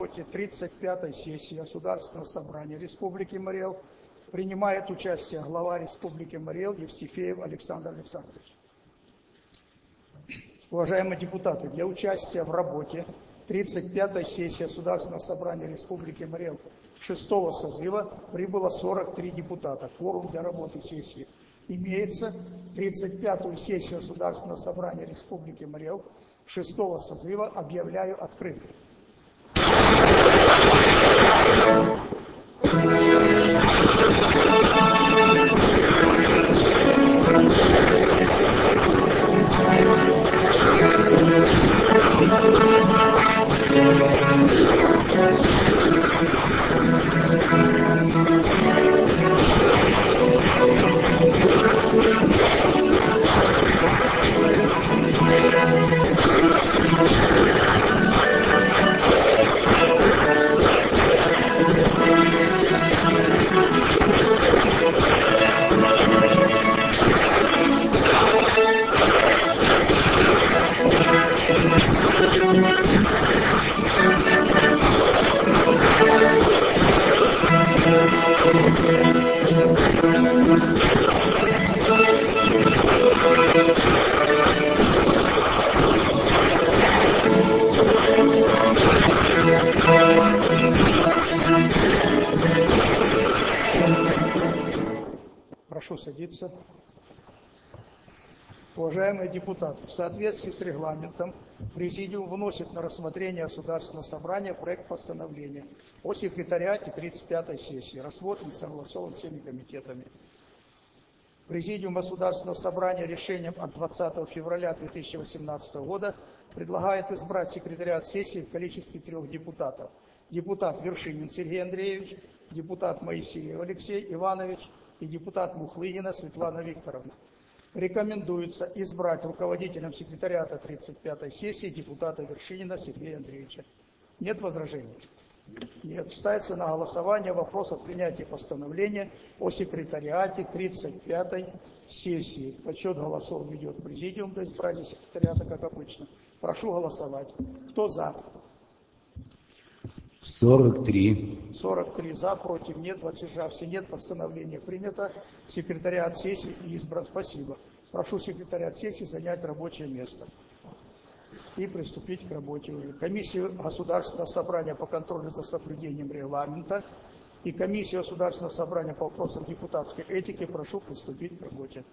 35-й сессии Государственного собрания Республики Марий Эл принимает участие глава Республики Марий Эл Евстифеев Александр Александрович. Уважаемые депутаты, для участия в работе 35-й сессии Государственного собрания Республики Марий Эл 6-го созыва прибыло 43 депутата. Кворум для работы сессии имеется. 35-ю сессию Государственного собрания Республики Марий Эл 6-го созыва объявляю открытой. Прошу садиться. Уважаемые депутаты, в соответствии с регламентом Президиум вносит на рассмотрение Государственного собрания проект постановления о секретариате 35-й сессии. Рассмотрен, согласован всеми комитетами. Президиум Государственного собрания решением от 20 февраля 2018 года предлагает избрать секретариат сессии в количестве 3 депутатов. Депутат Вершинин Сергей Андреевич, депутат Моисеев Алексей Иванович и депутат Мухлыгина Светлана Викторовна. Рекомендуется избрать руководителем секретариата 35-й сессии депутата Вершинина Сергея Андреевича. Нет возражений? Нет. Ставится на голосование вопрос о принятии постановления о секретариате 35-й сессии. Подсчет голосов ведет Президиум до избрания секретариата, как обычно. Прошу голосовать. Кто за? 43. 43 за, против нет, воздержавшихся нет. Постановление принято. Секретариат сессии избран. Спасибо. Прошу секретариат сессии занять рабочее место и приступить к работе. Комиссию Государственного собрания по контролю за соблюдением регламента и комиссию Государственного собрания по вопросам депутатской этики прошу приступить к работе.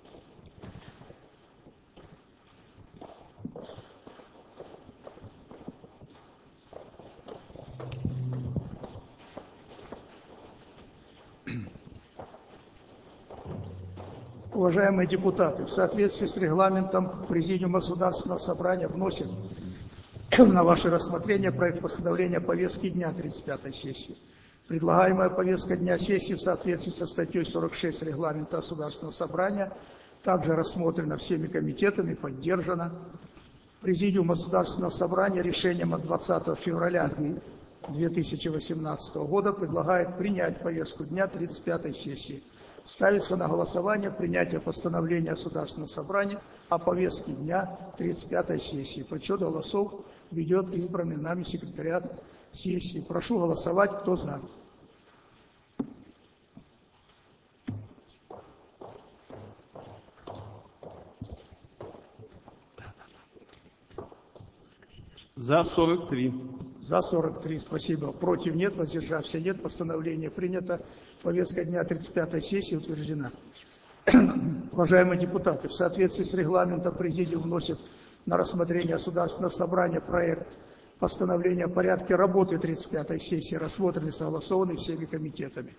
Уважаемые депутаты, в соответствии с регламентом Президиум Государственного собрания вносит на ваше рассмотрение проект постановления повестки дня 35-й сессии. Предлагаемая повестка дня сессии в соответствии со статьей 46 регламента Государственного собрания также рассмотрена всеми комитетами, поддержана. Президиум Государственного собрания решением от 20 февраля 2018 года предлагает принять повестку дня 35-й сессии. Ставится на голосование принятие постановления Государственного собрания о повестке дня 35-й сессии. Подсчет голосов ведет избранный нами секретариат сессии. Прошу голосовать, кто за. За 43. За 43, спасибо. Против нет, воздержавшихся нет. Постановление принято. Повестка дня 35-й сессии утверждена. Уважаемые депутаты, в соответствии с регламентом Президиум вносит на рассмотрение Государственного собрания проект постановления о порядке работы 35-й сессии, рассмотренный и согласованный всеми комитетами.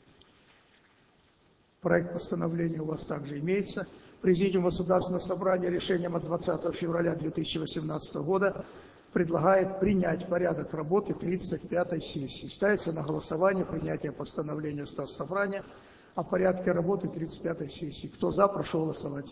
Проект постановления у вас также имеется. Президиум Государственного собрания решением от 20 февраля 2018 года предлагает принять порядок работы 35-й сессии. Ставится на голосование принятие постановления Государственного собрания о порядке работы 35-й сессии. Кто за, прошу голосовать.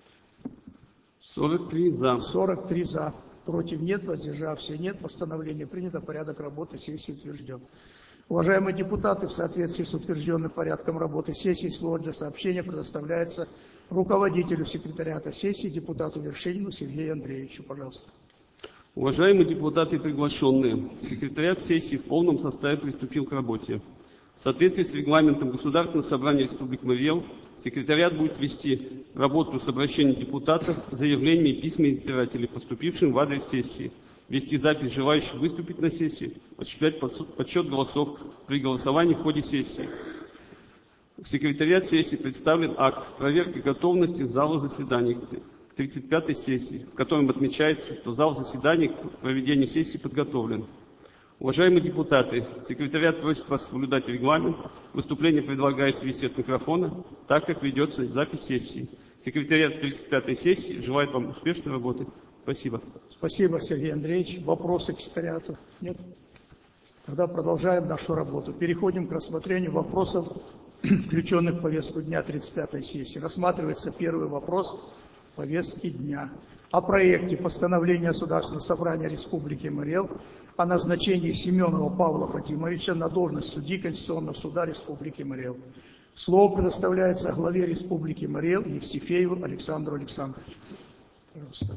43 за. 43 за. Против нет, воздержавшихся нет. Постановление принято, порядок работы сессии утвержден. Уважаемые депутаты, в соответствии с утвержденным порядком работы сессии, слово для сообщения предоставляется руководителю секретариата сессии, депутату Вершинину Сергею Андреевичу. Пожалуйста. Уважаемые депутаты и приглашенные, секретариат сессии в полном составе приступил к работе. В соответствии с регламентом Государственного собрания Республики Марий Эл, секретариат будет вести работу с обращением депутатов, заявлениями и письмами избирателей, поступившим в адрес сессии, вести запись желающих выступить на сессии, осуществлять подсчет голосов при голосовании в ходе сессии. В секретариат сессии представлен акт проверки готовности зала заседаний к 35-й сессии, в котором отмечается, что зал заседаний к проведению сессии подготовлен. Уважаемые депутаты, секретариат просит вас соблюдать регламент. Выступление предлагается вести от микрофона, так как ведется запись сессии. Секретариат 35-й сессии желает вам успешной работы. Спасибо. Спасибо, Сергей Андреевич. Вопросы к секретариату? Нет? Тогда продолжаем нашу работу. Переходим к рассмотрению вопросов, включенных в повестку дня 35-й сессии. Рассматривается первый вопрос повестки дня о проекте постановления Государственного собрания Республики Марий Эл о назначении Семенова Павла Владимировича на должность судьи Конституционного суда Республики Марий Эл. Слово предоставляется главе Республики Марий Эл Евстифееву Александру Александровичу. Пожалуйста.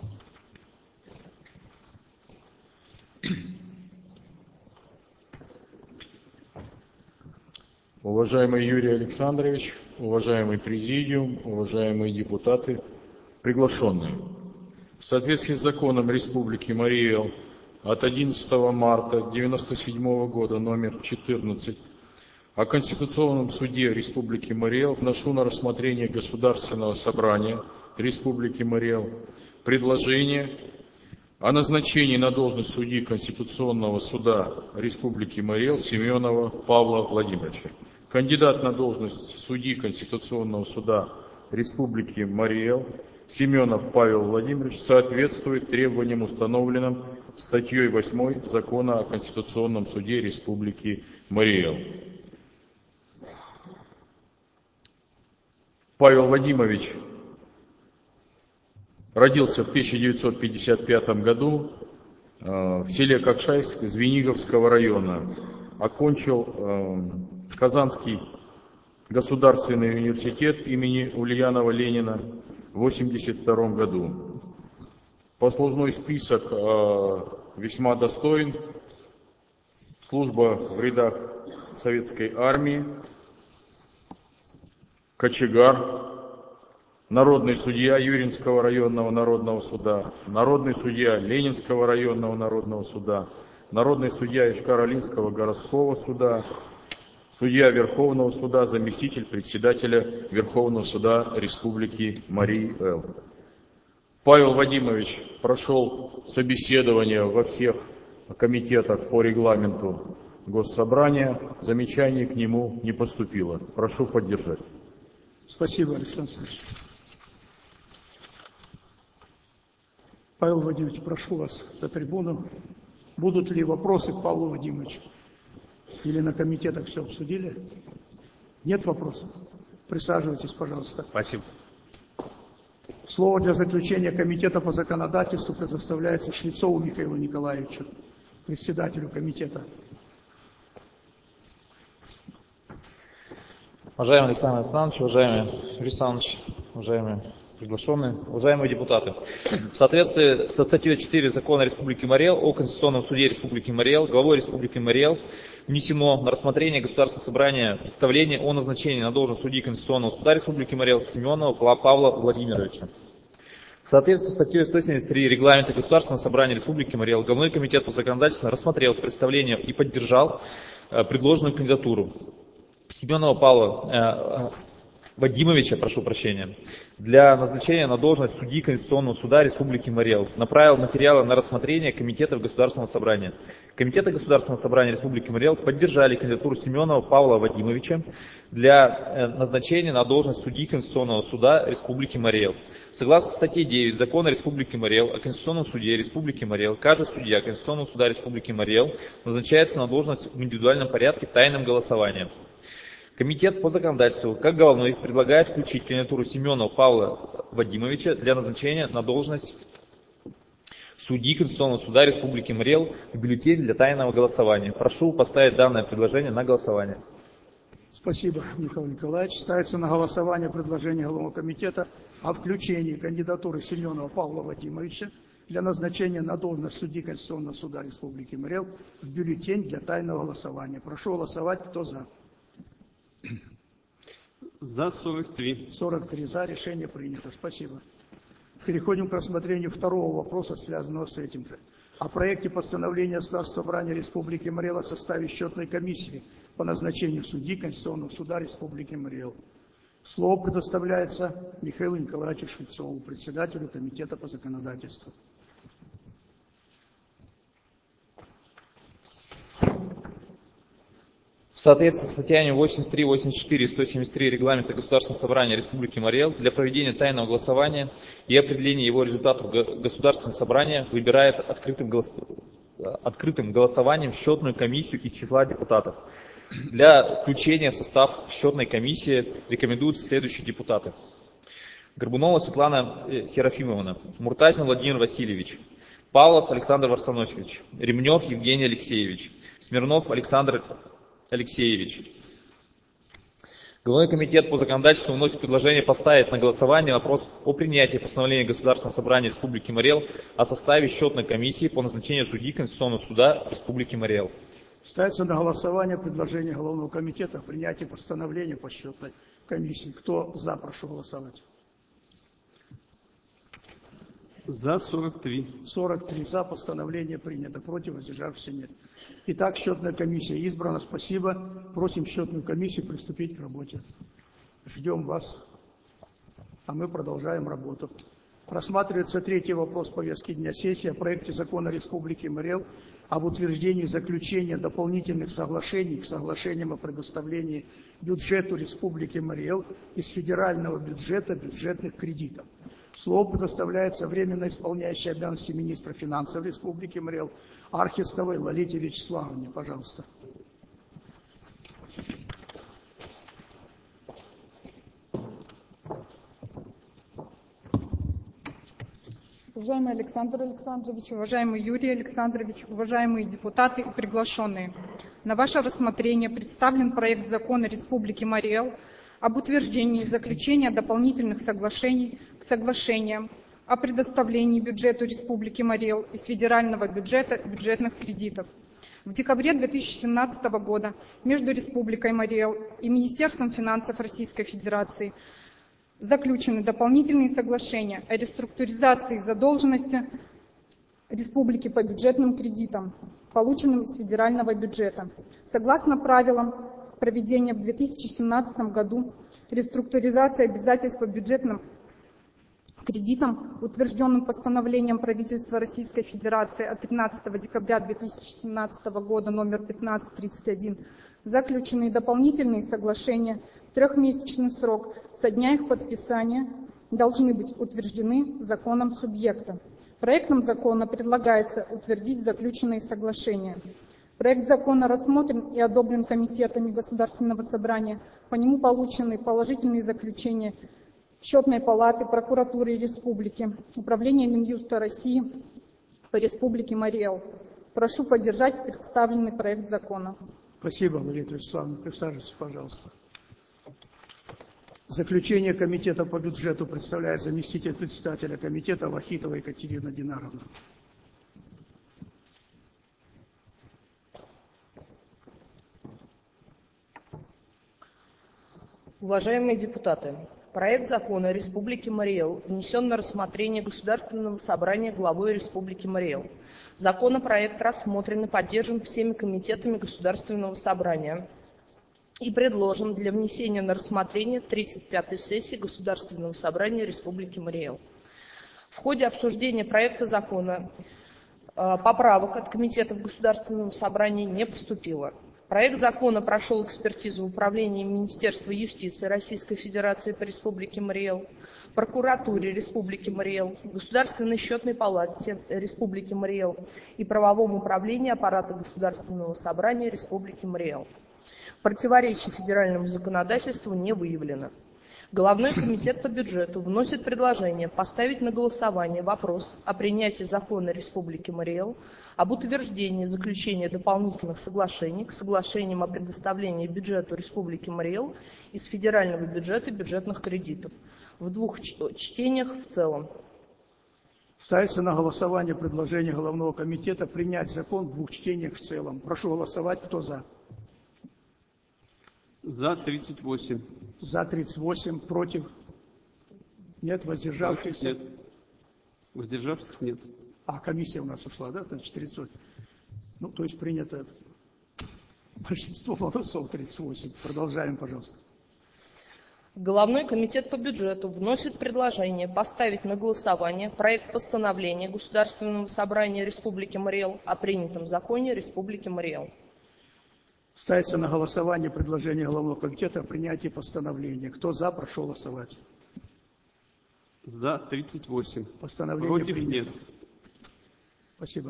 Уважаемый Юрий Александрович, уважаемый президиум, уважаемые депутаты, приглашенные. В соответствии с законом Республики Марий Эл от 11 марта 1997 года номер 14 о Конституционном суде Республики Марий Эл вношу на рассмотрение Государственного собрания Республики Марий Эл предложение о назначении на должность судьи Конституционного суда Республики Марий Эл Семенова Павла Владимировича. Кандидат на должность судьи Конституционного суда Республики Марий Эл Семенов Павел Владимирович соответствует требованиям, установленным статьей 8 Закона о Конституционном суде Республики Марий Эл. Павел Вадимович родился в 1955 году в селе Кокшайск Звениговского района. Окончил Казанский государственный университет имени Ульянова Ленина в 1982 году. Послужной список весьма достоин. Служба в рядах Советской армии, кочегар, народный судья Юринского районного народного суда, народный судья Ленинского районного народного суда, народный судья Ишкар-Олинского городского суда, судья Верховного суда, заместитель председателя Верховного суда Республики Марий Эл. Павел Вадимович прошел собеседование во всех комитетах по регламенту Госсобрания. Замечаний к нему не поступило. Прошу поддержать. Спасибо, Александр Александрович. Павел Владимирович, прошу вас за трибуну. Будут ли вопросы к Павлу Владимировичу? Или на комитетах все обсудили? Нет вопросов? Присаживайтесь, пожалуйста. Спасибо. Слово для заключения комитета по законодательству предоставляется Швецову Михаилу Николаевичу, председателю комитета. Уважаемый Александр Александрович, уважаемый Юрий Александрович, уважаемые приглашенные, уважаемые депутаты. В соответствии со статьей 4 Закона Республики Марий Эл о Конституционном суде Республики Марий Эл, главой Республики Марий Эл внесено на рассмотрение Государственного собрания представление о назначении на должность судьи Конституционного суда Республики Марий Эл Семенова Павла Владимировича. В соответствии с статьей 173 Регламента Государственного собрания Республики Марий Эл, Главный комитет по законодательству рассмотрел представление и поддержал предложенную кандидатуру Семенова Павла Вадимовича, прошу прощения, для назначения на должность судьи Конституционного суда Республики Марий Эл. Направил материалы на рассмотрение комитетов Государственного собрания. Комитеты Государственного собрания Республики Марий Эл поддержали кандидатуру Семенова Павла Вадимовича для назначения на должность судьи Конституционного суда Республики Марий Эл. Согласно статье 9 Закона Республики Марий Эл о Конституционном суде Республики Марий Эл, каждый судья Конституционного суда Республики Марий Эл назначается на должность в индивидуальном порядке тайным голосованием. Комитет по законодательству, как головной, предлагает включить кандидатуру Семенова Павла Вадимовича для назначения на должность судьи Конституционного суда Республики Марий Эл в бюллетень для тайного голосования. Прошу поставить данное предложение на голосование. Спасибо, Михаил Николаевич. Ставится на голосование предложение Головного комитета о включении кандидатуры Семенова Павла Вадимовича для назначения на должность судьи Конституционного суда Республики Мари Эл в бюллетень для тайного голосования. Прошу голосовать, кто за. За 43. 43 за. Решение принято. Спасибо. Переходим к рассмотрению второго вопроса, связанного с этим же. О проекте постановления Государственного собрания Республики Мари Эл о составе счетной комиссии по назначению судьи Конституционного суда Республики Мари Эл. Слово предоставляется Михаилу Николаевичу Швецову, председателю Комитета по законодательству. В соответствии с статьями 83, 84 и 173 Регламента Государственного собрания Республики Мари Эл для проведения тайного голосования и определения его результатов Государственное собрание выбирает открытым голосованием счетную комиссию из числа депутатов. Для включения в состав счетной комиссии рекомендуются следующие депутаты: Горбунова Светлана Серафимовна, Муртазин Владимир Васильевич, Павлов Александр Варсонофьевич, Ремнев Евгений Алексеевич, Смирнов Александр Алексеевич. Головной комитет по законодательству вносит предложение поставить на голосование вопрос о принятии постановления Государственного собрания Республики Мари Эл о составе счетной комиссии по назначению судьи Конституционного суда Республики Мари Эл. Ставится на голосование предложение Головного комитета о принятии постановления по счетной комиссии. Кто за, прошу голосовать. За 43. 43 за. Постановление принято. Против, воздержавшихся нет. Итак, счетная комиссия избрана. Спасибо. Просим счетную комиссию приступить к работе. Ждем вас. А мы продолжаем работу. Рассматривается третий вопрос повестки дня сессии о проекте закона Республики Мари Эл об утверждении заключения дополнительных соглашений к соглашениям о предоставлении бюджету Республики Мари Эл из федерального бюджета бюджетных кредитов. Слово предоставляется временно исполняющей обязанности министра финансов Республики Мари Эл Архистовой Лолите Вячеславовне. Пожалуйста. Уважаемый Александр Александрович, уважаемый Юрий Александрович, уважаемые депутаты и приглашенные. На ваше рассмотрение представлен проект закона Республики Мари Эл об утверждении заключения дополнительных соглашений к соглашениям о предоставлении бюджету Республики Мари Эл из федерального бюджета бюджетных кредитов. В декабре 2017 года между Республикой Мари Эл и Министерством финансов Российской Федерации заключены дополнительные соглашения о реструктуризации задолженности Республики по бюджетным кредитам, полученным из федерального бюджета. Согласно правилам проведения в 2017 году реструктуризации обязательств по бюджетным кредитам, утвержденным постановлением правительства Российской Федерации от 13 декабря 2017 года номер 1531, заключенные дополнительные соглашения в трехмесячный срок со дня их подписания должны быть утверждены законом субъекта. Проектом закона предлагается утвердить заключенные соглашения. Проект закона рассмотрен и одобрен комитетами Государственного собрания. По нему получены положительные заключения Счетной палаты, прокуратуры Республики, Управления Минюста России по Республике Мари Эл. Прошу поддержать представленный проект закона. Спасибо, Лариса Вячеславовна. Присаживайтесь, пожалуйста. Заключение комитета по бюджету представляет заместитель председателя комитета Вахитова Екатерина Динаровна. Уважаемые депутаты, проект закона Республики Мари Эл внесен на рассмотрение Государственного собрания главой Республики Мари Эл. Законопроект рассмотрен и поддержан всеми комитетами Государственного собрания и предложен для внесения на рассмотрение 35-й сессии Государственного собрания Республики Мари Эл. В ходе обсуждения проекта закона поправок от комитетов Государственного собрания не поступило. Проект закона прошел экспертизу в Управлении Министерства юстиции Российской Федерации по Республике Мари Эл, Прокуратуре Республики Мари Эл, Государственной счетной палате Республики Мари Эл и Правовом управлении аппарата Государственного собрания Республики Мари Эл. Противоречий федеральному законодательству не выявлено. Головной комитет по бюджету вносит предложение поставить на голосование вопрос о принятии закона Республики Мари Эл об утверждении заключения дополнительных соглашений к соглашениям о предоставлении бюджету Республики Мари Эл из федерального бюджета бюджетных кредитов в двух чтениях в целом. Ставится на голосование предложение Головного комитета принять закон в двух чтениях в целом. Прошу голосовать. Кто за? За 38. За 38. Против? Нет. Воздержавшихся? Нет. Воздержавшихся нет. А, комиссия у нас ушла, да? Значит, 38. Ну, то есть принято большинство голосов 38. Продолжаем, пожалуйста. Головной комитет по бюджету вносит предложение поставить на голосование проект постановления Государственного собрания Республики Мариэл о принятом законе Республики Мариэл. Ставится на голосование предложение Головного комитета о принятии постановления. Кто за, прошу голосовать. За 38. Постановление Против принято. нет. Спасибо.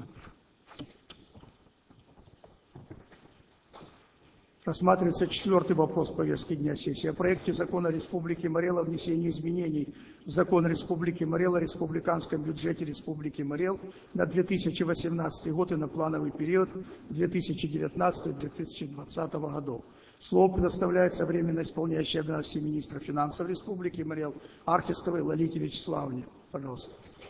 Рассматривается 4-й вопрос повестки дня сессии. О проекте закона Республики Мариэл о внесении изменений в закон Республики Мариэл о республиканском бюджете Республики Мариэл на 2018 год и на плановый период 2019-2020 годов. Слово предоставляется временно исполняющей обязанности министра финансов Республики Мариэл Архистовой Лолите Вячеславовне. Пожалуйста.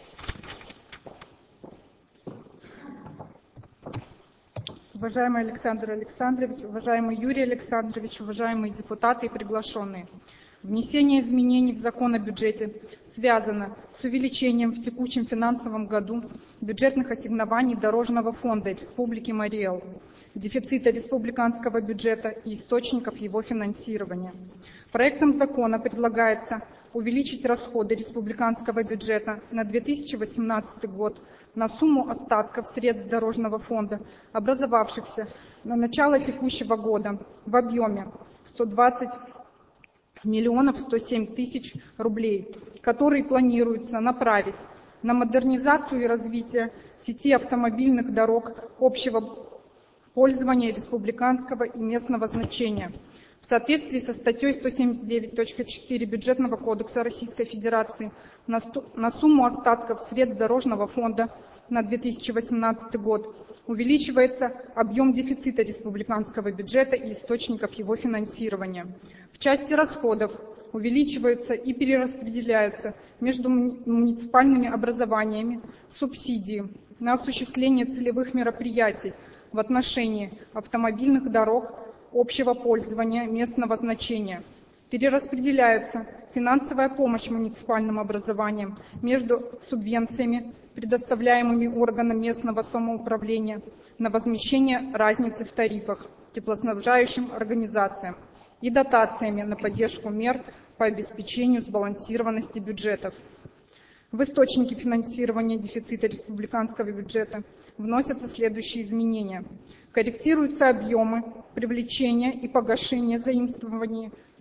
Уважаемый Александр Александрович, уважаемый Юрий Александрович, уважаемые депутаты и приглашенные. Внесение изменений в закон о бюджете связано с увеличением в текущем финансовом году бюджетных ассигнований Дорожного фонда Республики Мариэл, дефицита республиканского бюджета и источников его финансирования. Проектом закона предлагается увеличить расходы республиканского бюджета на 2018 год на сумму остатков средств Дорожного фонда, образовавшихся на начало текущего года в объеме 120 миллионов 107 тысяч рублей, которые планируется направить на модернизацию и развитие сети автомобильных дорог общего пользования республиканского и местного значения в соответствии со статьей 179.4 Бюджетного кодекса Российской Федерации на сумму остатков средств Дорожного фонда на 2018 год увеличивается объем дефицита республиканского бюджета и источников его финансирования. В части расходов увеличиваются и перераспределяются между муниципальными образованиями субсидии на осуществление целевых мероприятий в отношении автомобильных дорог общего пользования местного значения. Перераспределяется финансовая помощь муниципальным образованиям между субвенциями, предоставляемыми органам местного самоуправления на возмещение разницы в тарифах теплоснабжающим организациям и дотациями на поддержку мер по обеспечению сбалансированности бюджетов. В источники финансирования дефицита республиканского бюджета вносятся следующие изменения. Корректируются объемы привлечения и погашения заимствований в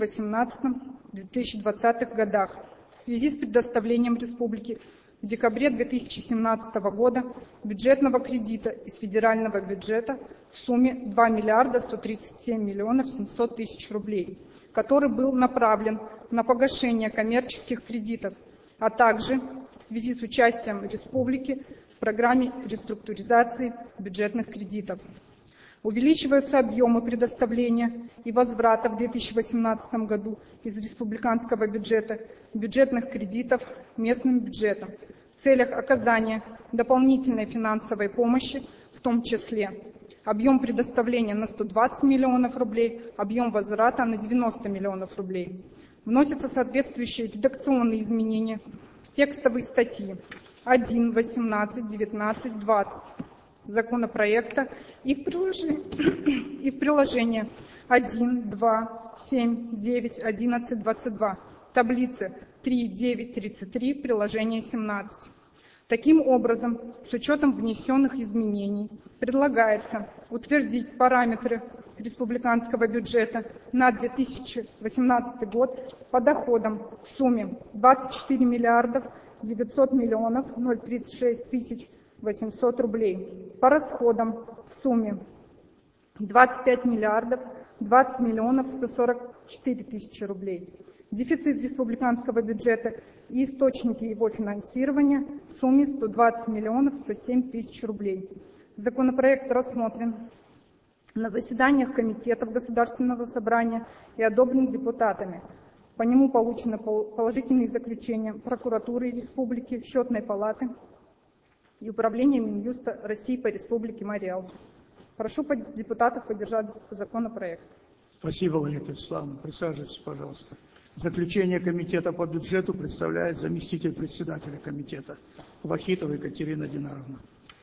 2018-2020 годах в связи с предоставлением республики в декабре 2017 года бюджетного кредита из федерального бюджета в сумме 2 миллиарда 137 миллионов 700 тысяч рублей, который был направлен на погашение коммерческих кредитов, а также в связи с участием республики в программе реструктуризации бюджетных кредитов. Увеличиваются объемы предоставления и возврата в 2018 году из республиканского бюджета бюджетных кредитов местным бюджетам в целях оказания дополнительной финансовой помощи, в том числе объем предоставления на 120 миллионов рублей, объем возврата на 90 миллионов рублей. Вносятся соответствующие редакционные изменения в текстовые статьи 1, 18, 19, 20 законопроекта и в приложение 1, 2, 7, 9, 11, 22, таблицы 3, 9, 33, приложение 17. Таким образом, с учетом внесенных изменений, предлагается утвердить параметры республиканского бюджета на 2018 год по доходам в сумме 24 миллиардов 900 миллионов 036 тысяч 800 рублей, по расходам в сумме 25 миллиардов 20 миллионов 144 тысячи рублей. Дефицит республиканского бюджета и источники его финансирования в сумме 120 миллионов 107 тысяч рублей. Законопроект рассмотрен на заседаниях комитетов Государственного собрания и одобрен депутатами. По нему получено положительные заключения прокуратуры Республики, Счетной палаты и Управления Минюста России по Республике Мариэл. Прошу депутатов поддержать законопроект. Спасибо, Лариса Вячеславовна. Присаживайтесь, пожалуйста. Заключение комитета по бюджету представляет заместитель председателя комитета Вахитова Екатерина Динаровна.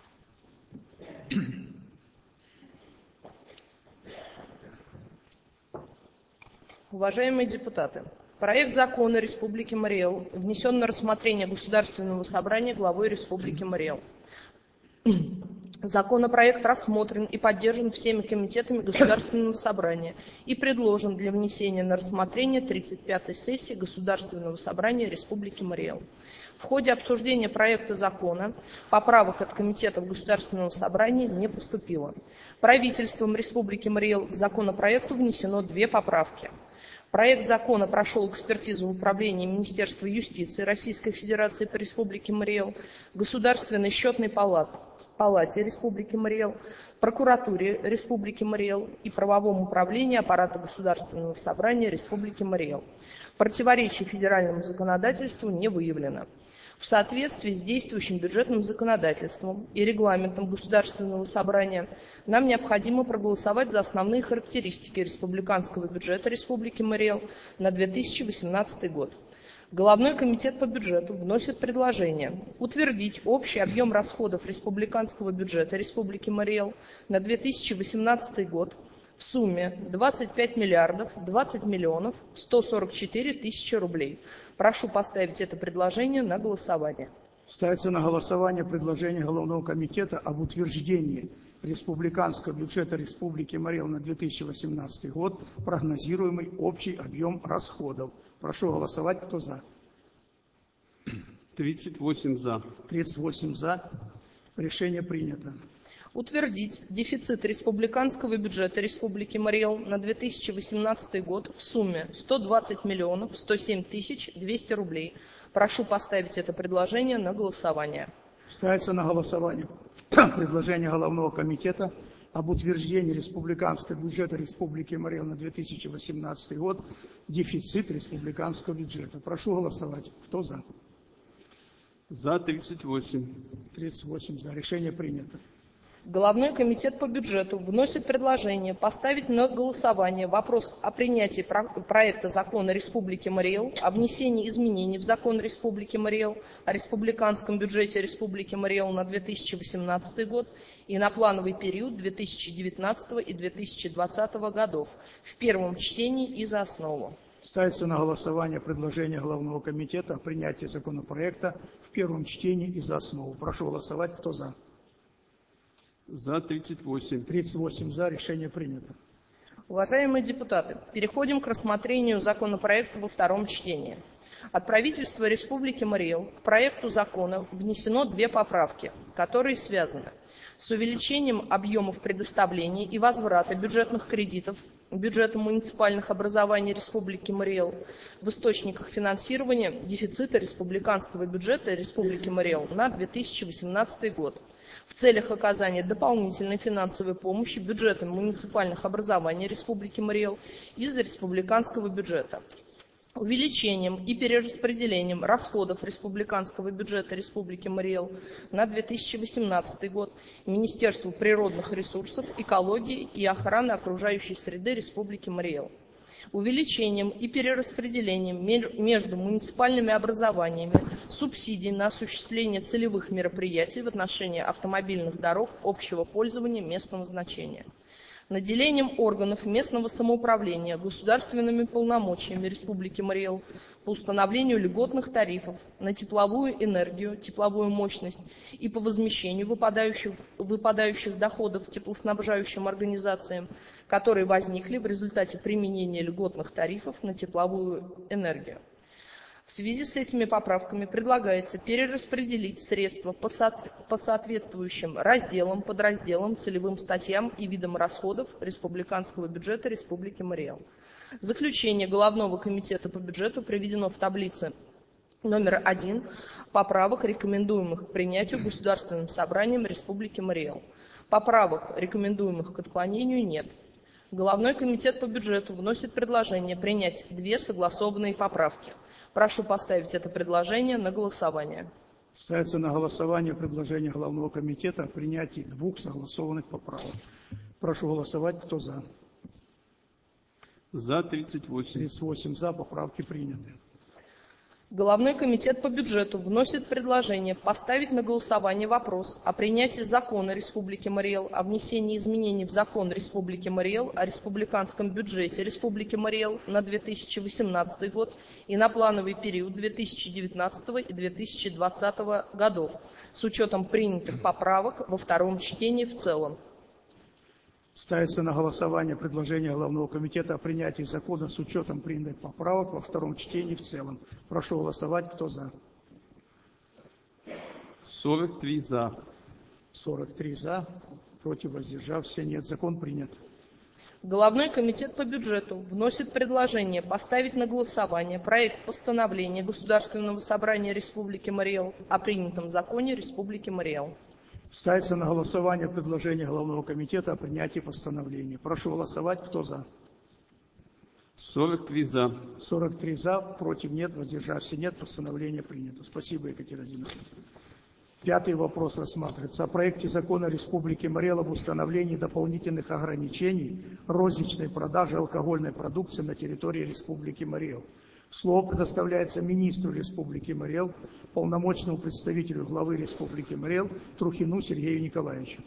Уважаемые депутаты, проект закона Республики Мариэл внесен на рассмотрение Государственного собрания главой Республики Мариэл. Законопроект рассмотрен и поддержан всеми комитетами Государственного собрания и предложен для внесения на рассмотрение 35-й сессии Государственного собрания Республики Мариэл. В ходе обсуждения проекта закона поправок от комитетов Государственного собрания не поступило. Правительством Республики Мариэл к законопроекту внесено 2 поправки. Проект закона прошел экспертизу в управлении Министерства юстиции Российской Федерации по Республике Мариэл, Государственной счетной палате Республики Мариэл, прокуратуре Республики Мариэл и правовом управлении аппарата Государственного собрания Республики Мариэл. Противоречий федеральному законодательству не выявлено. В соответствии с действующим бюджетным законодательством и регламентом Государственного собрания нам необходимо проголосовать за основные характеристики республиканского бюджета Республики Мариэл на 2018 год. Головной комитет по бюджету вносит предложение утвердить общий объем расходов республиканского бюджета Республики Мариэл на 2018 год в сумме 25 миллиардов 20 миллионов 144 тысячи рублей. Прошу поставить это предложение на голосование. Ставится на голосование предложение Головного комитета об утверждении республиканского бюджета Республики Мариэл на 2018 год, прогнозируемый общий объем расходов. Прошу голосовать, кто за. 38 за. 38 за. Решение принято. Утвердить дефицит республиканского бюджета Республики Мариэл на 2018 год в сумме 120 миллионов 107 тысяч 200 рублей. Прошу поставить это предложение на голосование. Ставится на голосование предложение Головного комитета об утверждении республиканского бюджета Республики Мариэл на 2018 год, дефицит республиканского бюджета. Прошу голосовать. Кто за? За 38. 38 за. Решение принято. Головной комитет по бюджету вносит предложение поставить на голосование вопрос о принятии проекта закона Республики Мариэл о внесении изменений в закон Республики Мариэл о республиканском бюджете Республики Мариэл на 2018 год и на плановый период 2019 и 2020 годов в первом чтении и за основу. Ставится на голосование предложение Головного комитета о принятии законопроекта в первом чтении и за основу. Прошу голосовать. Кто за? За 38. 38 за. Решение принято. Уважаемые депутаты, переходим к рассмотрению законопроекта во втором чтении. От правительства Республики Мариэл к проекту закона внесено 2 поправки, которые связаны с увеличением объемов предоставления и возврата бюджетных кредитов бюджету муниципальных образований Республики Мариэл в источниках финансирования дефицита республиканского бюджета Республики Мариэл на 2018 год. В целях оказания дополнительной финансовой помощи бюджетам муниципальных образований Республики Мариэл из республиканского бюджета. Увеличением и перераспределением расходов республиканского бюджета Республики Мариэл на 2018 год Министерству природных ресурсов, экологии и охраны окружающей среды Республики Мариэл. Увеличением и перераспределением между муниципальными образованиями субсидий на осуществление целевых мероприятий в отношении автомобильных дорог общего пользования местного значения. Наделением органов местного самоуправления государственными полномочиями Республики Мариэл по установлению льготных тарифов на тепловую энергию, тепловую мощность и по возмещению выпадающих доходов теплоснабжающим организациям, которые возникли в результате применения льготных тарифов на тепловую энергию. В связи с этими поправками предлагается перераспределить средства по соответствующим разделам, подразделам, целевым статьям и видам расходов республиканского бюджета Республики Мариэл. Заключение Головного комитета по бюджету приведено в таблице номер 1 поправок, рекомендуемых к принятию Государственным собранием Республики Мариэл. Поправок, рекомендуемых к отклонению, нет. Головной комитет по бюджету вносит предложение принять 2 согласованные поправки. Прошу поставить это предложение на голосование. Ставится на голосование предложение Головного комитета о принятии 2 согласованных поправок. Прошу голосовать. Кто за? За 38. 38 за. Поправки приняты. Головной комитет по бюджету вносит предложение поставить на голосование вопрос о принятии закона Республики Мариэл о внесении изменений в закон Республики Мариэл о республиканском бюджете Республики Мариэл на 2018 год и на плановый период 2019 и 2020 годов с учетом принятых поправок во втором чтении в целом. Ставится на голосование предложение Головного комитета о принятии закона с учетом принятых поправок во втором чтении в целом. Прошу голосовать. Кто за? 43 за. 43 за. Против, воздержавшихся нет. Закон принят. Головной комитет по бюджету вносит предложение поставить на голосование проект постановления Государственного собрания Республики Мариэл о принятом законе Республики Мариэл. Ставится на голосование предложение Головного комитета о принятии постановления. Прошу голосовать. Кто за? 43 за. 43 за. Против нет. Воздержавшихся нет. Постановление принято. Спасибо, Екатерина. 5-й вопрос рассматривается. О проекте закона Республики Мариэл об установлении дополнительных ограничений розничной продажи алкогольной продукции на территории Республики Мариэл. Слово предоставляется министру Республики Мариэл, полномочному представителю главы Республики Мариэл Трухину Сергею Николаевичу.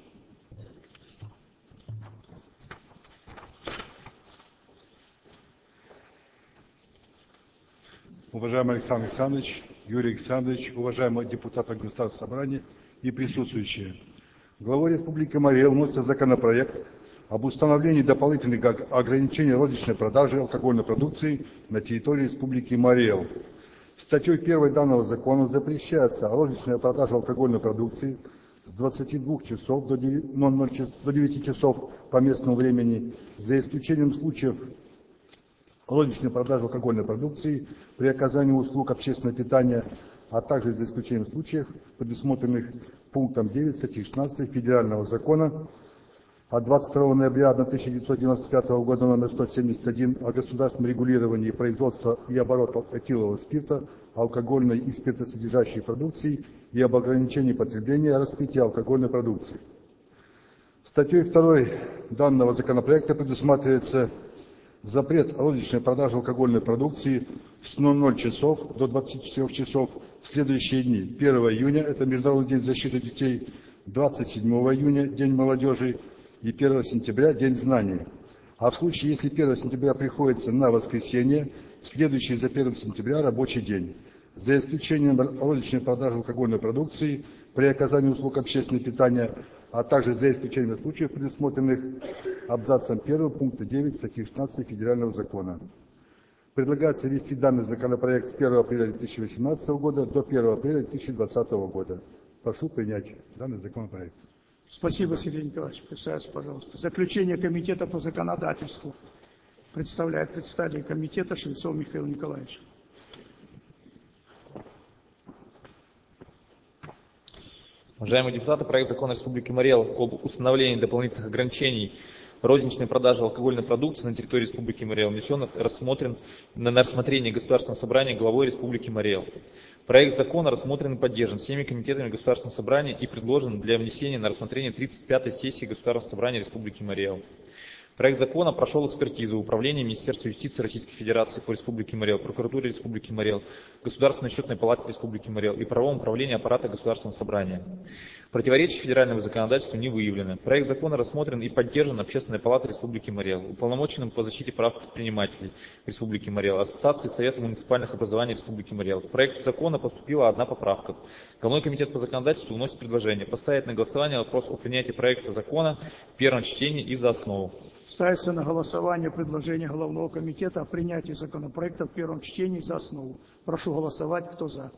Уважаемый Александр Александрович, Юрий Александрович, уважаемые депутаты Государственного собрания и присутствующие. Главой Республики Мариэл вносится законопроект об установлении дополнительных ограничений розничной продажи алкогольной продукции на территории Республики Мариэл. Статьей 1 данного закона запрещается розничная продажа алкогольной продукции с 22 часов до 9 часов по местному времени, за исключением случаев розничной продажи алкогольной продукции при оказании услуг общественного питания, а также за исключением случаев, предусмотренных пунктом 9 статьи 16 Федерального закона от 22 ноября 1995 года номер 171 о государственном регулировании производства и оборота этилового спирта, алкогольной и спиртосодержащей продукции и об ограничении потребления и распития алкогольной продукции. Статьей 2 данного законопроекта предусматривается запрет розничной продажи алкогольной продукции с 00 часов до 24 часов в следующие дни. 1 июня – это Международный день защиты детей, 27 июня – День молодежи и 1 сентября – День знаний. А в случае, если 1 сентября приходится на воскресенье, следующий за 1 сентября – рабочий день. За исключением розничной продажи алкогольной продукции при оказании услуг общественного питания, а также за исключением случаев, предусмотренных абзацем 1 пункта 9 статьи 16 Федерального закона. Предлагается ввести данный законопроект с 1 апреля 2018 года до 1 апреля 2020 года. Прошу принять данный законопроект. Спасибо, Сергей Николаевич. Присаживайтесь, пожалуйста. Заключение комитета по законодательству представляет председатель комитета Швецов Михаил Николаевич. Уважаемые депутаты, проект закона Республики Мариэл об установлении дополнительных ограничений розничной продажи алкогольной продукции на территории Республики Мариэл внесен, рассмотрен на рассмотрение Государственного собрания главой Республики Мариэл. Проект закона рассмотрен и поддержан всеми комитетами Государственного собрания и предложен для внесения на рассмотрение 35-й сессии Государственного собрания Республики Мариэл. Проект закона прошел экспертизу Управления Министерства юстиции Российской Федерации по Республике Мариэл, Прокуратуре Республики Мариэл, Государственной счетной палате Республики Мариэл и правовом управлении аппарата Государственного собрания. Противоречий федеральному законодательству не выявлено. Проект закона рассмотрен и поддержан Общественной палатой Республики Мариэл, уполномоченным по защите прав предпринимателей Республики Мариэл, Ассоциацией Совета муниципальных образований Республики Мариэл. К проекту закона поступила одна поправка. Головной комитет по законодательству вносит предложение поставить на голосование вопрос о принятии проекта закона в первом чтении и за основу. Ставится на голосование предложение Головного комитета о принятии законопроекта в первом чтении за основу. Прошу голосовать. Кто за?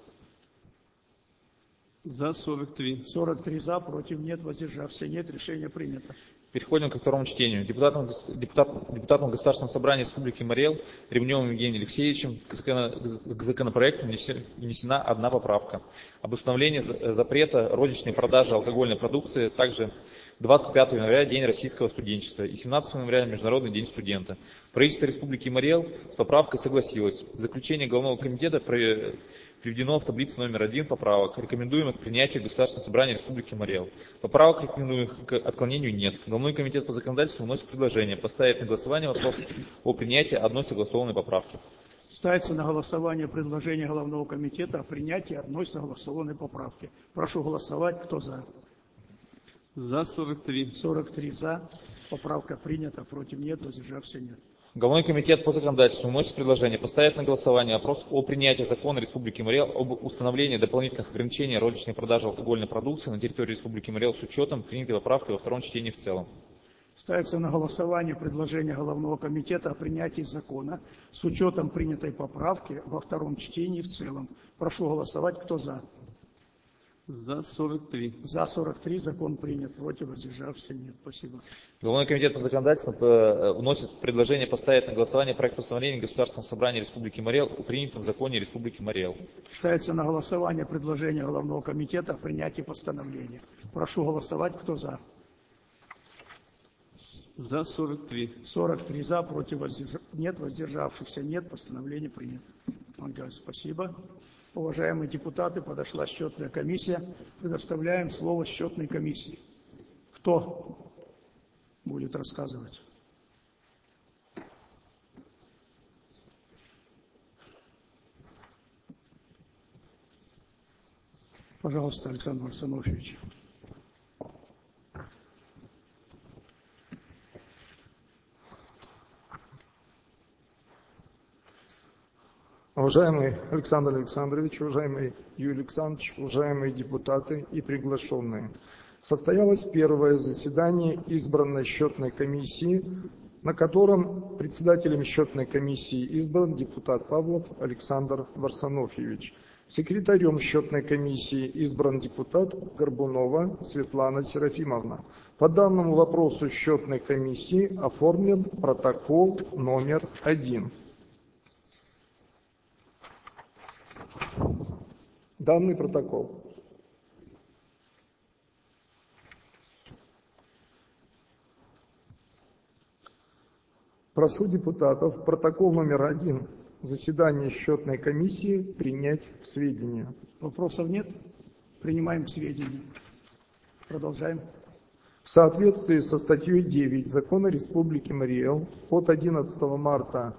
За 43. 43 за, против нет, воздержавшихся нет. Решение принято. Переходим ко второму чтению. Депутатом Государственного собрания Республики Мариэл Ремневым Евгением Алексеевичем к законопроекту внесена одна поправка. Об установлении запрета розничной продажи алкогольной продукции также 25 января – День российского студенчества и 17 января – Международный день студента. Правительство Республики Марий Эл с поправкой согласилось. В заключение Главного комитета приведено в таблице номер 1 поправок, рекомендуемых к принятию Государственного собрания Республики Марий Эл. Поправок, рекомендуемых к отклонению, нет. Главной комитет по законодательству вносит предложение поставить на голосование вопрос о принятии одной согласованной поправки. Ставится на голосование предложение Главного комитета о принятии одной согласованной поправки. Прошу голосовать. Кто за? За 43. 43 за. Поправка принята. Против нет. Воздержавшихся нет. Главной комитет по законодательству вносит предложение поставить на голосование вопрос о принятии закона Республики Марий Эл об установлении дополнительных ограничений розничной продажи алкогольной продукции на территории Республики Марий Эл с учетом принятой поправки во втором чтении в целом. Ставится на голосование предложение Головного комитета о принятии закона с учетом принятой поправки во втором чтении в целом. Прошу голосовать. Кто за? За 43. За 43. Закон принят. Против воздержавшихся нет. Спасибо. Главный комитет по законодательству вносит предложение поставить на голосование проект постановления Государственного собрания Республики Марий Эл о принятом законе Республики Марий Эл. Ставится на голосование предложение Головного комитета о принятии постановления. Прошу голосовать. Кто за? За 43. 43 за, против нет, воздержавшихся нет, постановление принято. Ага, спасибо. Уважаемые депутаты, подошла счетная комиссия. Предоставляем слово счетной комиссии. Кто будет рассказывать? Пожалуйста, Александр Варсонофьевич. Уважаемый Александр Александрович, уважаемый Юрий Александрович, уважаемые депутаты и приглашенные. Состоялось первое заседание избранной счетной комиссии, на котором председателем счетной комиссии избран депутат Павлов Александр Варсонофьевич. Секретарем счетной комиссии избран депутат Горбунова Светлана Серафимовна. По данному вопросу счетной комиссии оформлен протокол номер 1. Данный протокол. Прошу депутатов протокол номер 1 заседания счетной комиссии принять к сведению. Вопросов нет? Принимаем к сведению. Продолжаем. В соответствии со статьей 9 Закона Республики Марий Эл от 11 марта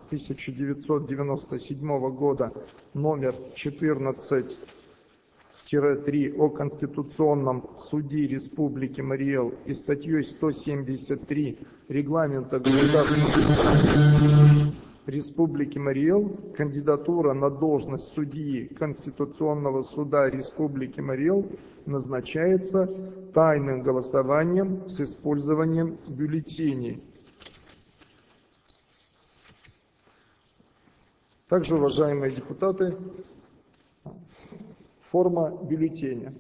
1997 года номер 14-3 о Конституционном суде Республики Марий Эл и статьей 173 Регламента Государственной Республики Марий Эл кандидатура на должность судьи Конституционного суда Республики Марий Эл назначается тайным голосованием с использованием бюллетеней. Также, уважаемые депутаты, форма бюллетеня.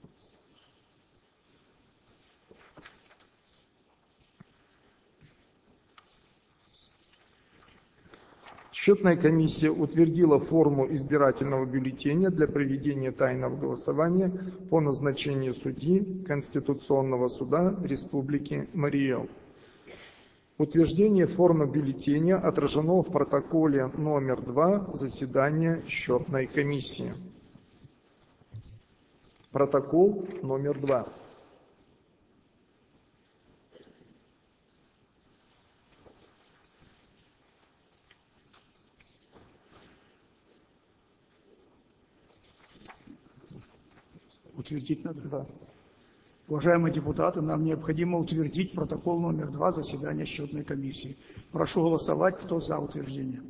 Счетная комиссия утвердила форму избирательного бюллетеня для проведения тайного голосования по назначению судьи Конституционного суда Республики Марий Эл. Утверждение формы бюллетеня отражено в протоколе номер 2 заседания счетной комиссии. Протокол номер 2. Утвердить надо? Да. Уважаемые депутаты, нам необходимо утвердить протокол номер 2 заседания счетной комиссии. Прошу голосовать, кто за утверждение.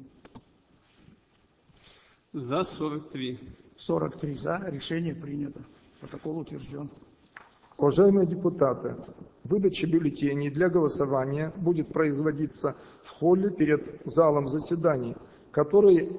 За 43. 43 за. Решение принято. Протокол утвержден. Уважаемые депутаты, выдача бюллетеней для голосования будет производиться в холле перед залом заседаний, который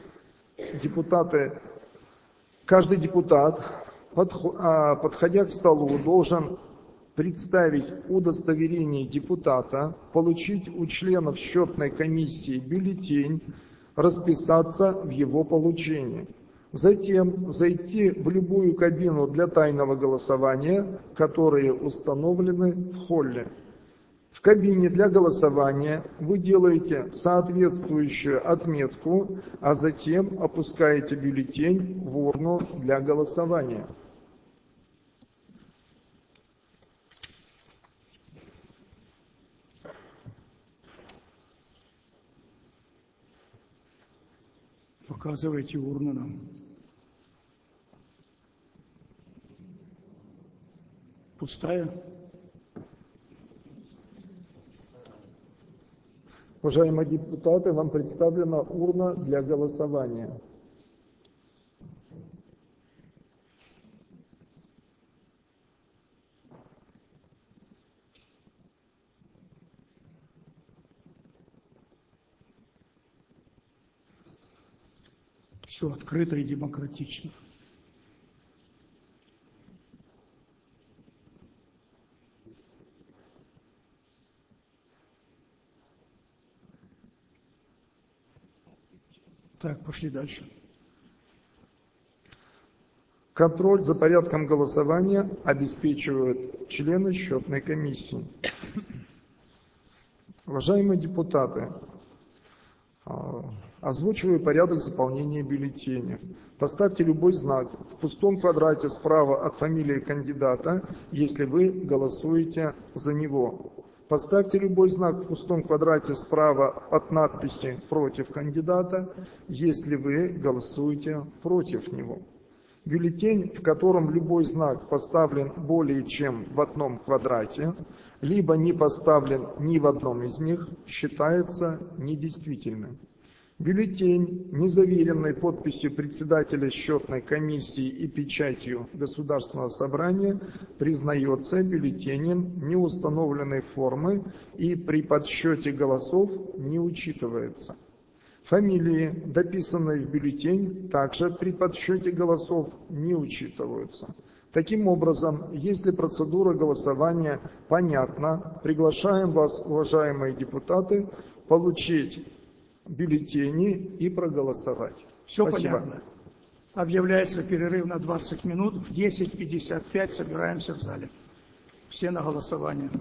каждый депутат, подходя к столу, должен представить удостоверение депутата, получить у членов счетной комиссии бюллетень, расписаться в его получении. Затем зайти в любую кабину для тайного голосования, которые установлены в холле. В кабине для голосования вы делаете соответствующую отметку, а затем опускаете бюллетень в урну для голосования. Показывайте урну нам. Пустая? Уважаемые депутаты, вам представлена урна для голосования. Все открыто и демократично. Так, пошли дальше. Контроль за порядком голосования обеспечивают члены счетной комиссии. Уважаемые депутаты, озвучиваю порядок заполнения бюллетеня. Поставьте любой знак в пустом квадрате справа от фамилии кандидата, если вы голосуете за него. Поставьте любой знак в пустом квадрате справа от надписи «Против кандидата», если вы голосуете против него. Бюллетень, в котором любой знак поставлен более чем в одном квадрате, либо не поставлен ни в одном из них, считается недействительным. Бюллетень, не заверенный подписью председателя счетной комиссии и печатью Государственного собрания, признается бюллетенем неустановленной формы и при подсчете голосов не учитывается. Фамилии, дописанные в бюллетень, также при подсчете голосов не учитываются. Таким образом, если процедура голосования понятна, приглашаем вас, уважаемые депутаты, получить бюллетени и проголосовать. Все Спасибо. понятно. Объявляется перерыв на 20 минут. В 10:55 собираемся в зале. Все на голосование.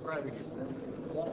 справились, да?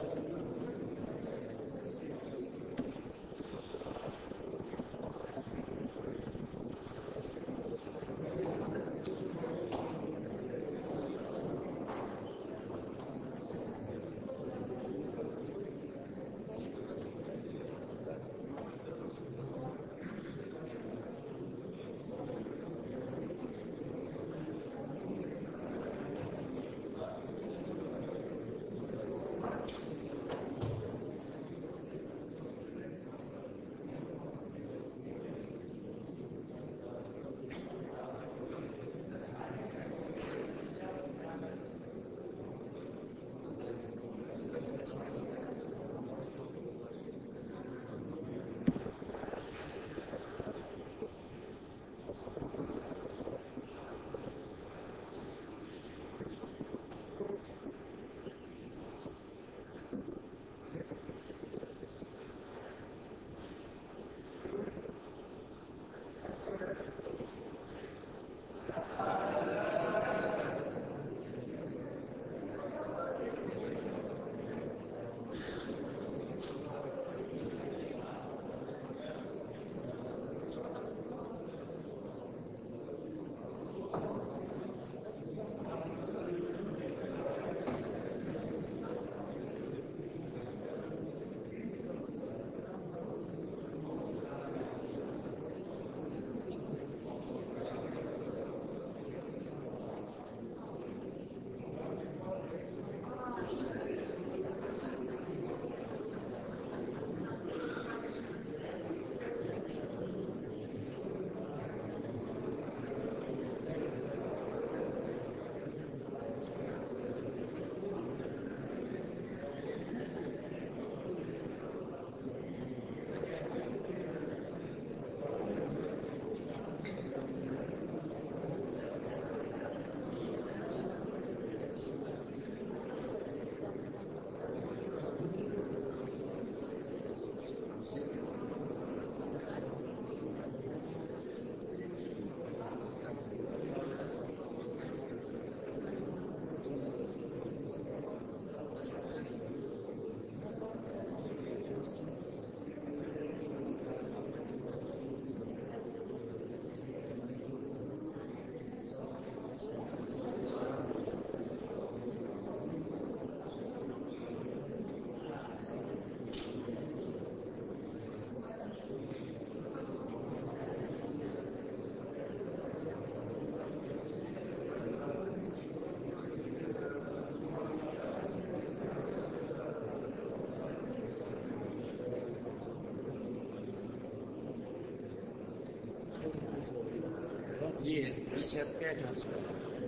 Где 55 он сказал.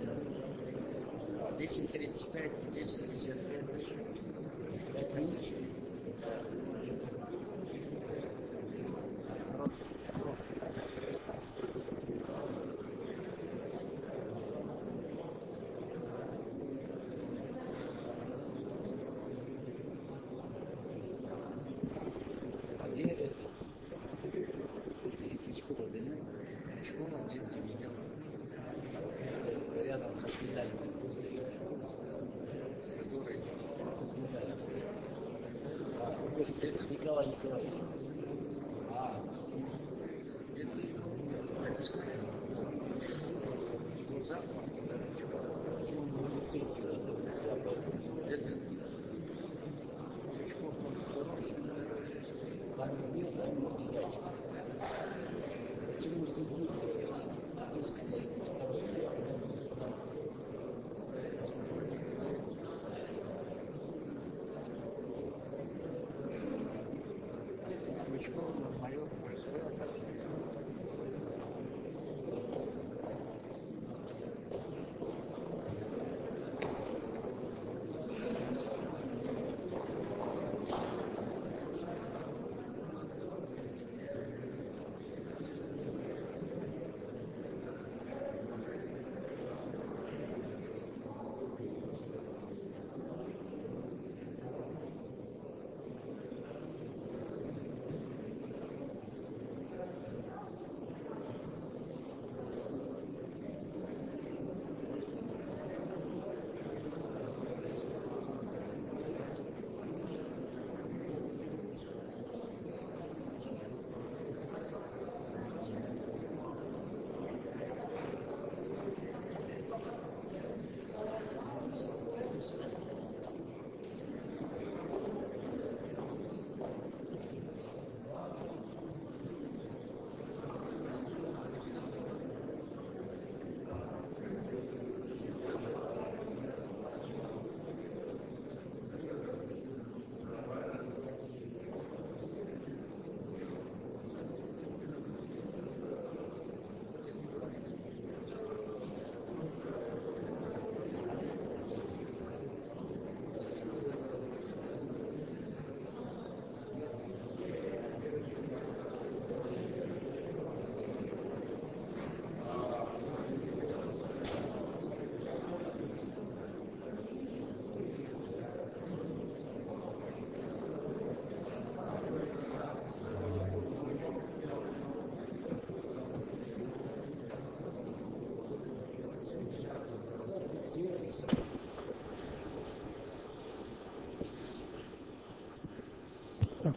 10:35, 10:55 еще. 5 минут. А где это? Школа, да нет? Школа, нет, не видел. Рядом со Сметанием. С которой? Со Сметанием. Это Николай Николаевич. Это завтра. Почему мы не сессии раздавались? Это Крючков, он хороший. Там нет, там не сидят. Почему сидит? Кто сидит? Крючков, майор ФСБ.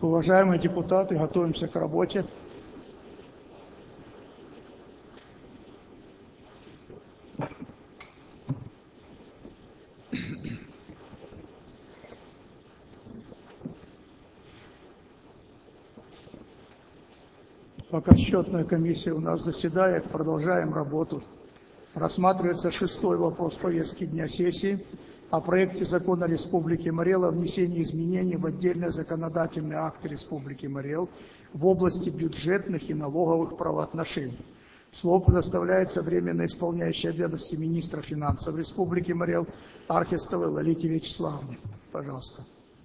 Уважаемые депутаты, готовимся к работе. Пока счетная комиссия у нас заседает, продолжаем работу. Рассматривается 6-й вопрос повестки дня сессии о проекте закона Республики Марел о внесении изменений в отдельные законодательные акты Республики Марел в области бюджетных и налоговых правоотношений. Слово предоставляется временно исполняющей обязанности министра финансов Республики Марел Архистовой Лолите Вячеславовне. Пожалуйста.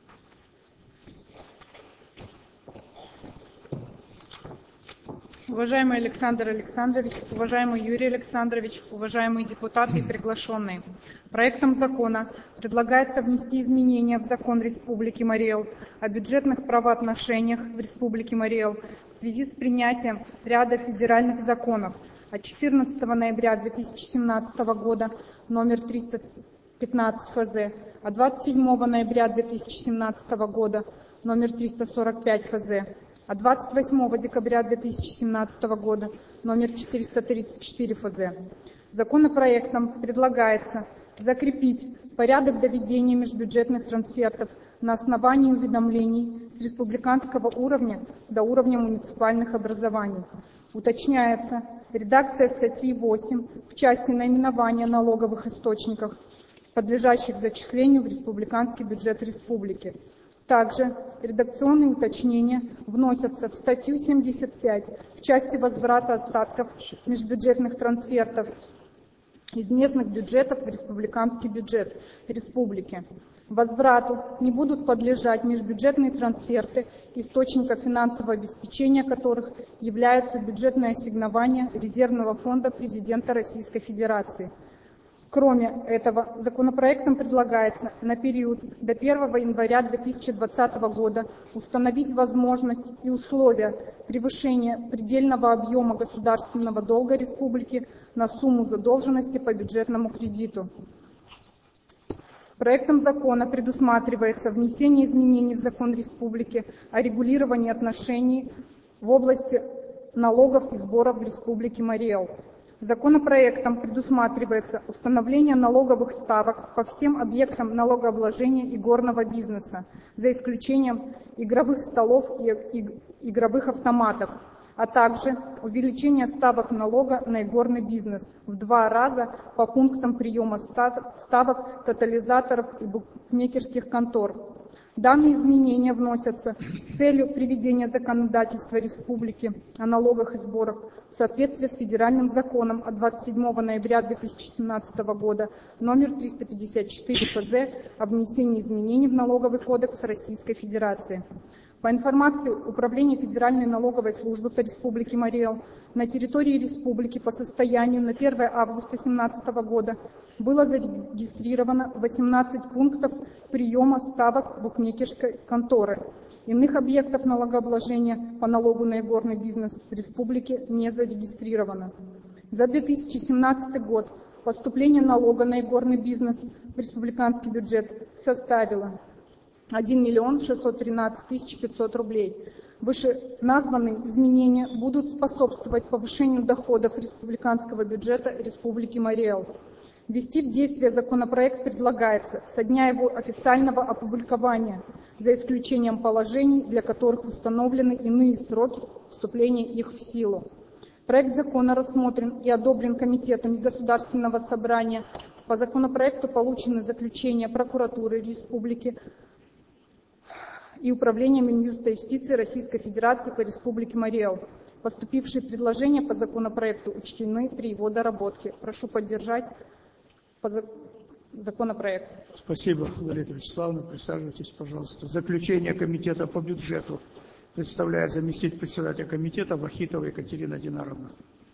Уважаемый Александр Александрович, уважаемый Юрий Александрович, уважаемые депутаты и приглашенные. Проектом закона предлагается внести изменения в закон Республики Марел о бюджетных правоотношениях в Республике Марел в связи с принятием ряда федеральных законов от 14 ноября 2017 года номер 315 ФЗ, от 27 ноября 2017 года номер 345 ФЗ, от 28 декабря 2017 года номер 434 ФЗ. Законопроектом предлагается закрепить порядок доведения межбюджетных трансфертов на основании уведомлений с республиканского уровня до уровня муниципальных образований. Уточняется редакция статьи 8 в части наименования налоговых источников, подлежащих зачислению в республиканский бюджет республики. Также редакционные уточнения вносятся в статью 75 в части возврата остатков межбюджетных трансфертов из местных бюджетов в республиканский бюджет республики. Возврату не будут подлежать межбюджетные трансферты, источников финансового обеспечения которых являются бюджетные ассигнования резервного фонда президента Российской Федерации. Кроме этого, законопроектом предлагается на период до 1 января 2020 года установить возможность и условия превышения предельного объема государственного долга республики на сумму задолженности по бюджетному кредиту. Проектом закона предусматривается внесение изменений в закон республики о регулировании отношений в области налогов и сборов в Республике Марел. Законопроектом предусматривается установление налоговых ставок по всем объектам налогообложения игорного бизнеса, за исключением игровых столов и игровых автоматов, а также увеличение ставок налога на игорный бизнес в 2 раза по пунктам приема ставок тотализаторов и букмекерских контор. Данные изменения вносятся с целью приведения законодательства республики о налогах и сборах в соответствии с федеральным законом от 27 ноября 2017 года номер 354 ФЗ о внесении изменений в Налоговый кодекс Российской Федерации. По информации Управления Федеральной налоговой службы по Республике Марел, на территории республики по состоянию на 1 августа 2017 года было зарегистрировано 18 пунктов приема ставок букмекерской конторы. Иных объектов налогообложения по налогу на игорный бизнес в республике не зарегистрировано. За 2017 год поступление налога на игорный бизнес в республиканский бюджет составило 1 613 500 рублей. Вышеназванные изменения будут способствовать повышению доходов республиканского бюджета Республики Марел. Ввести в действие законопроект предлагается со дня его официального опубликования, за исключением положений, для которых установлены иные сроки вступления их в силу. Проект закона рассмотрен и одобрен комитетами Государственного собрания. По законопроекту получены заключения прокуратуры Республики и Управления Минюста юстиции Российской Федерации по Республике Марел. Поступившие предложения по законопроекту учтены при его доработке. Прошу поддержать законопроект. Спасибо, Лолита Вячеславовна. Присаживайтесь, пожалуйста. Заключение комитета по бюджету представляет заместитель председателя комитета Вахитова Екатерина Динаровна.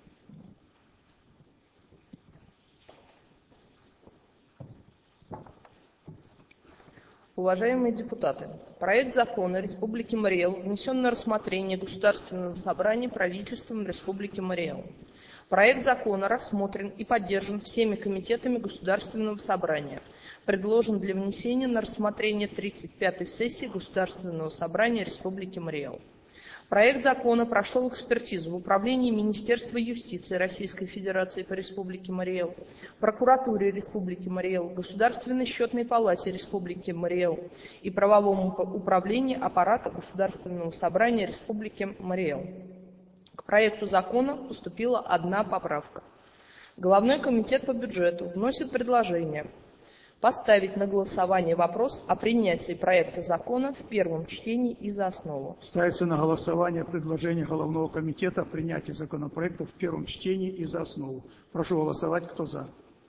Уважаемые депутаты, проект закона Республики Марел внесен на рассмотрение Государственного собрания правительством Республики Марел. Проект закона рассмотрен и поддержан всеми комитетами Государственного собрания. предложен для внесения на рассмотрение 35-й сессии Государственного собрания Республики Мариэл. Проект закона прошел экспертизу в Управлении Министерства юстиции Российской Федерации по Республике Мариэл, Прокуратуре Республики Мариэл, Государственной счетной палате Республики Мариэл и Правовом управлении аппарата Государственного собрания Республики Мариэл. К проекту закона поступила одна поправка. Головной комитет по бюджету вносит предложение поставить на голосование вопрос о принятии проекта закона в первом чтении и за основу. Ставится на голосование предложение Головного комитета о принятии законопроекта в первом чтении и за основу. Прошу голосовать, кто за.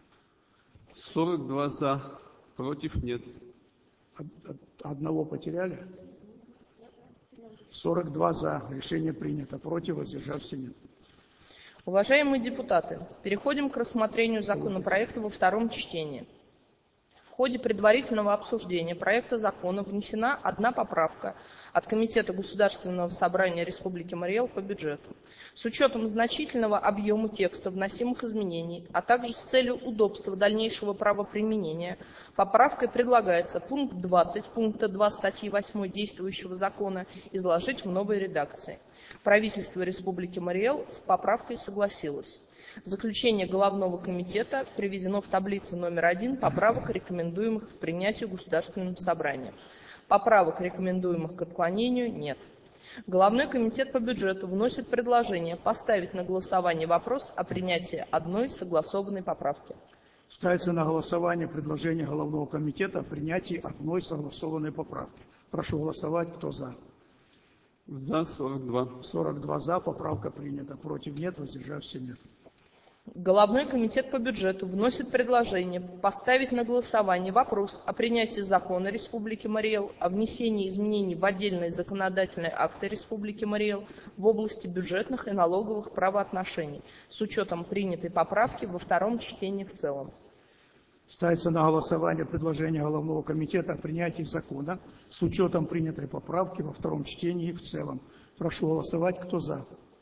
42 за, против нет. Одного потеряли? 42 за. Решение принято. Против, воздержавшихся нет. Уважаемые депутаты, переходим к рассмотрению законопроекта во втором чтении. В ходе предварительного обсуждения проекта закона внесена одна поправка от Комитета Государственного собрания Республики Мариэл по бюджету. С учетом значительного объема текста вносимых изменений, а также с целью удобства дальнейшего правоприменения, поправкой предлагается пункт 20 пункта 2 статьи 8 действующего закона изложить в новой редакции. Правительство Республики Мариэл с поправкой согласилось. Заключение Головного комитета приведено в таблице номер 1 поправок, рекомендуемых к принятию Государственным собранием. Поправок, рекомендуемых к отклонению, нет. Головной комитет по бюджету вносит предложение поставить на голосование вопрос о принятии одной согласованной поправки. Ставится на голосование предложение Головного комитета о принятии одной согласованной поправки. Прошу голосовать, кто за. За 42. 42 за, поправка принята. Против нет, воздержавшихся нет. Головной комитет по бюджету вносит предложение поставить на голосование вопрос о принятии закона Республики Мариэл о внесении изменений в отдельные законодательные акты Республики Мариэл в области бюджетных и налоговых правоотношений с учетом принятой поправки во втором чтении в целом. Ставится на голосование предложение Головного комитета о принятии закона с учетом принятой поправки во втором чтении и в целом. Прошу голосовать, кто за.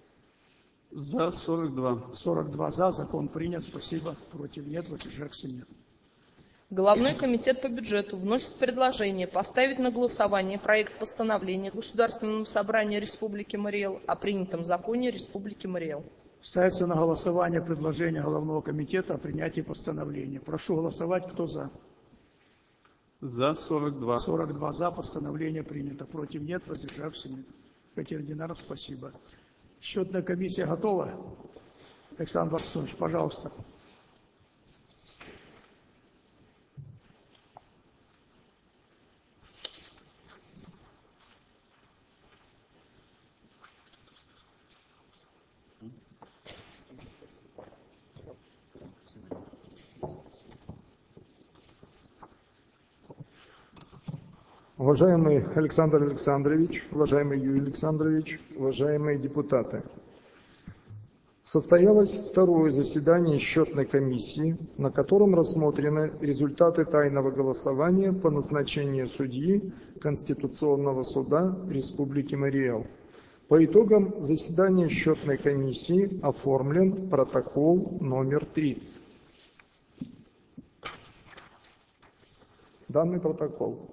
За 42. 42 за, закон принят, спасибо. Против нет, воздержавшихся нет. Головной комитет по бюджету вносит предложение поставить на голосование проект постановления Государственного собрания Республики Мариэл о принятом законе Республики Мариэл. Ставится на голосование предложение Головного комитета о принятии постановления. Прошу голосовать, кто за. За 42. 42 за, постановление принято. Против нет, воздержавшихся нет. Катя Динаров, спасибо. Счетная комиссия готова? Александр Варсунович, пожалуйста. Уважаемый Александр Александрович, уважаемый Юрий Александрович, уважаемые депутаты. Состоялось второе заседание счетной комиссии, на котором рассмотрены результаты тайного голосования по назначению судьи Конституционного суда Республики Мариэл. По итогам заседания счетной комиссии оформлен протокол номер 3. Данный протокол.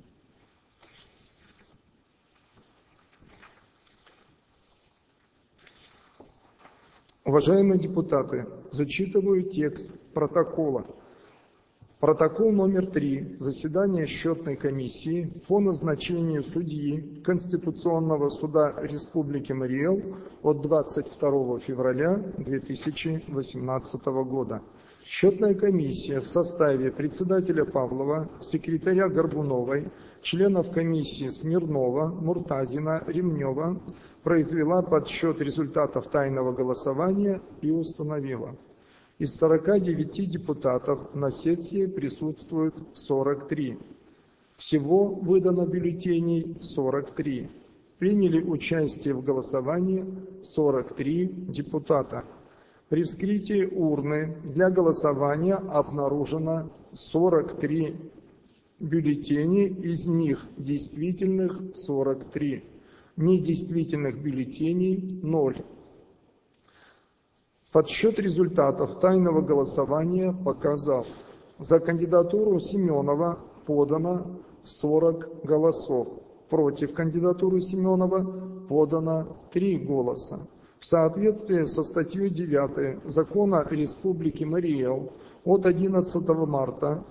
Уважаемые депутаты, зачитываю текст протокола. Протокол номер 3. Заседание счетной комиссии по назначению судьи Конституционного суда Республики Мариэл от 22 февраля 2018 года. Счетная комиссия в составе председателя Павлова, секретаря Горбуновой, членов комиссии Смирнова, Муртазина, Ремнева произвела подсчет результатов тайного голосования и установила: из 49 депутатов на сессии присутствует 43. Всего выдано бюллетеней 43. Приняли участие в голосовании 43 депутата. При вскрытии урны для голосования обнаружено 43 бюллетеней, из них действительных 43. Недействительных бюллетеней 0. Подсчет результатов тайного голосования показал: За кандидатуру Семенова подано 40 голосов. Против кандидатуры Семенова подано 3 голоса. В соответствии со статьей 9 Закона Республики Марий-Эл от 11 марта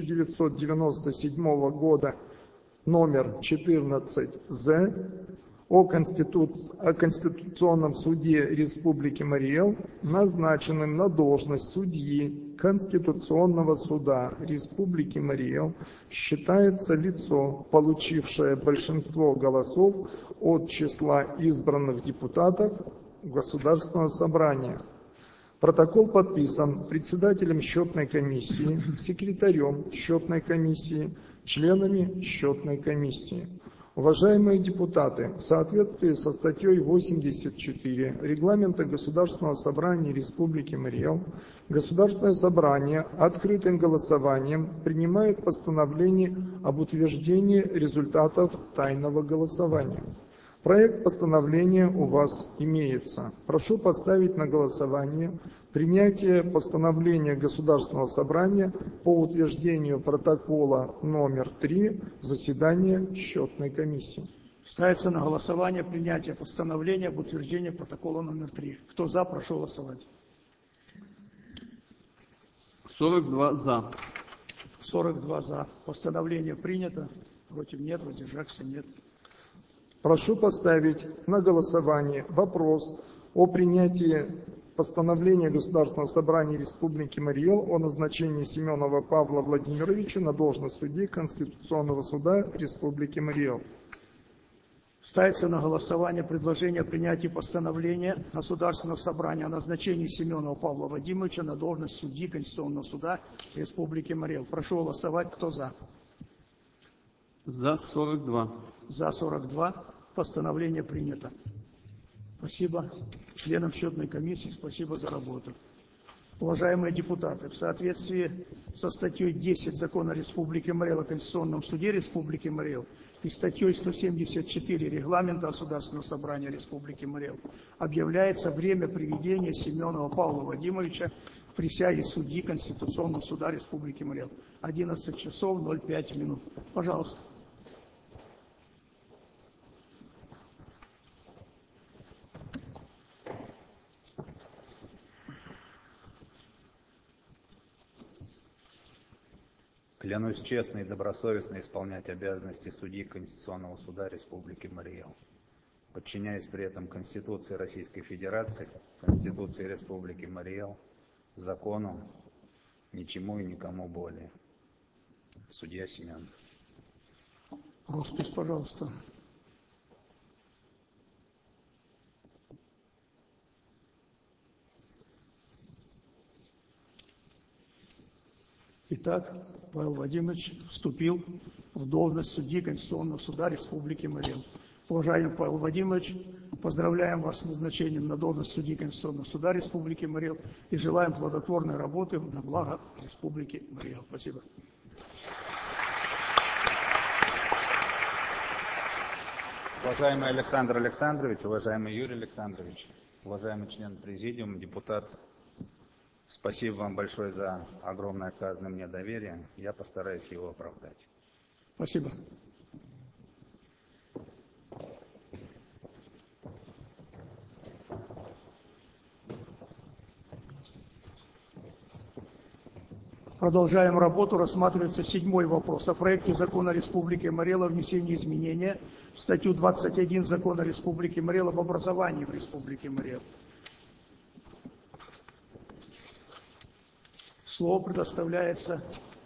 1997 года номер 14-З о Конституционном суде Республики Марий-Эл назначенным на должность судьи Конституционного суда Республики Марий-Эл считается лицо, получившее большинство голосов от числа избранных депутатов Государственного собрания. Протокол подписан председателем счетной комиссии, секретарем счетной комиссии, членами счетной комиссии. Уважаемые депутаты, в соответствии со статьей 84 Регламента Государственного собрания Республики Марий-Эл, Государственное собрание открытым голосованием принимает постановление об утверждении результатов тайного голосования. Проект постановления у вас имеется. Прошу поставить на голосование принятие постановления Государственного собрания по утверждению протокола номер 3 заседания счетной комиссии. Ставится на голосование принятие постановления об утверждении протокола номер 3. Кто за, прошу голосовать. 42 за. 42 за. Постановление принято. Против нет, воздержавшихся нет. Прошу поставить на голосование вопрос о принятии постановления Государственного собрания Республики Марий-Эл о назначении Семенова Павла Владимировича на должность судьи Конституционного суда Республики Марий-Эл. Ставится на голосование предложение о принятии постановления Государственного собрания о назначении Семенова Павла Владимировича на должность судьи Конституционного суда Республики Марий-Эл. Прошу голосовать. Кто за? За 42. За 42. Постановление принято. Спасибо членам счетной комиссии, спасибо за работу. Уважаемые депутаты, в соответствии со статьей 10 Закона Республики Марий-Эл о Конституционном суде Республики Марий-Эл и статьей 174 Регламента Государственного собрания Республики Марий-Эл объявляется время приведения Семенова Павла Владимировича к присяге судьи Конституционного суда Республики Марий-Эл. 11 часов 05 минут. Пожалуйста. Клянусь честно и добросовестно исполнять обязанности судьи Конституционного суда Республики Марий-Эл, подчиняясь при этом Конституции Российской Федерации, Конституции Республики Марий-Эл, закону, ничему и никому более. Судья Семенов. Роспись, пожалуйста. Итак, Павел Владимирович вступил в должность судьи Конституционного суда Республики Марий-Эл. Уважаемый Павел Владимирович, поздравляем вас с назначением на должность судьи Конституционного суда Республики Марий-Эл и желаем плодотворной работы на благо Республики Марий-Эл. Спасибо. Уважаемый Александр Александрович, уважаемый Юрий Александрович, уважаемый член президиума, депутат, спасибо вам большое за огромное оказанное мне доверие. Я постараюсь его оправдать. Спасибо. Продолжаем работу. Рассматривается 7-й вопрос о проекте закона Республики Марий-Эл о внесении изменения в статью 21 Закона Республики Марий-Эл об образовании в Республике Марий-Эл. Слово предоставляется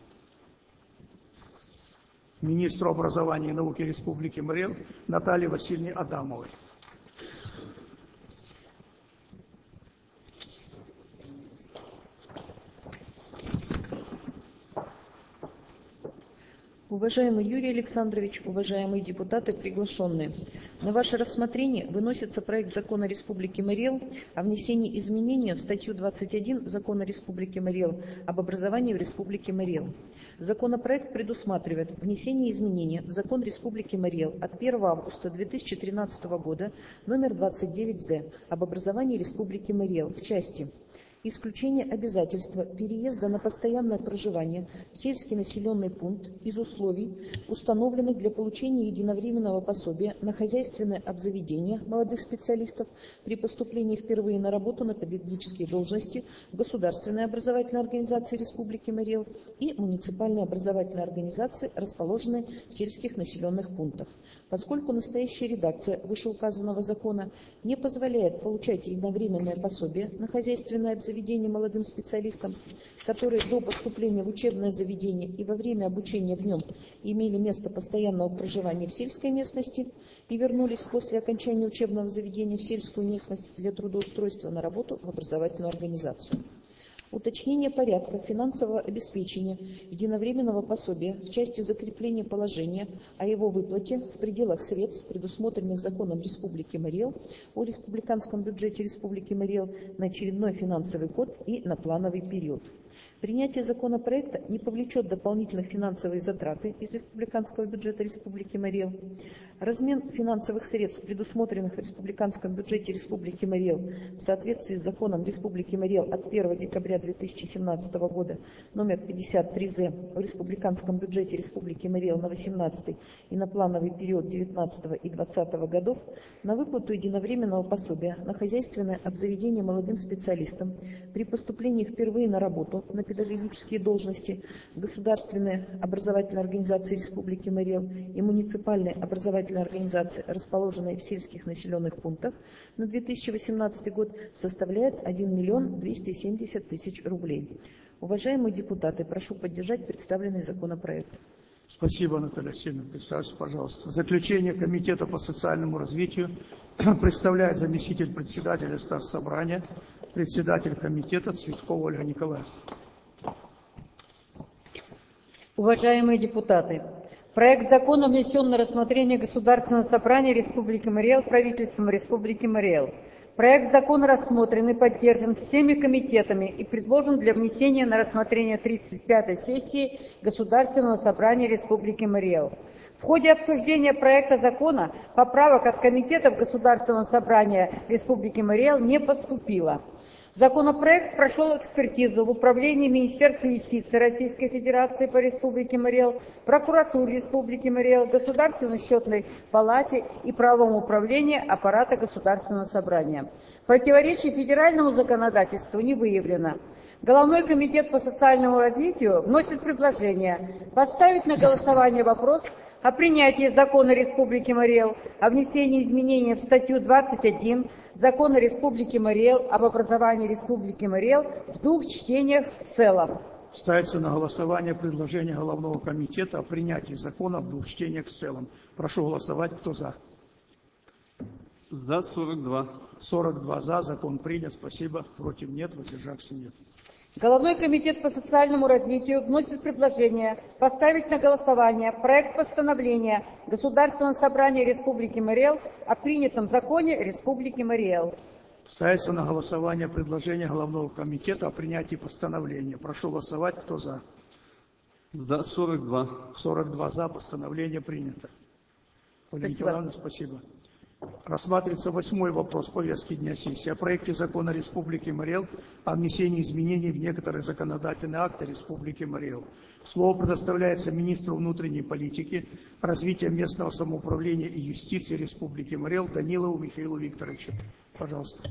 министру образования и науки Республики Марий-Эл Наталье Васильевне Адамовой. Уважаемый Юрий Александрович, уважаемые депутаты, приглашенные, на ваше рассмотрение выносится проект закона Республики Марий-Эл о внесении изменения в статью 21 Закона Республики Марий-Эл об образовании в Республике Марий-Эл. Законопроект предусматривает внесение изменения в Закон Республики Марий-Эл от 1 августа 2013 года номер 29-З об образовании Республики Марий-Эл в части исключение обязательства переезда на постоянное проживание в сельский населенный пункт из условий, установленных для получения единовременного пособия на хозяйственное обзаведение молодых специалистов при поступлении впервые на работу на педагогические должности в государственной образовательной организации Республики Марий Эл и муниципальной образовательной организации, расположенной в сельских населенных пунктах. Поскольку настоящая редакция вышеуказанного закона не позволяет получать единовременное пособие на хозяйственное обзаведение молодым специалистам, которые до поступления в учебное заведение и во время обучения в нем имели место постоянного проживания в сельской местности и вернулись после окончания учебного заведения в сельскую местность для трудоустройства на работу в образовательную организацию. Уточнение порядка финансового обеспечения единовременного пособия в части закрепления положения о его выплате в пределах средств, предусмотренных законом Республики Марий Эл о республиканском бюджете Республики Марий Эл на очередной финансовый год и на плановый период. Принятие законопроекта не повлечет дополнительных финансовые затраты из республиканского бюджета Республики Марий Эл. Размен финансовых средств, предусмотренных в республиканском бюджете Республики Марий Эл в соответствии с законом Республики Марий Эл от 1 декабря 2017 года номер 53З о республиканском бюджете Республики Марий Эл на 18 и на плановый период 19 и 20 годов на выплату единовременного пособия на хозяйственное обзаведение молодым специалистам при поступлении впервые на работу на педагогические должности государственной образовательной организации Республики Марий Эл и муниципальной образовательной организации, расположенной в сельских населенных пунктах, на 2018 год составляет 1 миллион 270 тысяч рублей. Уважаемые депутаты, прошу поддержать представленный законопроект. Спасибо, Наталья Алексеевна. Представьте, пожалуйста. Заключение Комитета по социальному развитию представляет заместитель председателя Старсобрания, председатель комитета Цветкова Ольга Николаевна. Уважаемые депутаты, проект закона внесен на рассмотрение Государственного собрания Республики Марий Эл правительством Республики Марий Эл. Проект закона рассмотрен и поддержан всеми комитетами и предложен для внесения на рассмотрение 35-й сессии Государственного собрания Республики Марий Эл. В ходе обсуждения проекта закона поправок от комитетов Государственного собрания Республики Марий Эл не поступило. Законопроект прошел экспертизу в управлении Министерства юстиции Российской Федерации по Республике Марий Эл, прокуратуре Республики Марий Эл, Государственной счетной палате и правовом управлении аппарата Государственного собрания. Противоречий федеральному законодательству не выявлено. Головной комитет по социальному развитию вносит предложение поставить на голосование вопрос о принятии закона Республики Марий Эл о внесении изменений в статью 21 Закона Республики Марий Эл об образовании Республики Марий Эл в двух чтениях в целом. Ставится на голосование предложение Головного комитета о принятии закона в двух чтениях в целом. Прошу голосовать. Кто за? За 42. 42 за. Закон принят. Спасибо. Против нет. Воздержавшихся нет. Головной комитет по социальному развитию вносит предложение поставить на голосование проект постановления Государственного собрания Республики Марий Эл о принятом законе Республики Марий Эл. Ставится на голосование предложение Головного комитета о принятии постановления. Прошу голосовать. Кто за? За 42. 42 за. Постановление принято. Ольга Николаевна, спасибо. Рассматривается 8-й вопрос повестки дня сессии о проекте закона Республики Марий Эл о внесении изменений в некоторые законодательные акты Республики Марий Эл. Слово предоставляется министру внутренней политики, развития местного самоуправления и юстиции Республики Марий Эл Данилову Михаилу Викторовичу. Пожалуйста.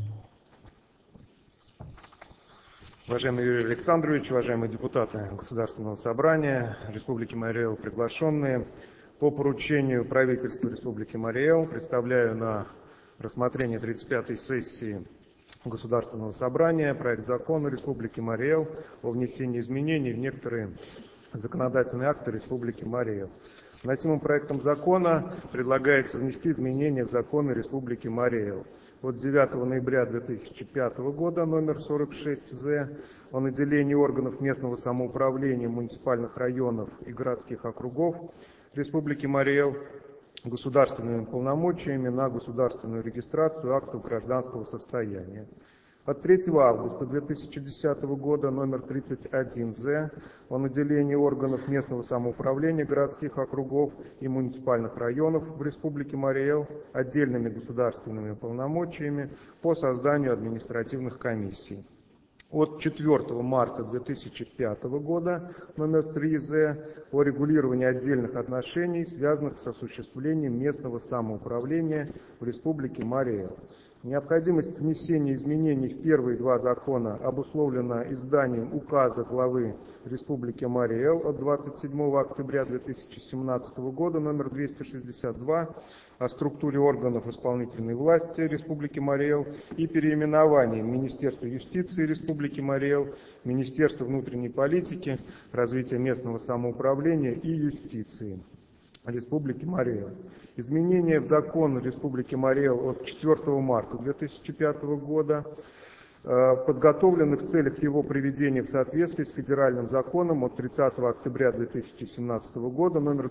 Уважаемый Юрий Александрович, уважаемые депутаты Государственного собрания Республики Марий Эл, приглашенные, по поручению правительства Республики Марий Эл представляю на рассмотрение 35-й сессии Государственного собрания проект закона Республики Марий Эл о внесении изменений в некоторые законодательные акты Республики Марий Эл. Вносимым проектом закона предлагается внести изменения в законы Республики Марий Эл. От 9 ноября 2005 года номер 46З о наделении органов местного самоуправления, муниципальных районов и городских округов Республики Марий Эл государственными полномочиями на государственную регистрацию актов гражданского состояния. От 3 августа 2010 года номер 31З о наделении органов местного самоуправления, городских округов и муниципальных районов в Республике Марий Эл отдельными государственными полномочиями по созданию административных комиссий. от 4 марта 2005 года, номер 3З, о регулировании отдельных отношений, связанных с осуществлением местного самоуправления в Республике Марий-Эл. Необходимость внесения изменений в первые два закона обусловлена изданием указа главы Республики Марий-Эл от 27 октября 2017 года номер 262 о структуре органов исполнительной власти Республики Марий-Эл и переименованием Министерства юстиции Республики Марий-Эл, Министерства внутренней политики, развития местного самоуправления и юстиции Республики Марий-Эл. Изменения в закон Республики Марий-Эл от 4 марта 2005 года подготовлены в целях его приведения в соответствие с федеральным законом от 30 октября 2017 года номер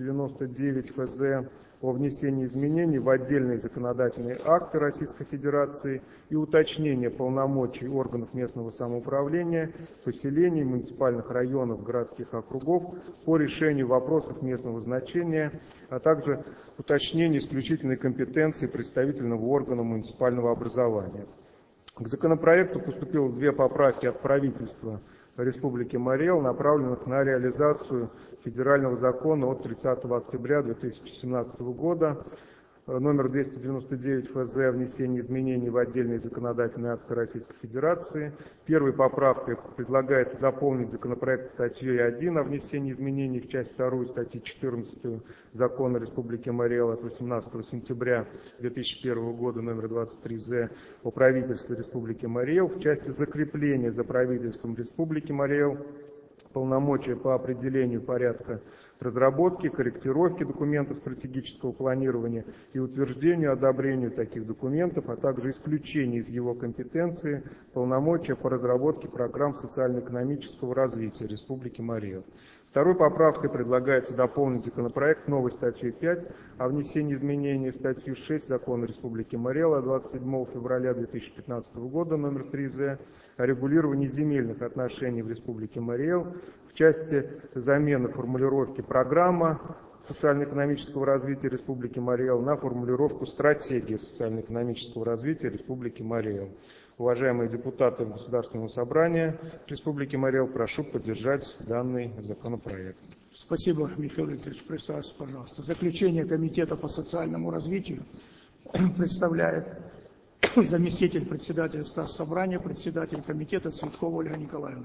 299 ФЗ о внесении изменений в отдельные законодательные акты Российской Федерации и уточнение полномочий органов местного самоуправления, поселений, муниципальных районов, городских округов по решению вопросов местного значения, а также уточнение исключительной компетенции представительного органа муниципального образования. К законопроекту поступило две поправки от правительства Республики Марий-Эл, направленных на реализацию федерального закона от 30 октября 2017 года номер 299 ФЗ о внесении изменений в отдельные законодательные акты Российской Федерации. Первой поправкой предлагается дополнить законопроект статьей 1 о внесении изменений в часть 2 статьи 14 Закона Республики Марий-Эл от 18 сентября 2001 года номер 23З о правительстве Республики Марий-Эл в части закрепления за правительством Республики Марий-Эл полномочия по определению порядка разработки, корректировки документов стратегического планирования и утверждению, одобрению таких документов, а также исключению из его компетенции полномочия по разработке программ социально-экономического развития Республики Марий-Эл. Второй поправкой предлагается дополнить законопроект новой статьей 5 о внесении изменений в статью 6 Закона Республики Марий-Эл от 27 февраля 2015 года номер 3З о регулировании земельных отношений в Республике Марий-Эл в части замены формулировки «программа социально-экономического развития Республики Марий-Эл» на формулировку «стратегия социально-экономического развития Республики Марий-Эл». Уважаемые депутаты Государственного собрания Республики Марий-Эл, прошу поддержать данный законопроект. Спасибо, Михаил Викторович. Присаживайтесь, пожалуйста. Заключение Комитета по социальному развитию представляет заместитель председателя Собрания, председатель комитета Цветкова Ольга Николаевна.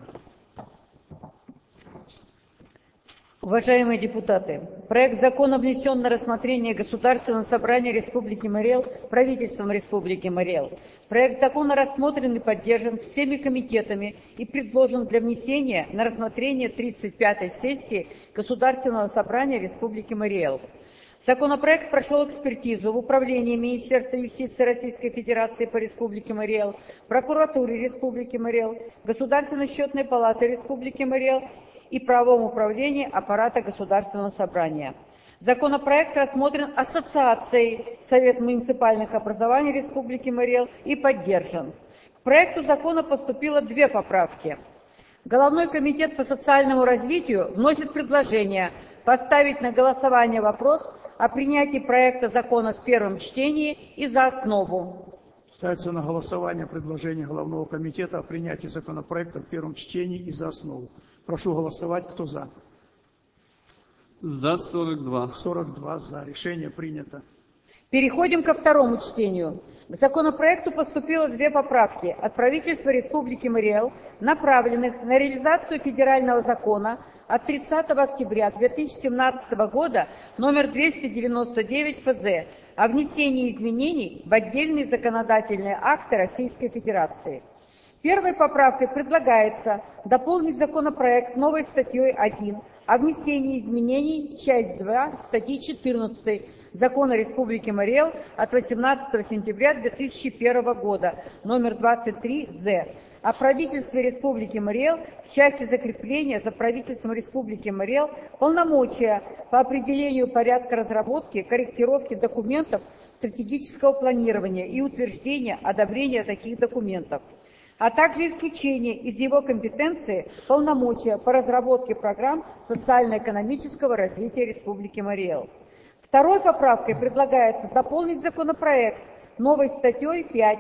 Уважаемые депутаты, проект закона внесен на рассмотрение Государственного собрания Республики Марий-Эл правительством Республики Марий-Эл. Проект закона рассмотрен и поддержан всеми комитетами и предложен для внесения на рассмотрение 35-й сессии Государственного собрания Республики Марий-Эл. Законопроект прошел экспертизу в Управлении Министерства юстиции Российской Федерации по Республике Марий-Эл, Прокуратуре Республики Марий-Эл, Государственной счетной палаты Республики Марий-Эл и правовом управлении аппарата Государственного собрания. Законопроект рассмотрен Ассоциацией Совет муниципальных образований Республики Марий-Эл и поддержан. К проекту закона поступило две поправки. Головной комитет по социальному развитию вносит предложение поставить на голосование вопрос о принятии проекта закона в первом чтении и за основу. Ставится на голосование предложение Головного комитета о принятии законопроекта в первом чтении и за основу. Прошу голосовать. Кто за? За 42. 42 за. Решение принято. Переходим ко второму чтению. К законопроекту поступило две поправки от правительства Республики Марий-Эл, направленных на реализацию федерального закона от 30 октября 2017 года номер 299 ФЗ о внесении изменений в отдельные законодательные акты Российской Федерации. Первой поправкой предлагается дополнить законопроект новой статьей 1 о внесении изменений в часть 2 статьи 14 Закона Республики Марий-Эл от 18 сентября 2001 года, номер 23З, о правительстве Республики Марий-Эл в части закрепления за правительством Республики Марий-Эл полномочия по определению порядка разработки, корректировки документов стратегического планирования и утверждения, одобрения таких документов, а также исключение из его компетенции полномочия по разработке программ социально-экономического развития Республики Марий-Эл. Второй поправкой предлагается дополнить законопроект новой статьей 5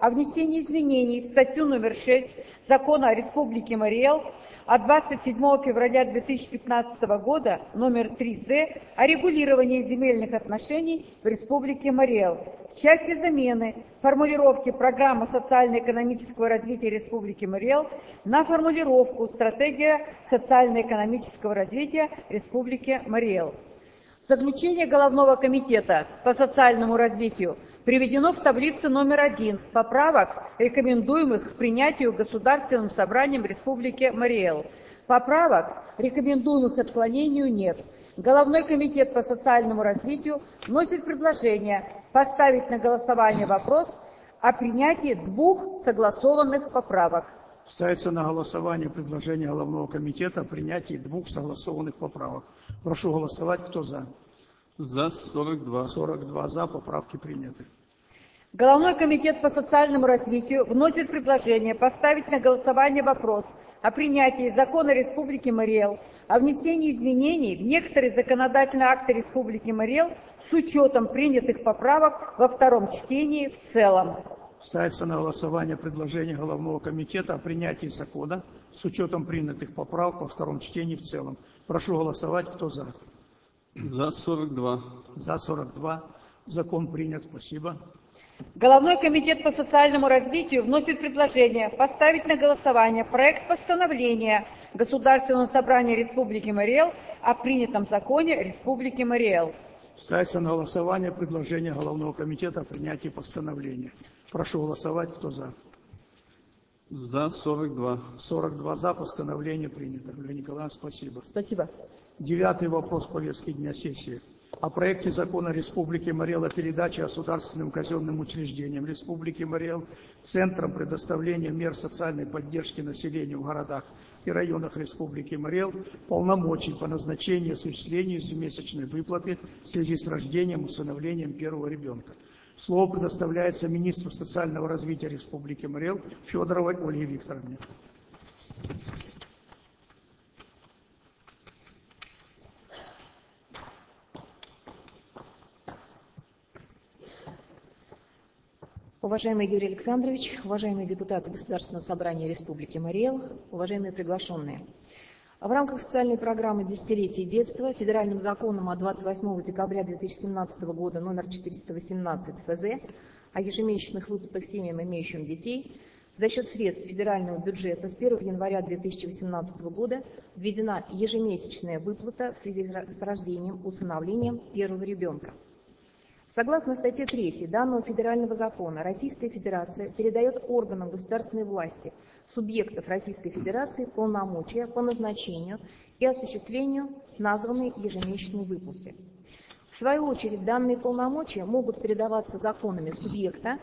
о внесении изменений в статью номер 6 Закона о Республике Мари-Эл от 27 февраля 2015 года номер 3З о регулировании земельных отношений в Республике Мари-Эл в части замены формулировки программы социально-экономического развития Республики Мари-Эл на формулировку стратегия социально-экономического развития Республики Мари-Эл. Заключение Головного комитета по социальному развитию приведено в таблице номер 1 поправок, рекомендуемых к принятию Государственным собранием Республики Мари-Эл. Поправок, рекомендуемых к отклонению, нет. Головной комитет по социальному развитию вносит предложение поставить на голосование вопрос о принятии 2 согласованных поправок. Ставится на голосование предложение Головного комитета о принятии 2 согласованных поправок. Прошу голосовать. Кто за? За 42. 42 за. Поправки приняты. Головной комитет по социальному развитию вносит предложение поставить на голосование вопрос о принятии Закона Республики Мари-Эл о внесении изменений в некоторые законодательные акты Республики Мари-Эл с учетом принятых поправок во втором чтении в целом. Ставится на голосование предложение Головного комитета о принятии закона с учетом принятых поправок во втором чтении в целом. Прошу голосовать. Кто за? За 42. За 42. Закон принят. Спасибо. Головной комитет по социальному развитию вносит предложение поставить на голосование проект постановления Государственного собрания Республики Мари-Эл о принятом законе Республики Мари-Эл. Ставится на голосование предложение Головного комитета о принятии постановления. Прошу голосовать. Кто за? За 42. 42 за. Постановление принято. Юлия Николаевна, спасибо. Спасибо. 9-й вопрос повестки дня сессии. О проекте закона Республики Мари-Эл о передаче государственным казенным учреждениям Республики Мари-Эл Центрам предоставления мер социальной поддержки населению в городах и районах Республики Мари-Эл полномочий по назначению и осуществлению ежемесячной выплаты в связи с рождением и усыновлением первого ребенка. Слово предоставляется министру социального развития Республики Мари-Эл Федоровой Ольге Викторовне. Уважаемый Юрий Александрович, уважаемые депутаты Государственного собрания Республики Мари-Эл, уважаемые приглашенные. В рамках социальной программы «Десятилетие детства» федеральным законом от 28 декабря 2017 года номер 418 ФЗ о ежемесячных выплатах семьям, имеющим детей, за счет средств федерального бюджета с 1 января 2018 года введена ежемесячная выплата в связи с рождением, усыновлением первого ребенка. Согласно статье 3 данного федерального закона, Российская Федерация передает органам государственной власти субъектов Российской Федерации полномочия по назначению и осуществлению названной ежемесячной выплаты. В свою очередь, данные полномочия могут передаваться законами субъекта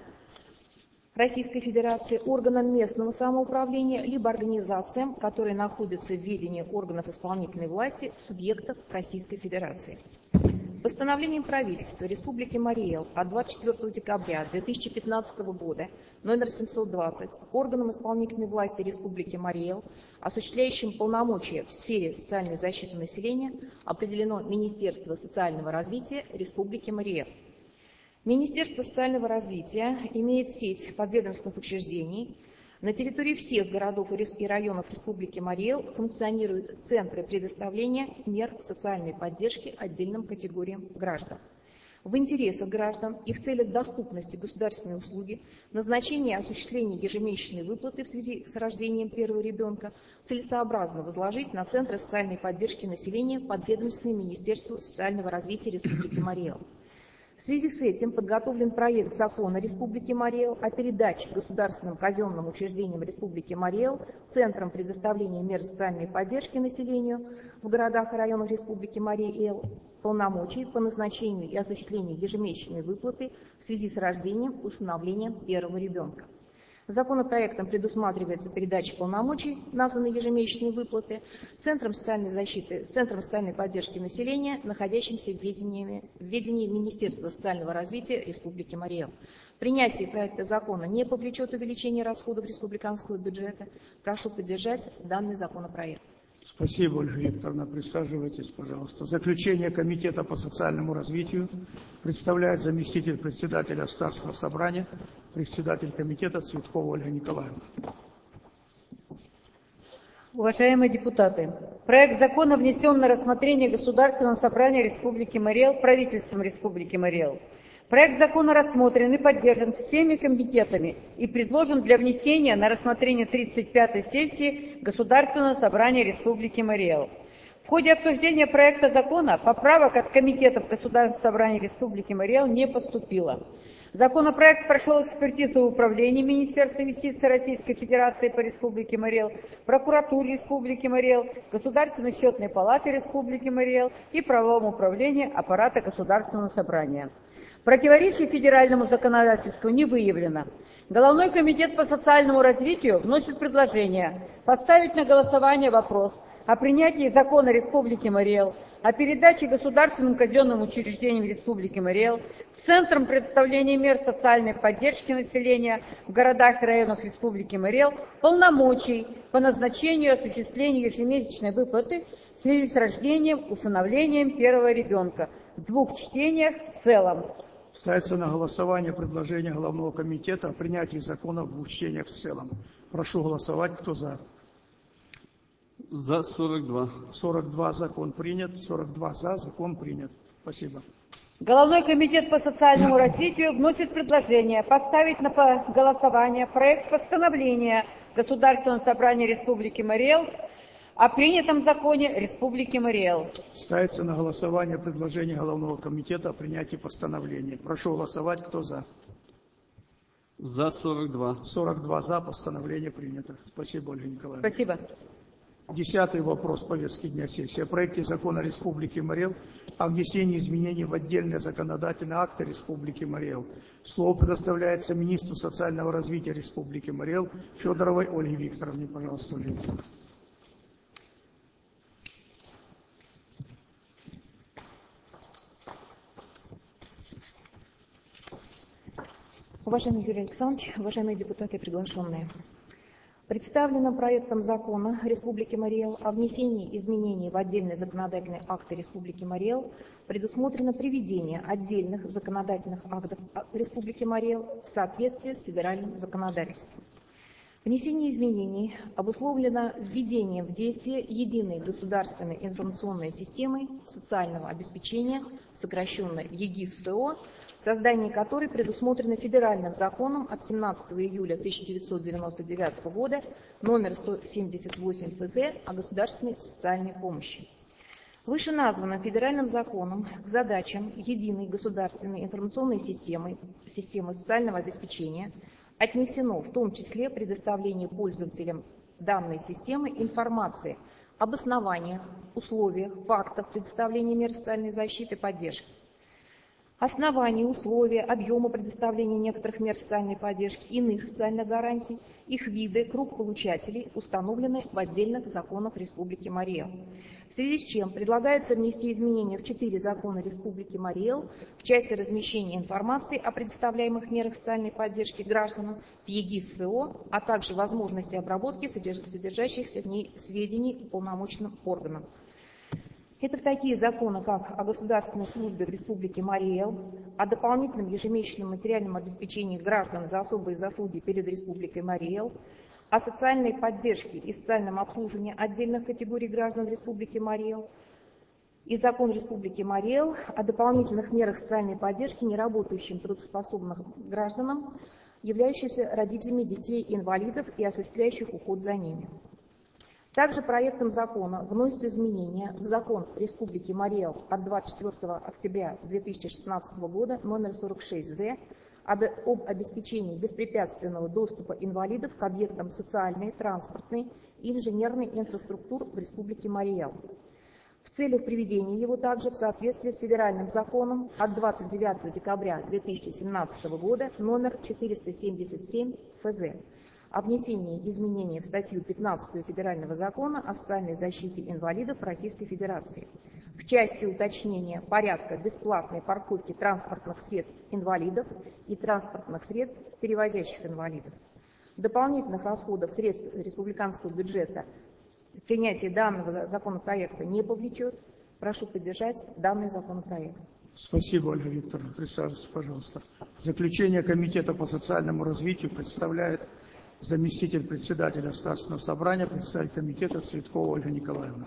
Российской Федерации, органам местного самоуправления, либо организациям, которые находятся в ведении органов исполнительной власти субъектов Российской Федерации. Постановлением правительства Республики Мари-Эл от 24 декабря 2015 года номер 720 органам исполнительной власти Республики Мари-Эл, осуществляющим полномочия в сфере социальной защиты населения, определено Министерство социального развития Республики Мари-Эл. Министерство социального развития имеет сеть подведомственных учреждений. На территории всех городов и районов Республики Мари-Эл функционируют центры предоставления мер социальной поддержки отдельным категориям граждан. В интересах граждан и в целях доступности государственной услуги, назначения и осуществления ежемесячной выплаты в связи с рождением первого ребенка целесообразно возложить на центры социальной поддержки населения подведомственные Министерству социального развития Республики Мари-Эл. В связи с этим подготовлен проект закона Республики Мари-Эл о передаче государственным казенным учреждениям Республики Мари-Эл Центрам предоставления мер социальной поддержки населению в городах и районах Республики Мари-Эл полномочий по назначению и осуществлению ежемесячной выплаты в связи с рождением и усыновлением первого ребенка. Законопроектом предусматривается передача полномочий названной ежемесячной выплаты Центрам социальной защиты, Центрам социальной поддержки населения, находящимся в ведении Министерства социального развития Республики Мари-Эл. Принятие проекта закона не повлечет увеличения расходов республиканского бюджета. Прошу поддержать данный законопроект. Спасибо, Ольга Викторовна. Присаживайтесь, пожалуйста. Заключение Комитета по социальному развитию представляет заместитель председателя Государственного собрания председатель комитета Цветкова Ольга Николаевна. Уважаемые депутаты, проект закона внесен на рассмотрение Государственного собрания Республики Марий Эл правительством Республики Марий Эл. Проект закона рассмотрен и поддержан всеми комитетами и предложен для внесения на рассмотрение 35-й сессии Государственного собрания Республики Марий Эл. В ходе обсуждения проекта закона поправок от комитетов Государственного собрания Республики Марий Эл не поступило. Законопроект прошел экспертизу в управлении Министерства юстиции Российской Федерации по Республике Марий Эл, прокуратуре Республики Марий Эл, Государственной счетной палате Республики Марий Эл и правовом управлении аппарата Государственного собрания. Противоречий федеральному законодательству не выявлено. Головной комитет по социальному развитию вносит предложение поставить на голосование вопрос о принятии закона Республики Марий Эл о передаче государственным казенным учреждениям Республики Марий Эл, Центром предоставления мер социальной поддержки населения в городах и районах Республики Марий Эл полномочий по назначению и осуществлению ежемесячной выплаты в связи с рождением и усыновлением первого ребенка в двух чтениях в целом. Ставится на голосование предложение Головного комитета о принятии закона в двух чтениях в целом. Прошу голосовать. Кто за? За 42. 42 закон принят. 42 за, закон принят. Спасибо. Головной комитет по социальному развитию вносит предложение поставить на голосование проект постановления Государственного собрания Республики Марий Эл о принятом законе Республики Марий Эл. Ставится на голосование предложение Головного комитета о принятии постановления. Прошу голосовать. Кто за? За 42. 42 за. Постановление принято. Спасибо, Ольга Николаевна. Спасибо. 10-й вопрос повестки дня сессии. О проекте закона Республики Марий Эл о внесении изменений в отдельные законодательные акты Республики Марий Эл. Слово предоставляется министру социального развития Республики Марий Эл Федоровой Ольге Викторовне. Пожалуйста, Ольга Викторовна. Уважаемый Юрий Александрович, уважаемые депутаты и приглашенные. Представленным проектом закона Республики Марий Эл о внесении изменений в отдельные законодательные акты Республики Марий Эл предусмотрено приведение отдельных законодательных актов Республики Марий Эл в соответствии с федеральным законодательством. Внесение изменений обусловлено введением в действие единой государственной информационной системы социального обеспечения, сокращенно ЕГИС-СО, создание которой предусмотрено федеральным законом от 17 июля 1999 года номер 178 ФЗ о государственной социальной помощи. Вышеназванным федеральным законом к задачам единой государственной информационной системы социального обеспечения отнесено в том числе предоставление пользователям данной системы информации об основаниях, условиях, фактах предоставления мер социальной защиты и поддержки, основания, условия, объема предоставления некоторых мер социальной поддержки, иных социальных гарантий, их виды, круг получателей, установлены в отдельных законах Республики Марий Эл. В связи с чем предлагается внести изменения в 4 закона Республики Марий Эл в части размещения информации о предоставляемых мерах социальной поддержки гражданам в ЕГИС-СО, а также возможности обработки содержащихся в ней сведений уполномоченным органам. Это в такие законы, как о государственной службе в Республике Марий Эл, о дополнительном ежемесячном материальном обеспечении граждан за особые заслуги перед Республикой Марий Эл, о социальной поддержке и социальном обслуживании отдельных категорий граждан в Республике Марий Эл, и закон Республики Марий Эл о дополнительных мерах социальной поддержки неработающим трудоспособным гражданам, являющимся родителями детей-инвалидов и осуществляющих уход за ними. Также проектом закона вносятся изменения в закон Республики Марий Эл от 24 октября 2016 года номер 46-З об обеспечении беспрепятственного доступа инвалидов к объектам социальной, транспортной и инженерной инфраструктуры в Республике Марий Эл. В целях приведения его также в соответствии с федеральным законом от 29 декабря 2017 года номер 477 ФЗ о внесении изменений в статью 15 Федерального закона о социальной защите инвалидов Российской Федерации в части уточнения порядка бесплатной парковки транспортных средств инвалидов и транспортных средств, перевозящих инвалидов. Дополнительных расходов средств республиканского бюджета принятие данного законопроекта не повлечет. Прошу поддержать данный законопроект. Спасибо, Ольга Викторовна. Присаживайтесь, пожалуйста. Заключение Комитета по социальному развитию представляет заместитель председателя Государственного собрания, председатель комитета Цветкова Ольга Николаевна.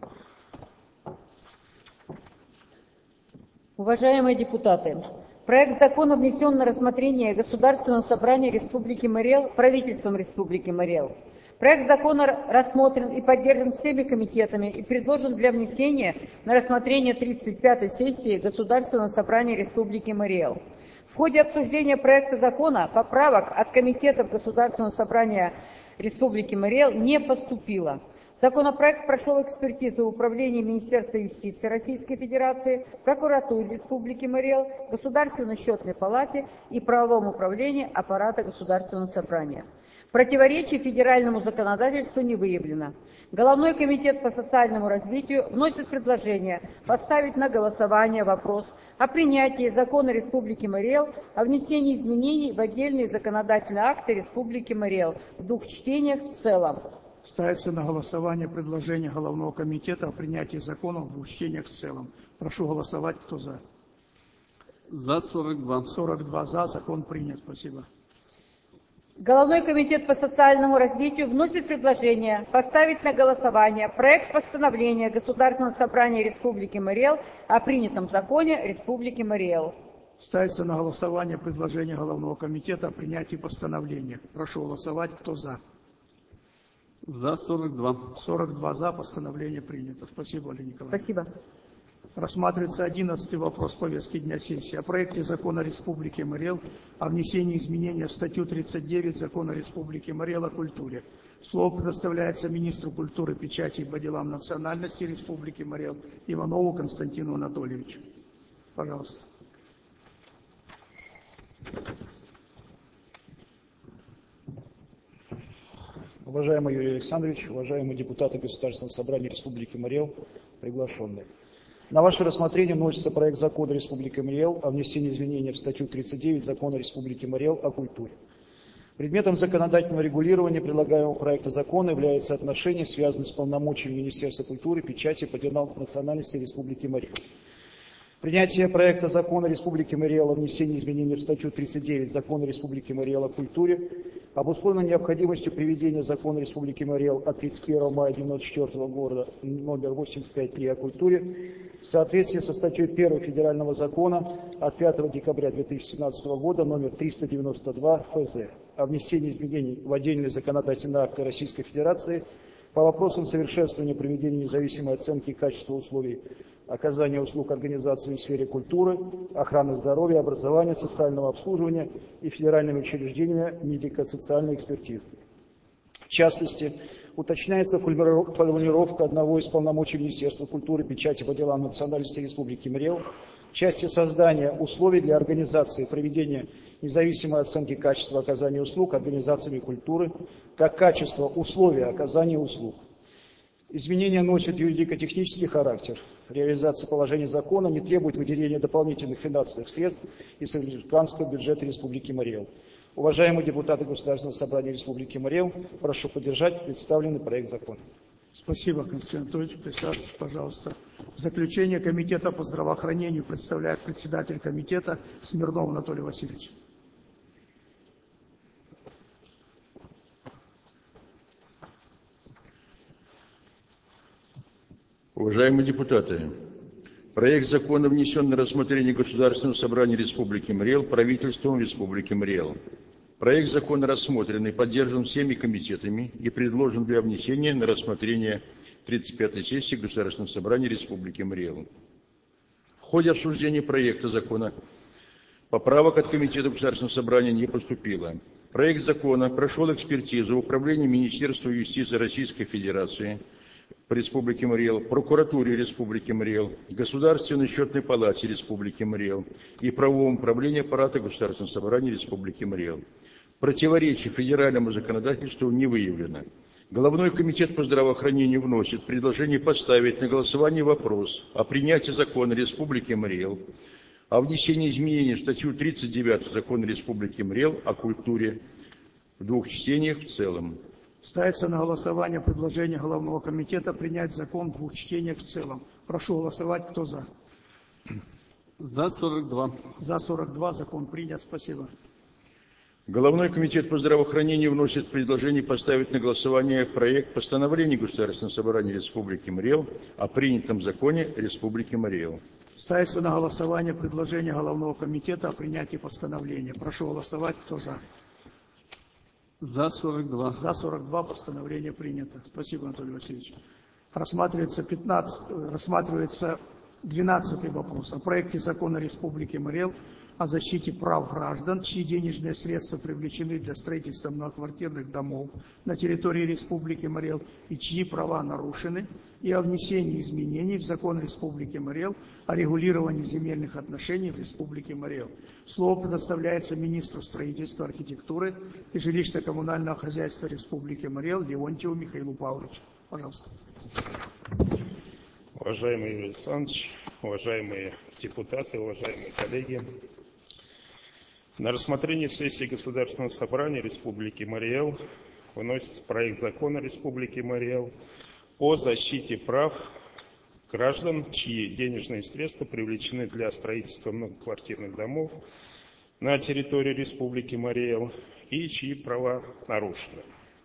Уважаемые депутаты, проект закона внесен на рассмотрение Государственного собрания Республики Мари-Эл правительством Республики Мари-Эл. Проект закона рассмотрен и поддержан всеми комитетами и предложен для внесения на рассмотрение 35-й сессии Государственного собрания Республики Мари-Эл. В ходе обсуждения проекта закона поправок от комитетов Государственного собрания Республики Мари-Эл не поступило. Законопроект прошел экспертизу Управления Министерства юстиции Российской Федерации, прокуратуры Республики Мари-Эл, Государственной счетной палате и правовом управлении аппарата Государственного собрания. Противоречий федеральному законодательству не выявлено. Головной комитет по социальному развитию вносит предложение поставить на голосование вопрос о принятии закона Республики Мари-Эл о внесении изменений в отдельные законодательные акты Республики Мари-Эл в двух чтениях в целом. Ставится на голосование предложение Головного комитета о принятии закона в двух чтениях в целом. Прошу голосовать, кто за. За 42. 42 за, закон принят. Спасибо. Головной комитет по социальному развитию вносит предложение поставить на голосование проект постановления Государственного собрания Республики Мари-Эл о принятом законе Республики Мари-Эл. Ставится на голосование предложение Головного комитета о принятии постановления. Прошу голосовать, кто за. За 42. 42 за, постановление принято. Спасибо, Ольга Николаевна. Спасибо. Рассматривается 11-й вопрос повестки дня сессии о проекте закона Республики Мари-Эл о внесении изменения в статью 39 закона Республики Мари-Эл о культуре. Слово предоставляется министру культуры, печати и по делам национальности Республики Мари-Эл Иванову Константину Анатольевичу. Пожалуйста. Уважаемый Юрий Александрович, уважаемые депутаты Государственного собрания Республики Мари-Эл, приглашенные. На ваше рассмотрение вносится проект закона Республики Мари-Эл о внесении изменений в статью 39 закона Республики Мари-Эл о культуре. Предметом законодательного регулирования предлагаемого проекта закона является отношения, связанные с полномочиями Министерства культуры, печати по делам национальности Республики Мари-Эл. Принятие проекта закона Республики Мари-Эл о внесении изменений в статью 39 закона Республики Мари-Эл о культуре обусловлено необходимостью приведения закона Республики Мари-Эл от 31 мая 1994 года номер 85.3 о культуре в соответствии со статьей 1 Федерального закона от 5 декабря 2017 года номер 392 ФЗ о внесении изменений в отдельные законодательные акты Российской Федерации по вопросам совершенствования проведения независимой оценки качества условий оказания услуг организации в сфере культуры, охраны здоровья, образования, социального обслуживания и федеральными учреждениями медико-социальной экспертизы. В частности, уточняется формулировка одного из полномочий Министерства культуры, печати по делам национальности Республики Мари-Эл в части создания условий для организации проведения независимой оценки качества оказания услуг организациями культуры, как качество условия оказания услуг. Изменения носят юридико-технический характер. Реализация положений закона не требует выделения дополнительных финансовых средств из республиканского бюджета Республики Мари-Эл. Уважаемые депутаты Государственного собрания Республики Мари-Эл, прошу поддержать представленный проект закона. Спасибо, Константин Анатольевич. Присаживайтесь, пожалуйста. Заключение Комитета по здравоохранению представляет председатель комитета Смирнов Анатолий Васильевич. Уважаемые депутаты, проект закона внесен на рассмотрение Государственного собрания Республики Мари-Эл правительством Республики Мари-Эл. Проект закона рассмотрен и поддержан всеми комитетами и предложен для внесения на рассмотрение 35-й сессии Государственного собрания Республики Мари-Эл. В ходе обсуждения проекта закона поправок от Комитета Государственного собрания не поступило. Проект закона прошел экспертизу Управления Министерства юстиции Российской Федерации по Республике Мари-Эл, Прокуратуре Республики Мари-Эл, Государственной счетной палате Республики Мари-Эл и правовом управлении аппарата Государственного собрания Республики Мари-Эл. Противоречий федеральному законодательству не выявлено. Головной комитет по здравоохранению вносит предложение поставить на голосование вопрос о принятии закона Республики Мари-Эл о внесении изменений в статью 39 закона Республики Мари-Эл о культуре в двух чтениях в целом. Ставится на голосование предложение Головного комитета принять закон в двух чтениях в целом. Прошу голосовать, кто за. За 42. За 42. Закон принят. Спасибо. Головной комитет по здравоохранению вносит предложение поставить на голосование проект постановления Государственного собрания Республики Марий Эл о принятом законе Республики Марий Эл. Ставится на голосование предложение Головного комитета о принятии постановления. Прошу голосовать. Кто за? За 42. За 42. Постановление принято. Спасибо, Анатолий Васильевич. Рассматривается 12-й вопрос о проекте закона Республики Марий Эл о защите прав граждан, чьи денежные средства привлечены для строительства многоквартирных домов на территории Республики Марий Эл и чьи права нарушены, и о внесении изменений в закон Республики Марий Эл о регулировании земельных отношений в Республике Марий Эл. Слово предоставляется министру строительства, архитектуры и жилищно-коммунального хозяйства Республики Марий Эл Леонтьеву Михаилу Павловичу. Пожалуйста. Уважаемый Юрий Александрович, уважаемые депутаты, уважаемые коллеги, на рассмотрение сессии Государственного собрания Республики Марий Эл выносится проект закона Республики Марий Эл о защите прав граждан, чьи денежные средства привлечены для строительства многоквартирных домов на территории Республики Марий Эл и чьи права нарушены,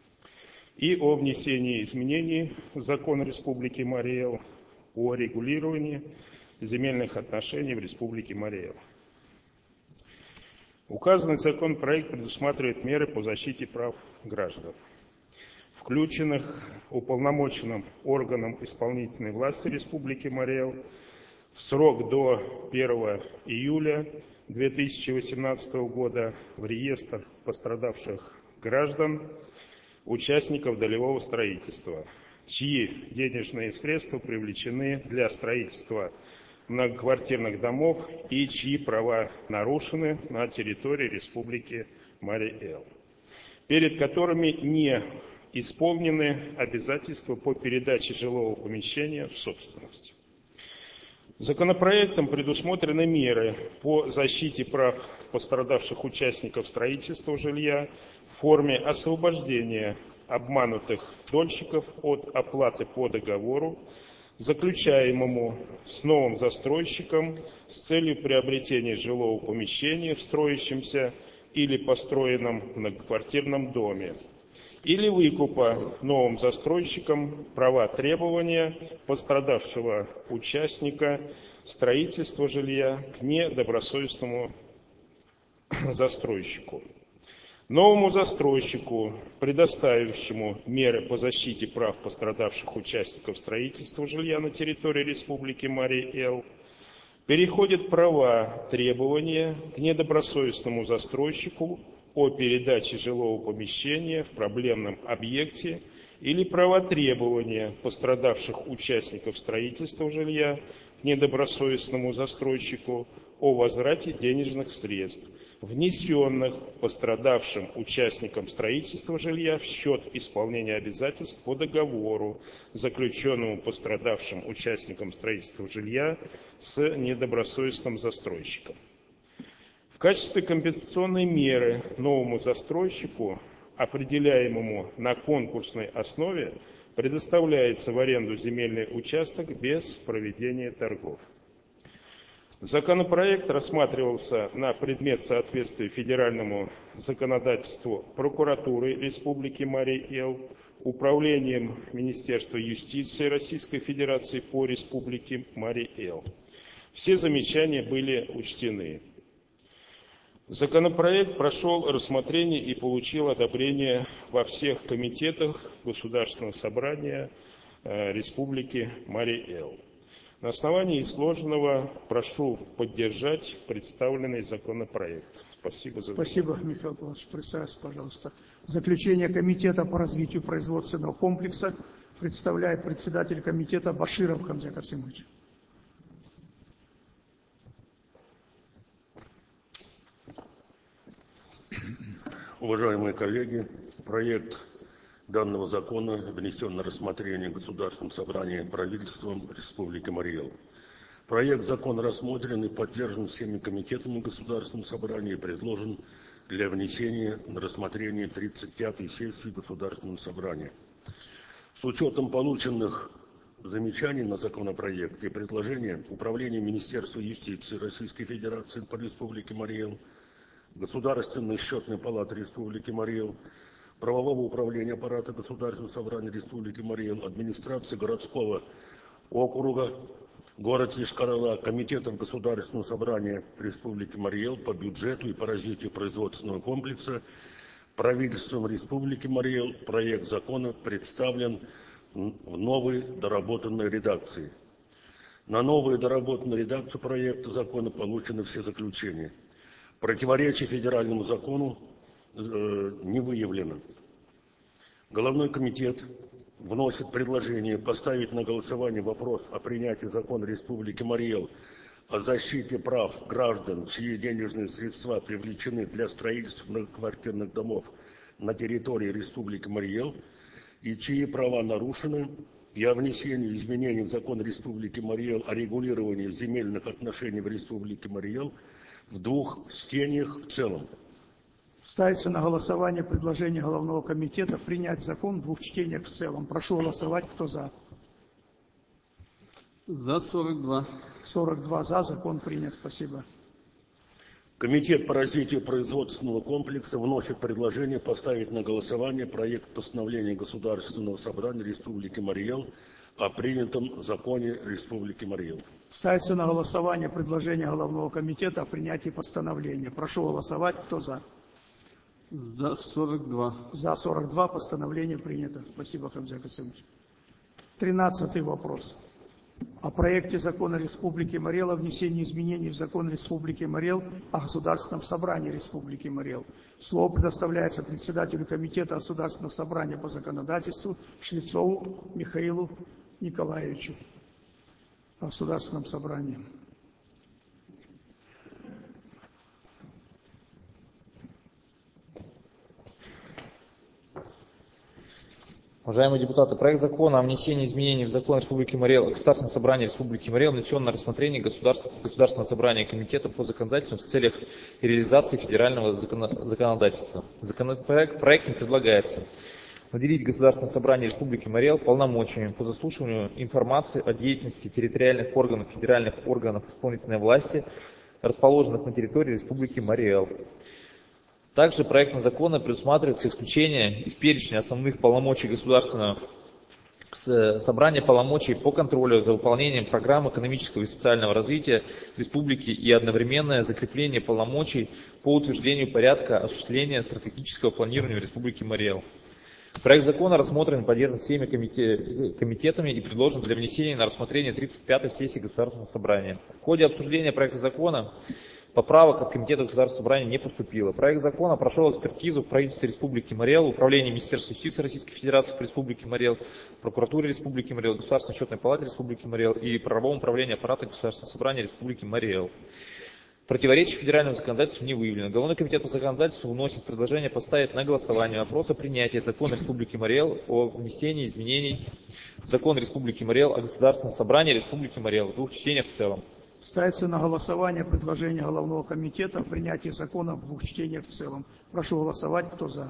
и о внесении изменений в закон Республики Марий Эл о регулировании земельных отношений в Республике Марий Эл. Указанный законопроект предусматривает меры по защите прав граждан, включенных уполномоченным органом исполнительной власти Республики Марий Эл в срок до 1 июля 2018 года в реестр пострадавших граждан, участников долевого строительства, чьи денежные средства привлечены для строительства многоквартирных домов и чьи права нарушены на территории Республики Марий Эл, перед которыми не исполнены обязательства по передаче жилого помещения в собственность. Законопроектом предусмотрены меры по защите прав пострадавших участников строительства жилья в форме освобождения обманутых дольщиков от оплаты по договору, заключаемому с новым застройщиком с целью приобретения жилого помещения в строящемся или построенном многоквартирном доме, или выкупа новым застройщиком права требования пострадавшего участника строительства жилья к недобросовестному застройщику. Новому застройщику, предоставившему меры по защите прав пострадавших участников строительства жилья на территории Республики Марий Эл, переходят права требования к недобросовестному застройщику о передаче жилого помещения в проблемном объекте или права требования пострадавших участников строительства жилья к недобросовестному застройщику о возврате денежных средств, внесенных пострадавшим участникам строительства жилья в счет исполнения обязательств по договору, заключенному пострадавшим участникам строительства жилья с недобросовестным застройщиком. В качестве компенсационной меры новому застройщику, определяемому на конкурсной основе, предоставляется в аренду земельный участок без проведения торгов. Законопроект рассматривался на предмет соответствия федеральному законодательству прокуратуры Республики Марий Эл, Управлением Министерства юстиции Российской Федерации по Республике Марий Эл. Все замечания были учтены. Законопроект прошел рассмотрение и получил одобрение во всех комитетах Государственного собрания Республики Марий Эл. На основании изложенного прошу поддержать представленный законопроект. Спасибо за внимание. Спасибо, Михаил Павлович. Присаживайтесь, пожалуйста. Заключение Комитета по развитию производственного комплекса представляет председатель комитета Баширов Хамза Касымович. Уважаемые коллеги, проект данного закона внесен на рассмотрение Государственным собранием правительством Республики Марий Эл. Проект закона рассмотрен и поддержан всеми комитетами Государственного собрания и предложен для внесения на рассмотрение 35-й сессии Государственного собрания. С учетом полученных замечаний на законопроект и предложения Управления Министерства юстиции Российской Федерации по Республике Марий Эл, Государственной счетной палаты Республики Марий Эл, Правового управления аппарата Государственного собрания Республики Марий Эл, администрации городского округа, город Йошкар-Ола, комитетов Государственного собрания Республики Марий Эл по бюджету и по развитию производственного комплекса правительством Республики Марий Эл проект закона представлен в новой доработанной редакции. На новую доработанную редакцию проекта закона получены все заключения. Противоречий федеральному закону не выявлено. Головной комитет вносит предложение поставить на голосование вопрос о принятии закона Республики Марий Эл о защите прав граждан, чьи денежные средства привлечены для строительства многоквартирных домов на территории Республики Марий Эл и чьи права нарушены, и о внесении изменений в закон Республики Марий Эл о регулировании земельных отношений в Республике Марий Эл в двух чтениях в целом. Ставится на голосование предложение Головного комитета принять закон в двух чтениях в целом. Прошу голосовать, кто за. За 42. 42 за, закон принят. Спасибо. Комитет по развитию производственного комплекса вносит предложение поставить на голосование проект постановления Государственного собрания Республики Марий Эл о принятом законе Республики Марий Эл. Ставится на голосование предложение Головного комитета о принятии постановления. Прошу голосовать, кто за. За 42. За 42, постановление принято. Спасибо, Хамзат Касымович. 13-й вопрос. О проекте закона Республики Марий Эл о внесении изменений в закон Республики Марий Эл о Государственном собрании Республики Марий Эл. Слово предоставляется председателю Комитета Государственного собрания по законодательству Шлицову Михаилу Николаевичу о Государственном собрании. Уважаемые депутаты, проект закона о внесении изменений в закон Республики Марий Эл о Государственном собрании Республики Марий Эл внесен на рассмотрение Государственного собрания Комитета по законодательству в целях реализации федерального законодательства. Проектом предлагается наделить Государственное собрание Республики Марий Эл полномочиями по заслушиванию информации о деятельности территориальных органов федеральных органов исполнительной власти, расположенных на территории Республики Марий Эл. Также проектом закона предусматривается исключение из перечня основных полномочий Государственного собрания полномочий по контролю за выполнением программ экономического и социального развития Республики и одновременное закрепление полномочий по утверждению порядка осуществления стратегического планирования в Республике Марий Эл. Проект закона рассмотрен и поддержан всеми комитетами и предложен для внесения на рассмотрение 35-й сессии Государственного собрания. В ходе обсуждения проекта закона поправок от Комитета Государственного собрания не поступило. Проект закона прошел экспертизу в правительстве Республики Марий Эл, Управлении Министерства юстиции Российской Федерации по Республике Марий Эл, Прокуратуре Республики Марий Эл, Государственной счетной палате Республики Марий Эл и Правовом управлении аппарата Государственного собрания Республики Марий Эл. Противоречий федеральному законодательству не выявлено. Головной комитет по законодательству вносит предложение поставить на голосование вопрос о принятии закона Республики Марий Эл о внесении изменений в закон Республики Марий Эл о Государственном собрании Республики Марий Эл в двух чтениях в целом. Ставится на голосование предложение Головного комитета о принятии закона в двух чтениях в целом. Прошу голосовать, кто за.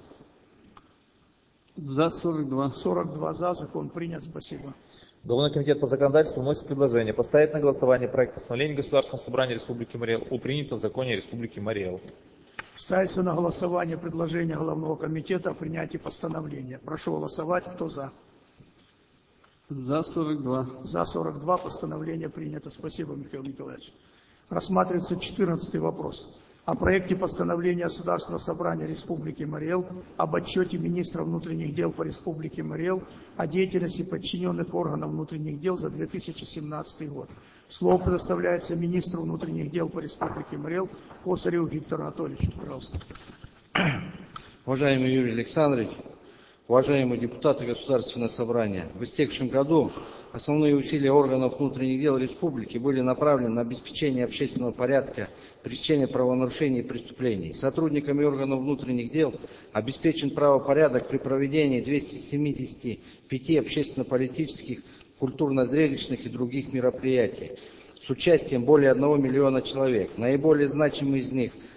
За 42. 42 за, закон принят, спасибо. Головной комитет по законодательству вносит предложение поставить на голосование проект постановления Государственного собрания Республики Марий Эл о принятом законе Республики Марий Эл. Ставится на голосование предложение Головного комитета о принятии постановления. Прошу голосовать, кто за. За 42. За 42, постановление принято. Спасибо, Михаил Николаевич. Рассматривается 14-й вопрос. О проекте постановления Государственного собрания Республики Марий Эл об отчете министра внутренних дел по Республике Марий Эл о деятельности подчиненных органов внутренних дел за 2017 год. Слово предоставляется министру внутренних дел по Республике Марий Эл Косареву Виктору Анатольевичу. Пожалуйста. Уважаемый Юрий Александрович, уважаемые депутаты Государственного собрания, в истекшем году основные усилия органов внутренних дел республики были направлены на обеспечение общественного порядка, пресечение правонарушений и преступлений. Сотрудниками органов внутренних дел обеспечен правопорядок при проведении 275 общественно-политических, культурно-зрелищных и других мероприятий с участием более 1 миллиона человек. Наиболее значимые из них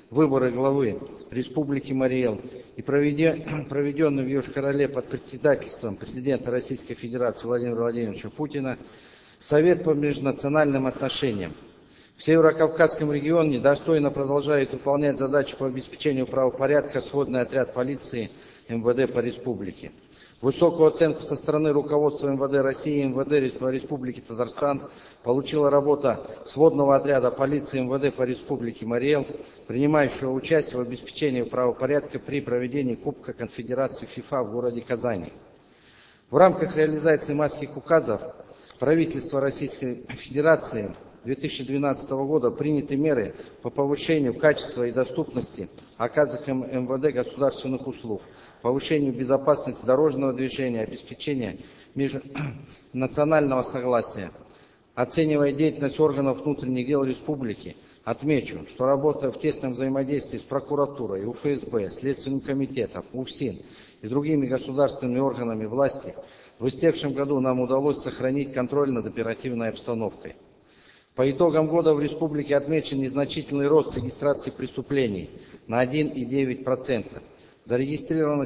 выборы главы Республики Марий Эл и проведенный в Йошкар-Оле под председательством президента Российской Федерации Владимира Владимировича Путина Совет по межнациональным отношениям в Северокавказском регионе достойно продолжает выполнять задачи по обеспечению правопорядка сводный отряд полиции МВД по республике. Высокую оценку со стороны руководства МВД России и МВД Республики Татарстан получила работа сводного отряда полиции МВД по Республике Марий Эл, принимающего участие в обеспечении правопорядка при проведении Кубка Конфедерации ФИФА в городе Казани. В рамках реализации майских указов правительства Российской Федерации 2012 года приняты меры по повышению качества и доступности оказываемых МВД государственных услуг, повышению безопасности дорожного движения, обеспечению межнационального согласия. Оценивая деятельность органов внутренних дел республики, отмечу, что работа в тесном взаимодействии с прокуратурой, УФСБ, Следственным комитетом, УФСИН и другими государственными органами власти в истекшем году нам удалось сохранить контроль над оперативной обстановкой. По итогам года в республике отмечен незначительный рост регистрации преступлений на 1,9%. Зарегистрировано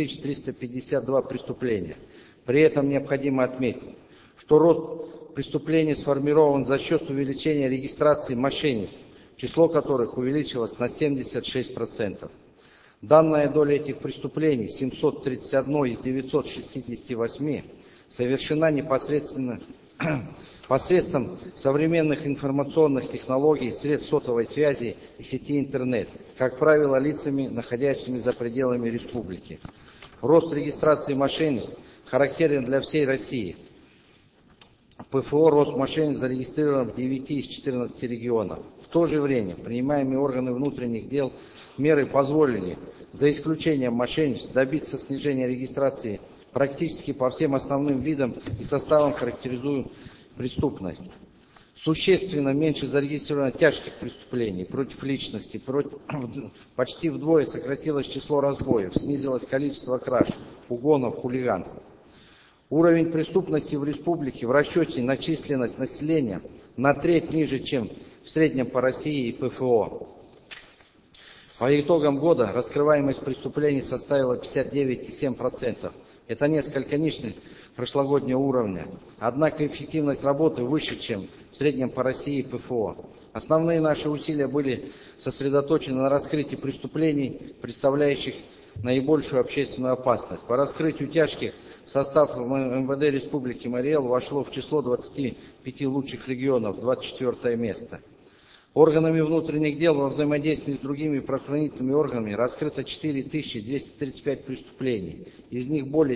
7352 преступления. При этом необходимо отметить, что рост преступлений сформирован за счет увеличения регистрации мошенников, число которых увеличилось на 76%. Данная доля этих преступлений, 731 из 968, совершена непосредственно посредством современных информационных технологий, средств сотовой связи и сети интернет, как правило, лицами, находящимися за пределами республики. Рост регистрации мошенников характерен для всей России. ПФО рост мошенников зарегистрирован в 9 из 14 регионов. В то же время принимаемые органы внутренних дел меры позволили, за исключением мошенничества, добиться снижения регистрации практически по всем основным видам и составам, характеризуемым преступность. Существенно меньше зарегистрировано тяжких преступлений против личности, почти вдвое сократилось число разбоев, снизилось количество краж, угонов, хулиганств. Уровень преступности в республике в расчете на численность населения на треть ниже, чем в среднем по России и ПФО. По итогам года раскрываемость преступлений составила 59,7%. Это несколько ниже прошлогоднего уровня. Однако эффективность работы выше, чем в среднем по России и ПФО. Основные наши усилия были сосредоточены на раскрытии преступлений, представляющих наибольшую общественную опасность. По раскрытию тяжких в состав МВД Республики Марий Эл вошло в число 25 лучших регионов, 24 место. Органами внутренних дел во взаимодействии с другими правоохранительными органами раскрыто 4235 преступлений. Из них более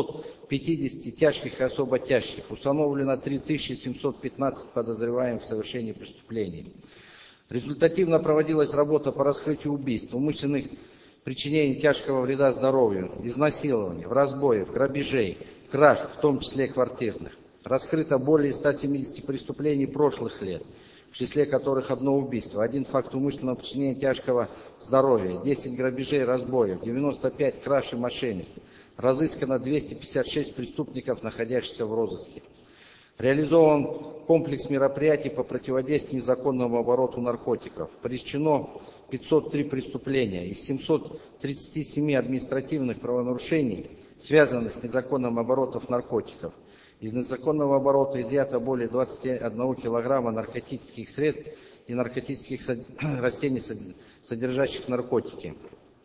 750 тяжких и особо тяжких. Установлено 3715 подозреваемых в совершении преступлений. Результативно проводилась работа по раскрытию убийств, умышленных причинений тяжкого вреда здоровью, изнасилований, разбоев, грабежей, краж, в том числе квартирных. Раскрыто более 170 преступлений прошлых лет, в числе которых одно убийство, один факт умышленного причинения тяжкого здоровья, 10 грабежей, разбоев, 95 краж и мошенничеств. Разыскано 256 преступников, находящихся в розыске. Реализован комплекс мероприятий по противодействию незаконному обороту наркотиков. Пресечено 503 преступления. Из 737 административных правонарушений, связанных с незаконным оборотом наркотиков. Из незаконного оборота изъято более 21 килограмма наркотических средств и наркотических растений, содержащих наркотики.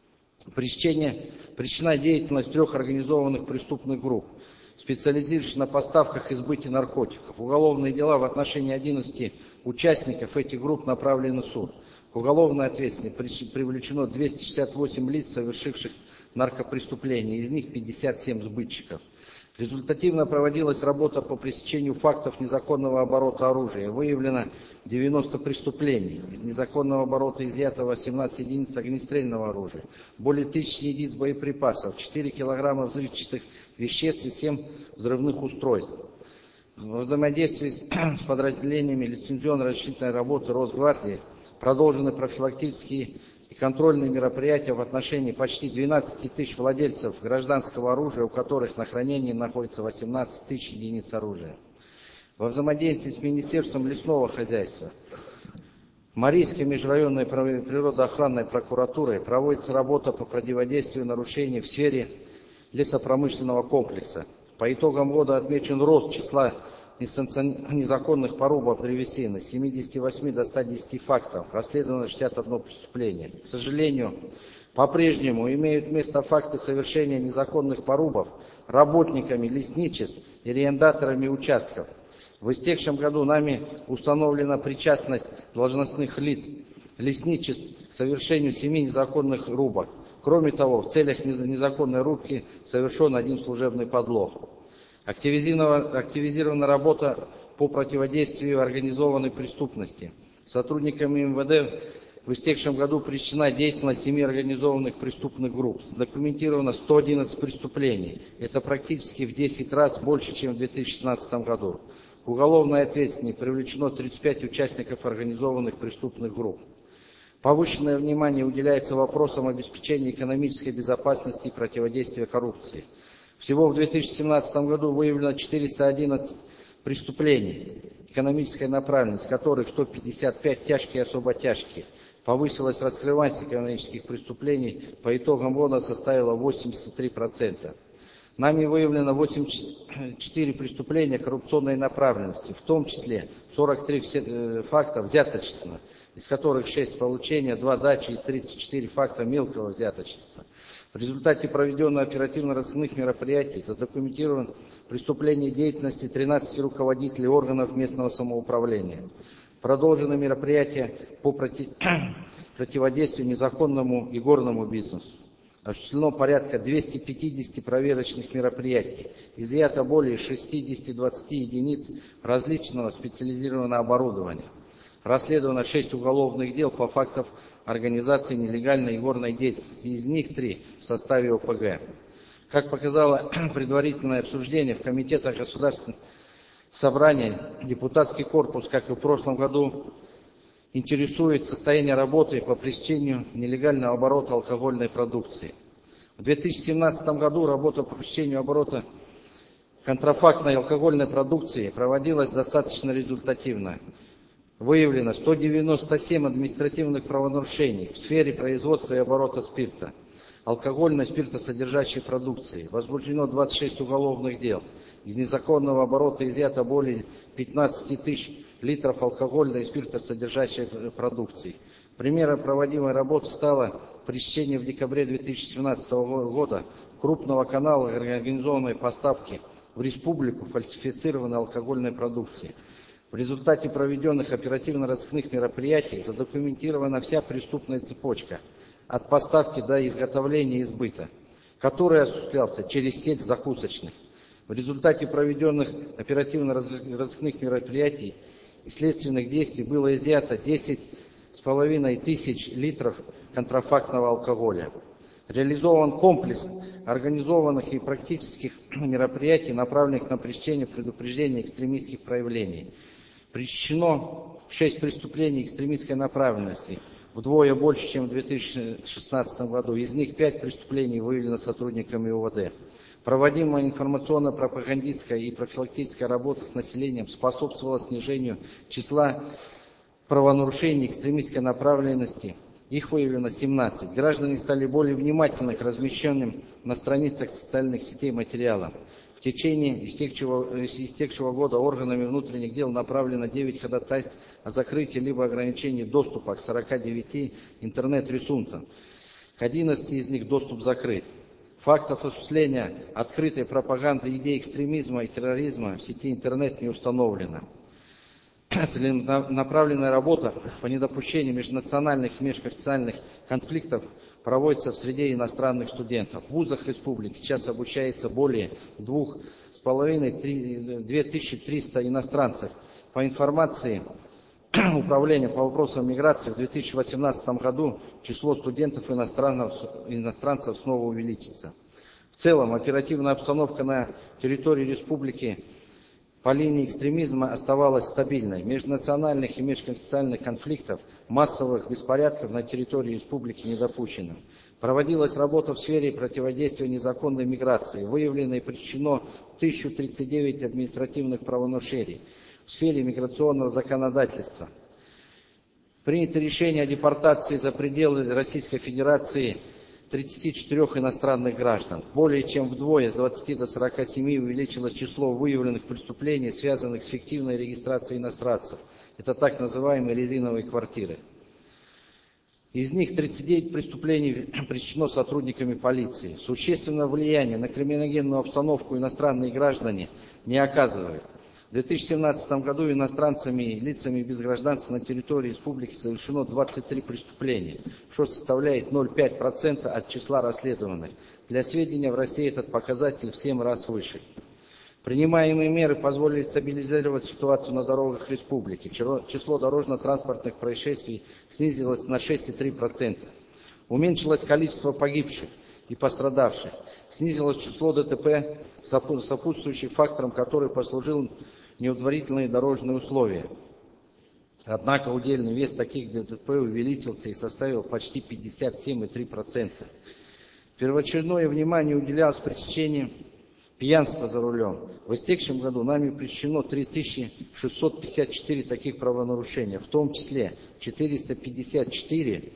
Пресечена деятельность 3 организованных преступных групп, специализирующихся на поставках и сбытии наркотиков. Уголовные дела в отношении 11 участников этих групп направлены в суд. К уголовной ответственности привлечено 268 лиц, совершивших наркопреступления, из них 57 сбытчиков. Результативно проводилась работа по пресечению фактов незаконного оборота оружия. Выявлено 90 преступлений. Из незаконного оборота изъято 18 единиц огнестрельного оружия, более 1000 единиц боеприпасов, 4 килограмма взрывчатых веществ и 7 взрывных устройств. В взаимодействии с подразделениями лицензионно-разрешительной работы Росгвардии продолжены профилактические и контрольные мероприятия в отношении почти 12 тысяч владельцев гражданского оружия, у которых на хранении находится 18 тысяч единиц оружия. Во взаимодействии с Министерством лесного хозяйства Марийской межрайонной природоохранной прокуратурой проводится работа по противодействию нарушений в сфере лесопромышленного комплекса. По итогам года отмечен рост числа незаконных порубов древесины с 78 до 110 фактов, расследовано 61 преступление. К сожалению, по-прежнему имеют место факты совершения незаконных порубов работниками лесничеств и арендаторами участков. В истекшем году нами установлена причастность должностных лиц лесничеств к совершению 7 незаконных рубок. Кроме того, в целях незаконной рубки совершен 1 служебный подлог. Активизирована работа по противодействию организованной преступности. Сотрудниками МВД в истекшем году пресечена деятельность 7 организованных преступных групп. Задокументировано 111 преступлений. Это практически в 10 раз больше, чем в 2016 году. К уголовной ответственности привлечено 35 участников организованных преступных групп. Повышенное внимание уделяется вопросам обеспечения экономической безопасности и противодействия коррупции. Всего в 2017 году выявлено 411 преступлений экономической направленности, из которых 155 тяжкие и особо тяжкие. Повысилась раскрываемость экономических преступлений, по итогам года составила 83%. Нами выявлено 84 преступления коррупционной направленности, в том числе 43 факта взяточества, из которых 6 получения, 2 дачи и 34 факта мелкого взяточества. В результате проведенных оперативно-розыскных мероприятий задокументировано преступление деятельности 13 руководителей органов местного самоуправления. Продолжены мероприятия по противодействию незаконному и горному бизнесу. Осуществлено порядка 250 проверочных мероприятий. Изъято более 60-20 единиц различного специализированного оборудования. Расследовано 6 уголовных дел по фактам организации нелегальной горной деятельности. Из них 3 в составе ОПГ. Как показало предварительное обсуждение в комитетах Государственного собрания, депутатский корпус, как и в прошлом году, интересует состояние работы по пресечению нелегального оборота алкогольной продукции. В 2017 году работа по пресечению оборота контрафактной алкогольной продукции проводилась достаточно результативно. Выявлено 197 административных правонарушений в сфере производства и оборота спирта, алкогольной и спиртосодержащей продукции. Возбуждено 26 уголовных дел. Из незаконного оборота изъято более 15 тысяч литров алкогольной и спиртосодержащей продукции. Примером проводимой работы стало пресечение в декабре 2017 года крупного канала организованной поставки в республику фальсифицированной алкогольной продукции. В результате проведенных оперативно-розыскных мероприятий задокументирована вся преступная цепочка от поставки до изготовления и сбыта, который осуществлялся через сеть закусочных. В результате проведенных оперативно-розыскных мероприятий и следственных действий было изъято 10,5 тысяч литров контрафактного алкоголя. Реализован комплекс организованных и практических мероприятий, направленных на пресечение предупреждения экстремистских проявлений. Пресечено 6 преступлений экстремистской направленности, вдвое больше, чем в 2016 году. Из них 5 преступлений выявлено сотрудниками УВД. Проводимая информационно-пропагандистская и профилактическая работа с населением способствовала снижению числа правонарушений экстремистской направленности. Их выявлено 17. Граждане стали более внимательны к размещенным на страницах социальных сетей материалам. В течение истекшего года органами внутренних дел направлено 9 ходатайств о закрытии либо ограничении доступа к 49 интернет-ресурсам. К 11 из них доступ закрыт. Фактов осуществления открытой пропаганды идей экстремизма и терроризма в сети интернет не установлено. Целенаправленная работа по недопущению межнациональных и межконфессиональных конфликтов проводится в среде иностранных студентов. В вузах республики сейчас обучается более 2300 иностранцев. По информации Управления по вопросам миграции в 2018 году число студентов-иностранцев снова увеличится. В целом оперативная обстановка на территории республики по линии экстремизма оставалась стабильной. Межнациональных и межконфессиональных конфликтов, массовых беспорядков на территории республики не допущено. Проводилась работа в сфере противодействия незаконной миграции. Выявлено и пресечено 1039 административных правонарушений в сфере миграционного законодательства. Принято решение о депортации за пределы Российской Федерации 34 иностранных граждан. Более чем вдвое, с 20 до 47, увеличилось число выявленных преступлений, связанных с фиктивной регистрацией иностранцев. Это так называемые резиновые квартиры. Из них 39 преступлений пресечено сотрудниками полиции. Существенное влияние на криминогенную обстановку иностранные граждане не оказывают. В 2017 году иностранцами и лицами без гражданства на территории республики совершено 23 преступления, что составляет 0,5% от числа расследованных. Для сведения, в России этот показатель в 7 раз выше. Принимаемые меры позволили стабилизировать ситуацию на дорогах республики. Число дорожно-транспортных происшествий снизилось на 6,3%. Уменьшилось количество погибших и пострадавших. Снизилось число ДТП, сопутствующих фактором, который послужил неудовлетворительные дорожные условия. Однако удельный вес таких ДТП увеличился и составил почти 57,3%. Первоочередное внимание уделялось пресечению пьянства за рулем. В истекшем году нами пресечено 3654 таких правонарушения, в том числе 454,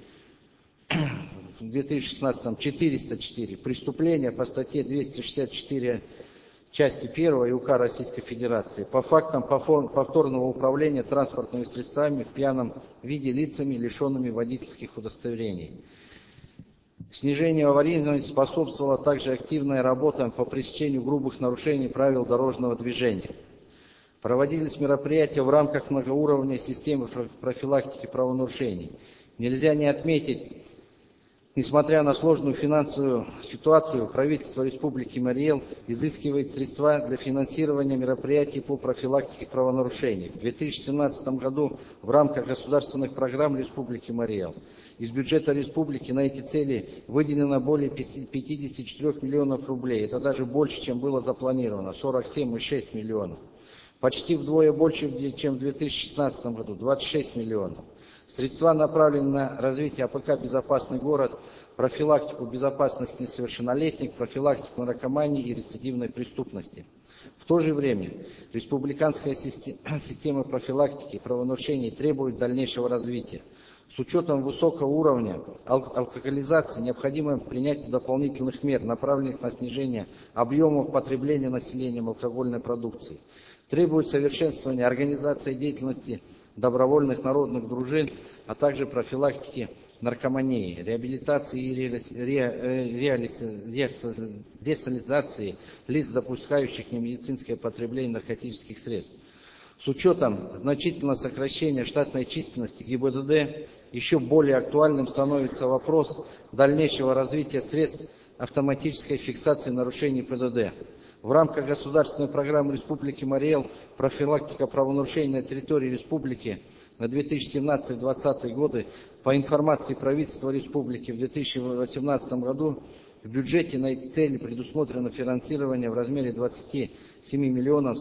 в 2016 404 преступления по статье 264 части 1 УК Российской Федерации по фактам повторного управления транспортными средствами в пьяном виде лицами, лишенными водительских удостоверений. Снижению аварийности способствовала также активная работа по пресечению грубых нарушений правил дорожного движения. Проводились мероприятия в рамках многоуровневой системы профилактики правонарушений. Нельзя не отметить, несмотря на сложную финансовую ситуацию, правительство Республики Марий Эл изыскивает средства для финансирования мероприятий по профилактике правонарушений. В 2017 году в рамках государственных программ Республики Марий Эл из бюджета республики на эти цели выделено более 54 миллионов рублей. Это даже больше, чем было запланировано, 47,6 миллионов. Почти вдвое больше, чем в 2016 году, 26 миллионов. Средства направлены на развитие АПК «Безопасный город», профилактику безопасности несовершеннолетних, профилактику наркомании и рецидивной преступности. В то же время республиканская система профилактики правонарушений требует дальнейшего развития. С учетом высокого уровня алкоголизации необходимо принятие дополнительных мер, направленных на снижение объемов потребления населением алкогольной продукции. Требует совершенствования организации деятельности добровольных народных дружин, а также профилактики наркомании, реабилитации и ресоциализации лиц, допускающих немедицинское потребление наркотических средств. С учетом значительного сокращения штатной численности ГИБДД, еще более актуальным становится вопрос дальнейшего развития средств автоматической фиксации нарушений ПДД. В рамках государственной программы Республики Марий Эл «Профилактика правонарушений на территории республики» на 2017-2020 годы по информации правительства республики в 2018 году в бюджете на эти цели предусмотрено финансирование в размере 27 миллионов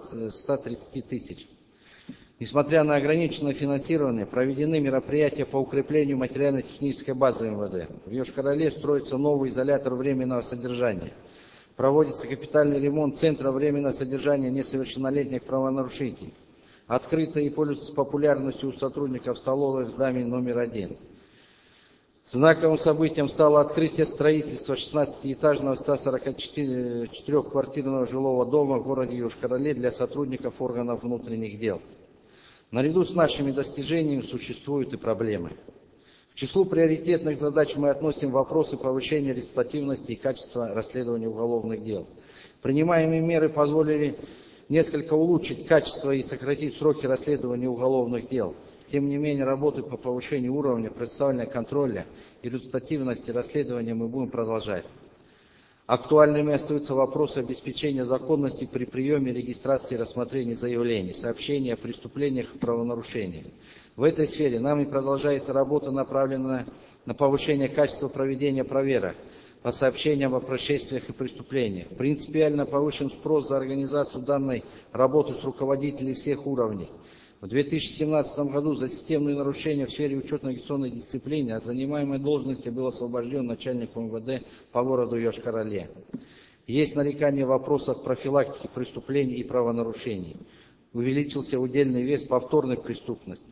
130 тысяч. Несмотря на ограниченное финансирование, проведены мероприятия по укреплению материально-технической базы МВД. В Йошкар-Оле строится новый изолятор временного содержания. Проводится капитальный ремонт Центра временного содержания несовершеннолетних правонарушителей. Открыто и пользуется популярностью у сотрудников столовой в здании номер 1. Знаковым событием стало открытие строительства 16-этажного 144-квартирного жилого дома в городе Йошкар-Оле для сотрудников органов внутренних дел. Наряду с нашими достижениями существуют и проблемы. К числу приоритетных задач мы относим вопросы повышения результативности и качества расследования уголовных дел. Принимаемые меры позволили несколько улучшить качество и сократить сроки расследования уголовных дел. Тем не менее, работы по повышению уровня процессуального контроля и результативности расследования мы будем продолжать. Актуальными остаются вопросы обеспечения законности при приеме, регистрации и рассмотрении заявлений, сообщений о преступлениях и правонарушениях. В этой сфере нами продолжается работа, направленная на повышение качества проведения проверок по сообщениям о происшествиях и преступлениях. Принципиально повышен спрос за организацию данной работы с руководителей всех уровней. В 2017 году за системные нарушения в сфере учетно-регистрационной дисциплины от занимаемой должности был освобожден начальник МВД по городу Йошкар-Оле. Есть нарекания в вопросах профилактики преступлений и правонарушений. Увеличился удельный вес повторной преступности.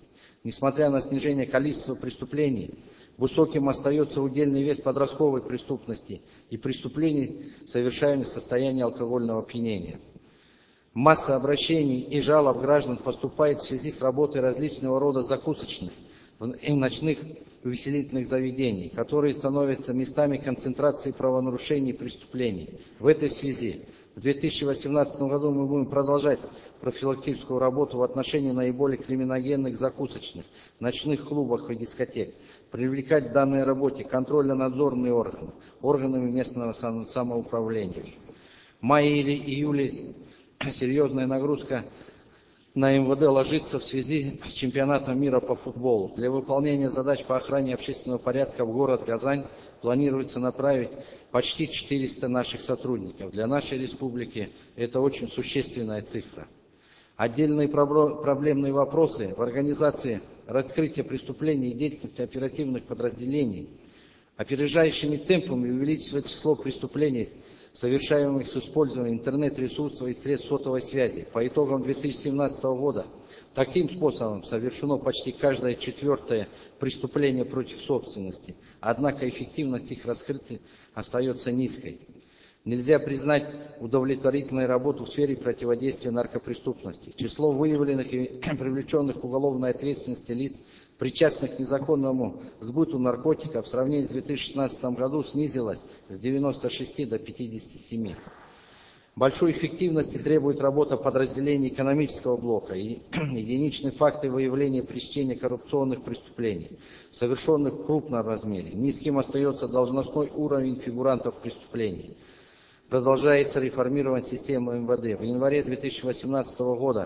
Несмотря на снижение количества преступлений, высоким остается удельный вес подростковой преступности и преступлений, совершаемых в состоянии алкогольного опьянения. Масса обращений и жалоб граждан поступает в связи с работой различного рода закусочных и ночных увеселительных заведений, которые становятся местами концентрации правонарушений и преступлений. В этой связи в 2018 году мы будем продолжать профилактическую работу в отношении наиболее криминогенных закусочных, ночных клубов и дискотек, привлекать в данной работе контрольно-надзорные органы, органами местного самоуправления. В мае или июле серьезная нагрузка на МВД ложится в связи с чемпионатом мира по футболу. Для выполнения задач по охране общественного порядка в город Казань планируется направить почти 400 наших сотрудников. Для нашей республики это очень существенная цифра. Отдельные проблемные вопросы в организации раскрытия преступлений и деятельности оперативных подразделений опережающими темпами увеличивает число преступлений, совершаемых с использованием интернет-ресурсов и средств сотовой связи. По итогам 2017 года таким способом совершено почти каждое 4-е преступление против собственности, однако эффективность их раскрытия остается низкой. Нельзя признать удовлетворительной работу в сфере противодействия наркопреступности. Число выявленных и привлеченных к уголовной ответственности лиц, причастных к незаконному сбыту наркотиков, в сравнении с 2016 году снизилось с 96 до 57. Большой эффективности требует работа подразделений экономического блока и единичные факты выявления пресечения коррупционных преступлений, совершенных в крупном размере. Низким остается должностной уровень фигурантов преступлений. Продолжается реформирование системы МВД. В январе 2018 года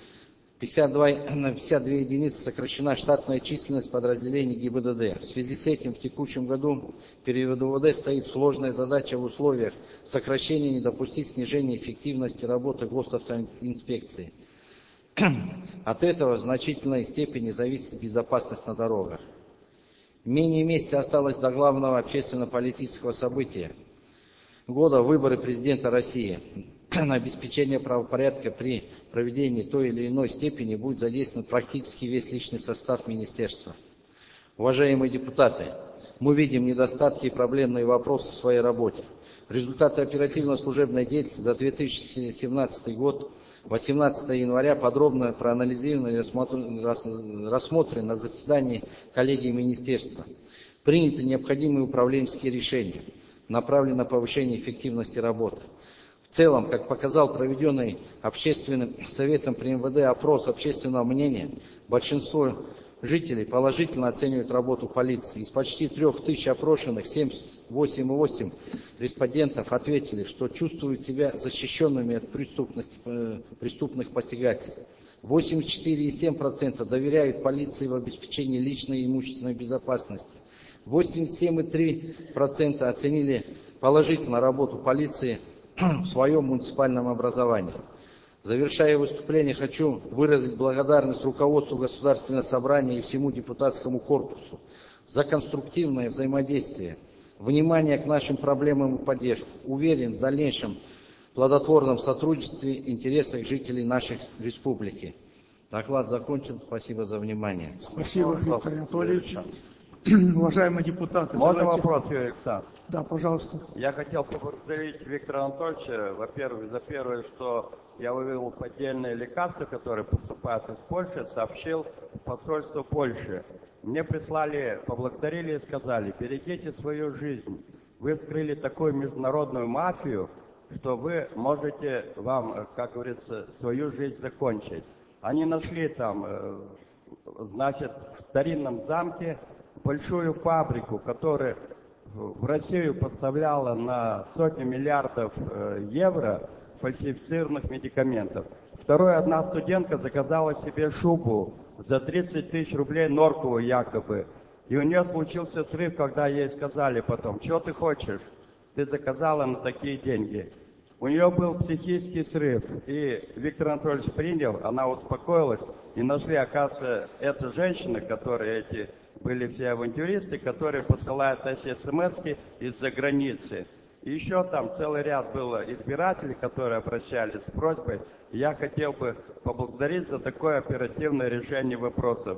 52 единицы сокращена штатная численность подразделений ГИБДД. В связи с этим в текущем году перед МВД стоит сложная задача в условиях сокращения не допустить снижения эффективности работы госавтоинспекции. От этого в значительной степени зависит безопасность на дорогах. Менее месяца осталось до главного общественно-политического события года — выборы президента России. На обеспечение правопорядка при проведении той или иной степени будет задействован практически весь личный состав министерства. Уважаемые депутаты, мы видим недостатки и проблемные вопросы в своей работе. Результаты оперативно-служебной деятельности за 2017 год 18 января подробно проанализированы и рассмотрены на заседании коллегии министерства. Приняты необходимые управленческие решения, направленные на повышение эффективности работы. В целом, как показал проведенный Общественным советом при МВД опрос общественного мнения, большинство жителей положительно оценивают работу полиции. Из почти 3000 опрошенных 78,8% респондентов ответили, что чувствуют себя защищенными от преступных посягательств. 84,7% доверяют полиции в обеспечении личной и имущественной безопасности. 87,3% оценили положительно работу полиции в своем муниципальном образовании. Завершая выступление, хочу выразить благодарность руководству Государственного собрания и всему депутатскому корпусу за конструктивное взаимодействие, внимание к нашим проблемам и поддержку. Уверен в дальнейшем плодотворном сотрудничестве в интересах жителей нашей республики. Доклад закончен. Спасибо за внимание. Спасибо, Виктор Анатольевич. Уважаемые депутаты, можно вопрос, Юрий Александрович? Да, пожалуйста. Я хотел поблагодарить Виктора Анатольевича, во-первых, за первое, что я вывел поддельные лекарства, которые поступают из Польши, сообщил посольство Польши. Мне прислали, поблагодарили и сказали: берегите свою жизнь. Вы вскрыли такую международную мафию, что вы можете, как говорится, свою жизнь закончить. Они нашли там, значит, в старинном замке большую фабрику, которая в Россию поставляла на сотни миллиардов евро фальсифицированных медикаментов. Второе, одна студентка заказала себе шубу за 30 тысяч рублей норковую якобы. И у нее случился срыв, когда ей сказали потом: что ты хочешь? Ты заказала на такие деньги. У нее был психический срыв, и Виктор Анатольевич принял, она успокоилась, и нашли, оказывается, это женщины, которые были все авантюристы, которые посылают эти смс-ки из-за границы. И еще там целый ряд было избирателей, которые обращались с просьбой. Я хотел бы поблагодарить за такое оперативное решение вопросов.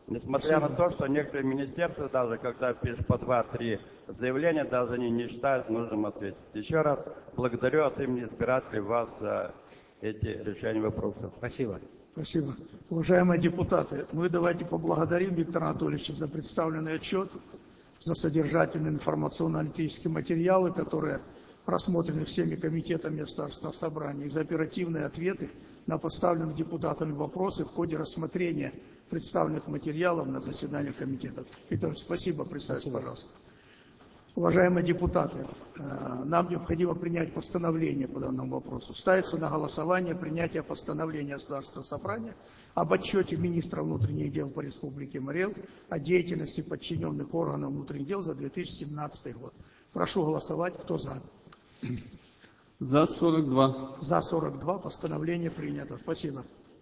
Несмотря на то, что некоторые министерства, даже когда пишут по 2-3 заявления, даже они не считают нужным ответить. Еще раз благодарю от имени избирателей вас за эти решения вопросов. Спасибо. Спасибо. Уважаемые депутаты, мы давайте поблагодарим Виктора Анатольевича за представленный отчет, за содержательные информационно-аналитические материалы, которые рассмотрены всеми комитетами Государственного собрания, и за оперативные ответы на поставленные депутатами вопросы в ходе рассмотрения представленных материалов на заседаниях комитетов. Виктор, спасибо, присаживайтесь, пожалуйста. Уважаемые депутаты, нам необходимо принять постановление по данному вопросу. Ставится на голосование принятие постановления Государственного собрания об отчете министра внутренних дел по Республике Марий Эл о деятельности подчиненных органов внутренних дел за 2017 год. Прошу голосовать. Кто за? За 42. За 42. Постановление принято. Спасибо.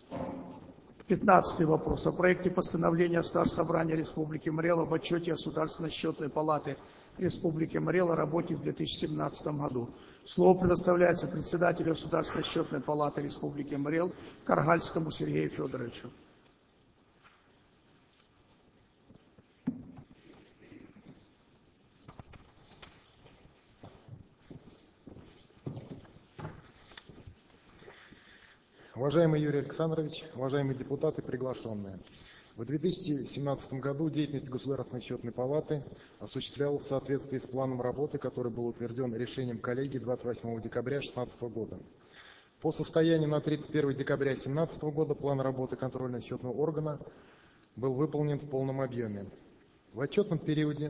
15 вопрос. О проекте постановления Государственного собрания Республики Марий Эл об отчете Государственной счетной палаты Республики Марий Эл о работе в 2017 году. Слово предоставляется председателю Государственной счетной палаты Республики Марий Эл Каргальскому Сергею Федоровичу. Уважаемый Юрий Александрович, уважаемые депутаты, приглашенные. В 2017 году деятельность Государственной счетной палаты осуществлялась в соответствии с планом работы, который был утвержден решением коллегии 28 декабря 2016 года. По состоянию на 31 декабря 2017 года план работы контрольно-счетного органа был выполнен в полном объеме. В отчетном периоде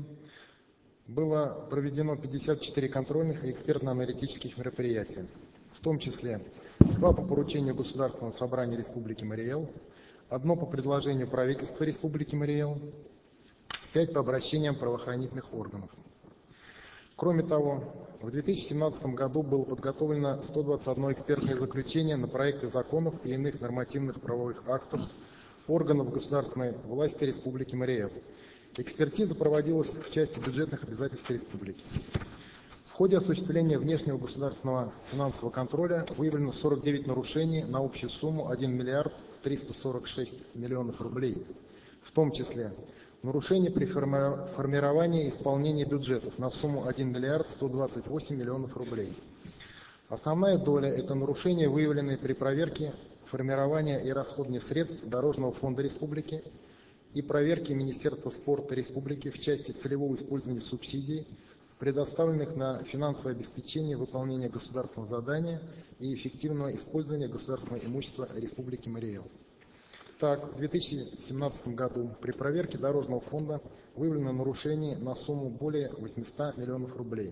было проведено 54 контрольных и экспертно-аналитических мероприятия, в том числе 2 по поручению Государственного собрания Республики Марий Эл, 1 по предложению правительства Республики Марий Эл, 5 по обращениям правоохранительных органов. Кроме того, в 2017 году было подготовлено 121 экспертное заключение на проекты законов и иных нормативных правовых актов органов государственной власти Республики Марий Эл. Экспертиза проводилась в части бюджетных обязательств республики. В ходе осуществления внешнего государственного финансового контроля выявлено 49 нарушений на общую сумму 1 миллиард 346 миллионов рублей, в том числе нарушения при формировании и исполнении бюджетов на сумму 1 миллиард 128 миллионов рублей. Основная доля – это нарушения, выявленные при проверке формирования и расходования средств Дорожного фонда республики и проверке Министерства спорта республики в части целевого использования субсидий, предоставленных на финансовое обеспечение выполнения государственного задания и эффективного использования государственного имущества Республики Марий Эл. Так, в 2017 году при проверке Дорожного фонда выявлено нарушений на сумму более 800 миллионов рублей.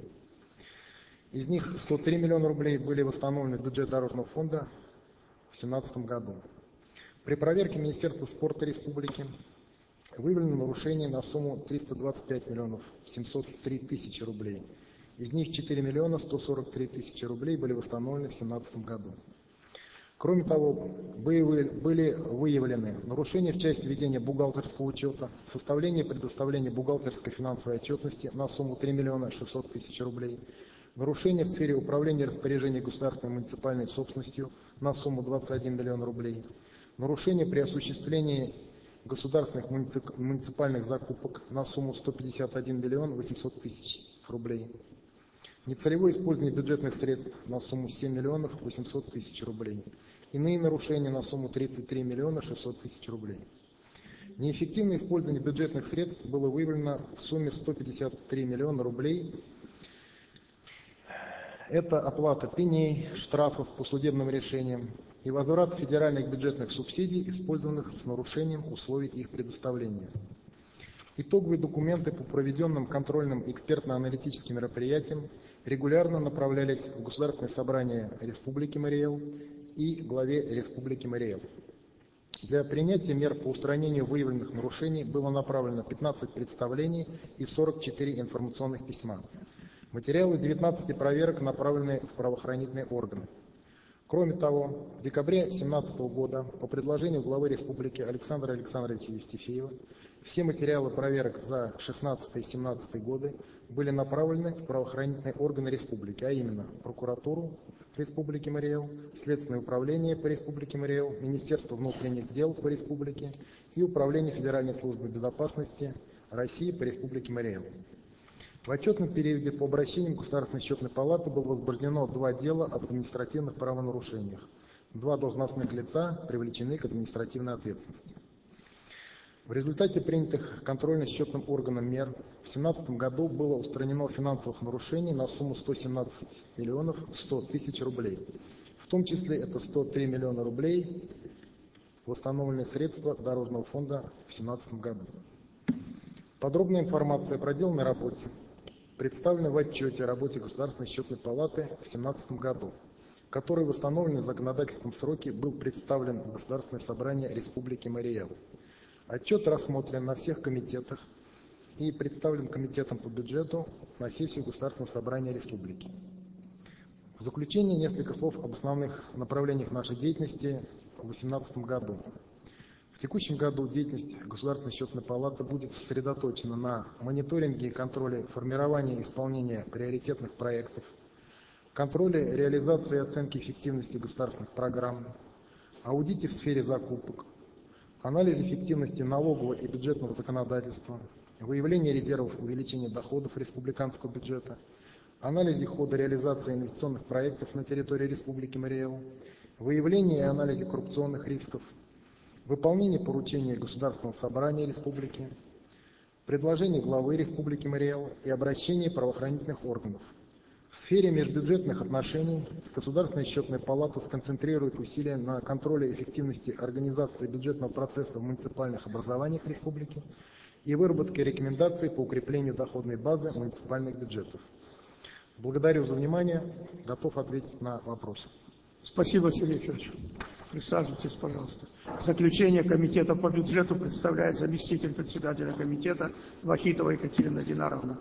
Из них 103 миллиона рублей были восстановлены в бюджет Дорожного фонда в 2017 году. При проверке Министерства спорта республики выявлено нарушения на сумму 325 миллионов 703 тысячи рублей. Из них 4 миллиона 143 тысячи рублей были восстановлены в 2017 году. Кроме того, были выявлены нарушения в части ведения бухгалтерского учета, составления и предоставления бухгалтерской финансовой отчетности на сумму 3 миллиона 600 тысяч рублей, нарушения в сфере управления и распоряжения государственной муниципальной собственностью на сумму 21 миллион рублей, нарушения при осуществлении государственных муниципальных закупок на сумму 151 миллион 800 тысяч рублей, нецелевое использование бюджетных средств на сумму 7 миллионов 800 тысяч рублей, иные нарушения на сумму 33 миллиона 600 тысяч рублей. Неэффективное использование бюджетных средств было выявлено в сумме 153 миллиона рублей. Это оплата пеней, штрафов по судебным решениям и возврат федеральных бюджетных субсидий, использованных с нарушением условий их предоставления. Итоговые документы по проведенным контрольным экспертно-аналитическим мероприятиям регулярно направлялись в Государственное собрание Республики Марий Эл и главе Республики Марий Эл. Для принятия мер по устранению выявленных нарушений было направлено 15 представлений и 44 информационных письма. Материалы 19 проверок направлены в правоохранительные органы. Кроме того, в декабре 2017 года по предложению главы Республики Александра Александровича Евстифеева все материалы проверок за 2016 и 2017 годы были направлены в правоохранительные органы республики, а именно прокуратуру Республики Марий Эл, Следственное управление по Республике Марий Эл, Министерство внутренних дел по Республике и Управление Федеральной службы безопасности России по Республике Марий Эл. В отчетном периоде по обращениям Государственной счетной палаты было возбуждено 2 дела об административных правонарушениях. 2 должностных лица привлечены к административной ответственности. В результате принятых контрольно-счетным органом мер в 2017 году было устранено финансовых нарушений на сумму 117 миллионов 100 тысяч рублей. В том числе это 103 миллиона рублей восстановленные средства Дорожного фонда в 2017 году. Подробная информация о проделанной работе представлена в отчете о работе Государственной счетной палаты в 2017 году, который в установленные законодательством сроки был представлен в Государственное собрание Республики Марий Эл. Отчет рассмотрен на всех комитетах и представлен Комитетом по бюджету на сессию Государственного собрания Республики. В заключение несколько слов об основных направлениях нашей деятельности в 2018 году. В текущем году деятельность Государственной счетной палаты будет сосредоточена на мониторинге и контроле формирования и исполнения приоритетных проектов, контроле реализации и оценки эффективности государственных программ, аудите в сфере закупок, анализе эффективности налогового и бюджетного законодательства, выявление резервов увеличения доходов республиканского бюджета, анализе хода реализации инвестиционных проектов на территории Республики Марий Эл, выявление и анализе коррупционных рисков, выполнение поручений Государственного собрания Республики, предложение главы Республики Марий Эл и обращение правоохранительных органов. В сфере межбюджетных отношений Государственная счетная палата сконцентрирует усилия на контроле эффективности организации бюджетного процесса в муниципальных образованиях республики и выработке рекомендаций по укреплению доходной базы муниципальных бюджетов. Благодарю за внимание. Готов ответить на вопросы. Спасибо, Сергей Федорович. Присаживайтесь, пожалуйста. Заключение комитета по бюджету представляет заместитель председателя комитета Вахитова Екатерина Динаровна.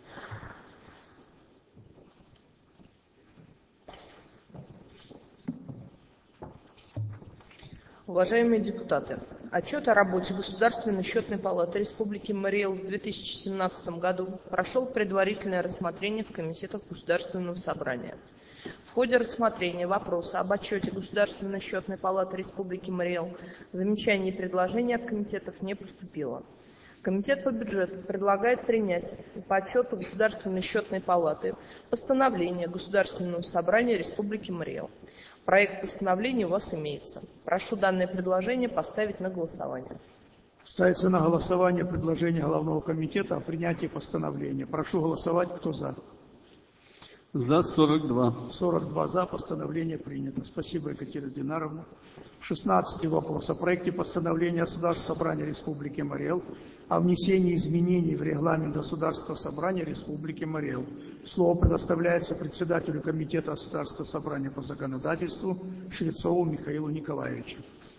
Уважаемые депутаты, отчет о работе Государственной счетной палаты Республики Марий Эл в 2017 году прошел предварительное рассмотрение в комитетах Государственного собрания. В ходе рассмотрения вопроса об отчете Государственной счетной палаты Республики Марий Эл замечаний и предложений от комитетов не поступило. Комитет по бюджету предлагает принять по отчету Государственной счетной палаты постановление Государственного собрания Республики Марий Эл. Проект постановления у вас имеется. Прошу данное предложение поставить на голосование. Ставится на голосование предложение Главного комитета о принятии постановления. Прошу голосовать. Кто за? За 42. 42 за. Постановление принято. Спасибо, Екатерина Динаровна. 16 вопрос о проекте постановления Государственного собрания Республики Марий Эл о внесении изменений в регламент Государственного собрания Республики Марий Эл. Слово предоставляется председателю Комитета Государственного собрания по законодательству Швецову Михаилу Николаевичу.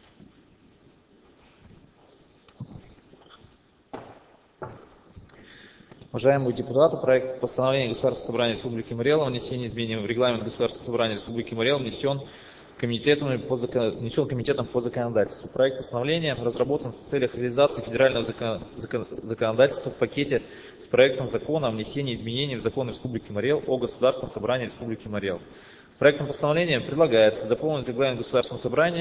Уважаемые депутаты, проект постановления Государственного собрания Республики Марий Эл о внесении изменений в регламент Государственного собрания Республики Марий Эл внесен Комитетом по законодательству. Проект постановления разработан в целях реализации федерального законодательства в пакете с проектом закона о внесении изменений в закон Республики Марий Эл о Государственном собрании Республики Марий Эл. Проектом постановления предлагается дополнить регламент Государственного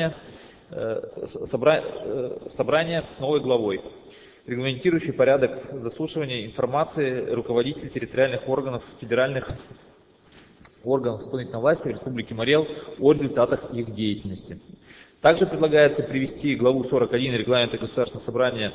собрания новой главой, регламентирующий порядок заслушивания информации руководителей территориальных органов федеральных органов исполнительной власти Республики Марий Эл о результатах их деятельности. Также предлагается привести главу 41 регламента Государственного собрания,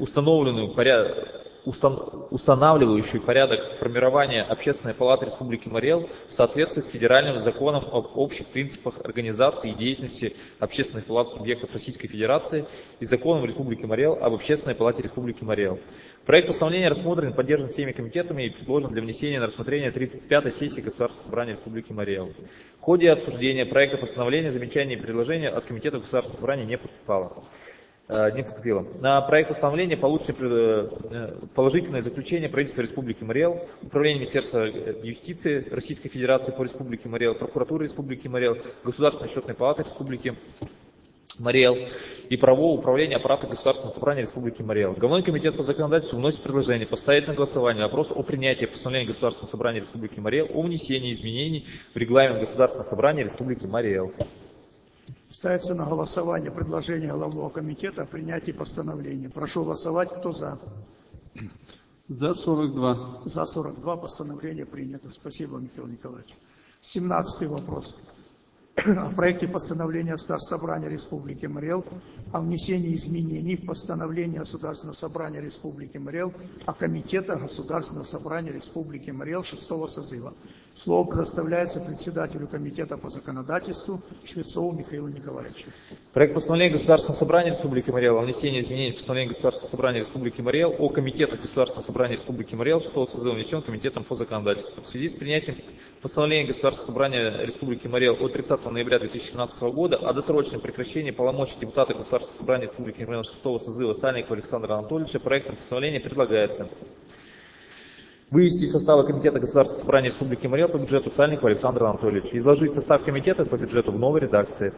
устанавливающую порядок формирования Общественной палаты Республики Марий Эл в соответствии с федеральным законом об общих принципах организации и деятельности Общественных палат субъектов Российской Федерации и законом Республики Марий Эл об Общественной палате Республики Марий Эл. Проект постановления рассмотрен и поддержан всеми комитетами и предложен для внесения на рассмотрение 35-й сессии Государственного собрания Республики Марий Эл. В ходе обсуждения проекта постановления замечаний и предложений от Комитета Государственного собрания не поступило. На проект постановления получено положительное заключение правительства Республики Марий Эл, Управления Министерства юстиции Российской Федерации по Республике Марий Эл, Прокуратуры Республики Марий Эл, Государственной счетной палаты Республики Мариэл и правового управления аппарата Государственного собрания Республики Мариэл. Головной комитет по законодательству вносит предложение поставить на голосование вопрос о принятии постановления Государственного собрания Республики Мариэл о внесении изменений в регламент Государственного собрания Республики Мариэл. Ставится на голосование предложение Головного комитета о принятии постановления. Прошу голосовать. Кто за? За 42. За 42. Постановление принято. Спасибо, Михаил Николаевич. 17 вопрос. О проекте постановления Государственного собрания Республики Мариэл о внесении изменений в постановление Государственного собрания Республики Мариэл о комитетах Государственного собрания Республики Мариэл 6-го созыва. Слово предоставляется председателю комитета по законодательству Швецову Михаилу Николаевичу. Проект постановления Государственного собрания Республики Мариэл о внесении изменений в постановление Государственного собрания Республики Мариэл о комитетах Государственного собрания Республики Мариэл 6-го созыва внесен комитетом по законодательству. В связи с принятием постановления Государственного собрания Республики Мариэл от 30 ноября 2017 года о досрочном прекращении полномочий депутата Государственного собрания Республики Мариэл 6-го созыва Сальникова Александра Анатольевича проектом постановления предлагается вывести из состава комитета Государственного собрания Республики Мариэл по бюджету Сальникова Александра Анатольевича, изложить состав комитета по бюджету в новой редакции.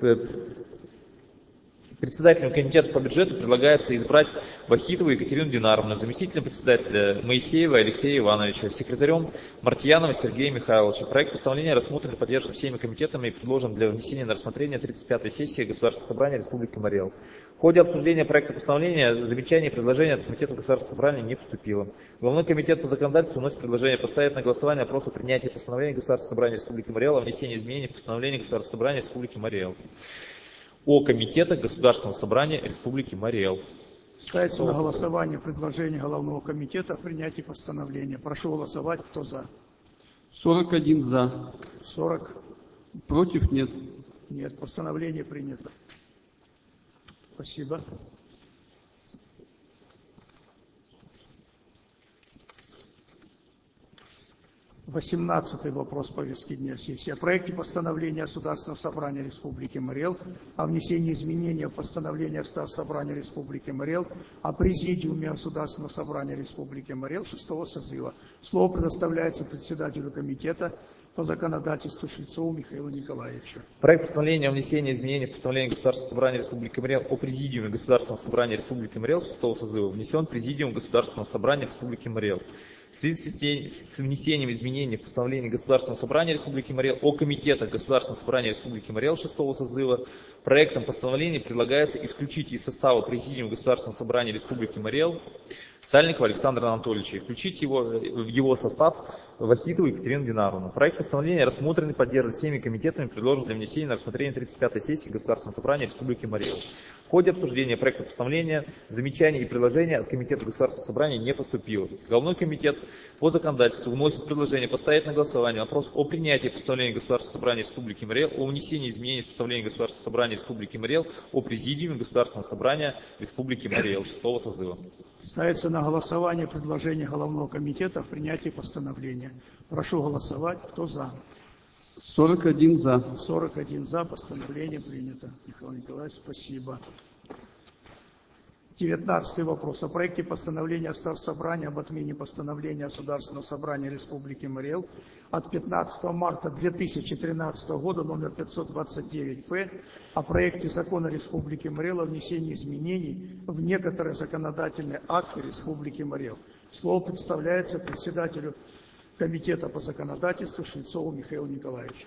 Председателем комитета по бюджету предлагается избрать Вахитову Екатерину Динаровну, заместителем председателя Моисеева Алексея Ивановича, секретарем Мартьянова Сергея Михайловича. Проект постановления рассмотрен и поддержан всеми комитетами и предложен для внесения на рассмотрение 35-й сессии Государственного собрания Республики Мариэл. В ходе обсуждения проекта постановления замечаний и предложений от Комитета Государственного собрания не поступило. Головной комитет по законодательству вносит предложение поставить на голосование вопрос о принятии постановления Государственного собрания Республики Мариэл о внесении изменений в постановление Государственного собрания Республики Мариэл о комитетах Государственного собрания Республики Мариэл. Ставится на голосование предложение Головного комитета о принятии постановления. Прошу голосовать. Кто за? 41 за. 40. Против нет. Нет. Постановление принято. Спасибо. Восемнадцатый вопрос повестки дня сессии. О проекте постановления Государственного собрания Республики Мариэл о внесении изменений в постановление Государственного собрания Республики Мариэл о президиуме Государственного собрания Республики Мариэл 6-го созыва. Слово предоставляется председателю комитета по законодательству Швецову Михаилу Николаевичу. Проект постановления о внесении изменений в постановление Государственного собрания Республики Мариэл о президиуме Государственного собрания Республики Мариэл 6-го созыва внесен президиум Государственного собрания Республики Мариэл. В связи с внесением изменений в постановление Государственного собрания Республики Мариэл о комитетах Государственного собрания Республики Мариэл 6-го созыва проектом постановления предлагается исключить из состава президиума Государственного собрания Республики Мариэл Сальникова Александра Анатольевича и включить в его состав Вахитову Екатерину Динаровну. Проект постановления рассмотрен и поддержан всеми комитетами, предложен для внесения на рассмотрение 35-й сессии Государственного собрания Республики Мариэл. В ходе обсуждения проекта постановления замечаний и предложений от Комитета Государственного собрания не поступило. Головной комитет по законодательству вносит предложение поставить на голосование вопрос о принятии постановления Государственного собрания Республики Мариэл о внесении изменений в постановление Государственного собрания Республики Мариэл о президиуме Государственного собрания Республики Мариэл 6-го созыва. Ставится на голосование предложение Головного комитета в принятии постановления. Прошу голосовать. Кто за? 41 за. 41 за. Постановление принято. Михаил Николаевич, спасибо. 19 вопрос. О проекте постановления Государственного собрания об отмене постановления Государственного собрания Республики Мариэл от 15 марта 2013 года номер 529-П о проекте закона Республики Мариэл о внесении изменений в некоторые законодательные акты Республики Мариэл. Слово представляется председателю Комитета по законодательству Швецову Михаилу Николаевичу.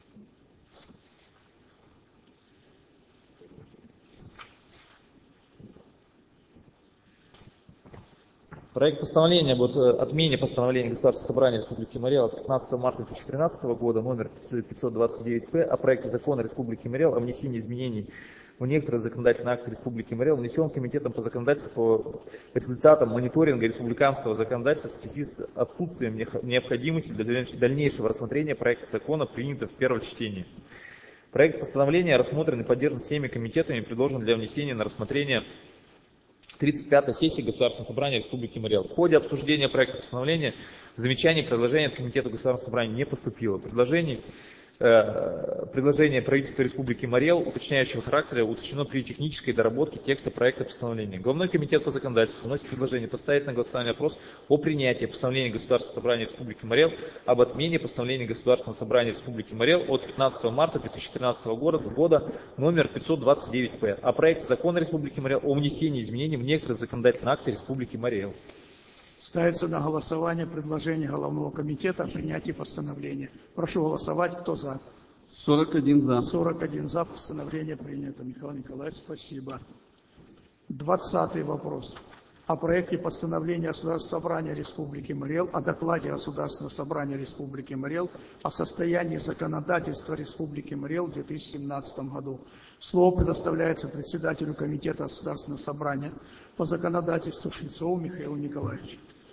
Проект постановления об отмене постановления Государственного собрания Республики Мариэл от 15 марта 2013 года номер 529-П о проекте закона Республики Мариэл о внесении изменений в некоторые законодательные акты Республики Мариэл внесен Комитетом по законодательству по результатам мониторинга республиканского законодательства в связи с отсутствием необходимости для дальнейшего рассмотрения проекта закона, принятого в первом чтении. Проект постановления рассмотрен и поддержан всеми комитетами и предложен для внесения на рассмотрение 35-й сессии Государственного собрания Республики Мариэл. В ходе обсуждения проекта постановления замечаний и предложений от Комитета Государственного собрания не поступило. Предложений предложение правительства Республики Марий-Эл уточняющего характера уточнено при технической доработке текста проекта постановления. Главной комитет по законодательству вносит предложение поставить на голосование вопрос о принятии постановления Государственного собрания Республики Марий-Эл об отмене постановления Государственного собрания Республики Марий-Эл от 15 марта 2013 года номер 529-П о проекте закона Республики Марий-Эл о внесении изменений в некоторые законодательные акты Республики Марий-Эл. Ставится на голосование предложение Головного комитета о принятии постановления. Прошу голосовать. Кто за? 41 за. 41 за. Постановление принято. Михаил Николаевич, спасибо. 20-й вопрос. О проекте постановления Государственного собрания Республики Марий-Эл, о докладе Государственного собрания Республики Марий-Эл о состоянии законодательства Республики Марий-Эл в 2017 году. Слово предоставляется председателю Комитета Государственного собрания по законодательству Швецову Михаилу Николаевичу.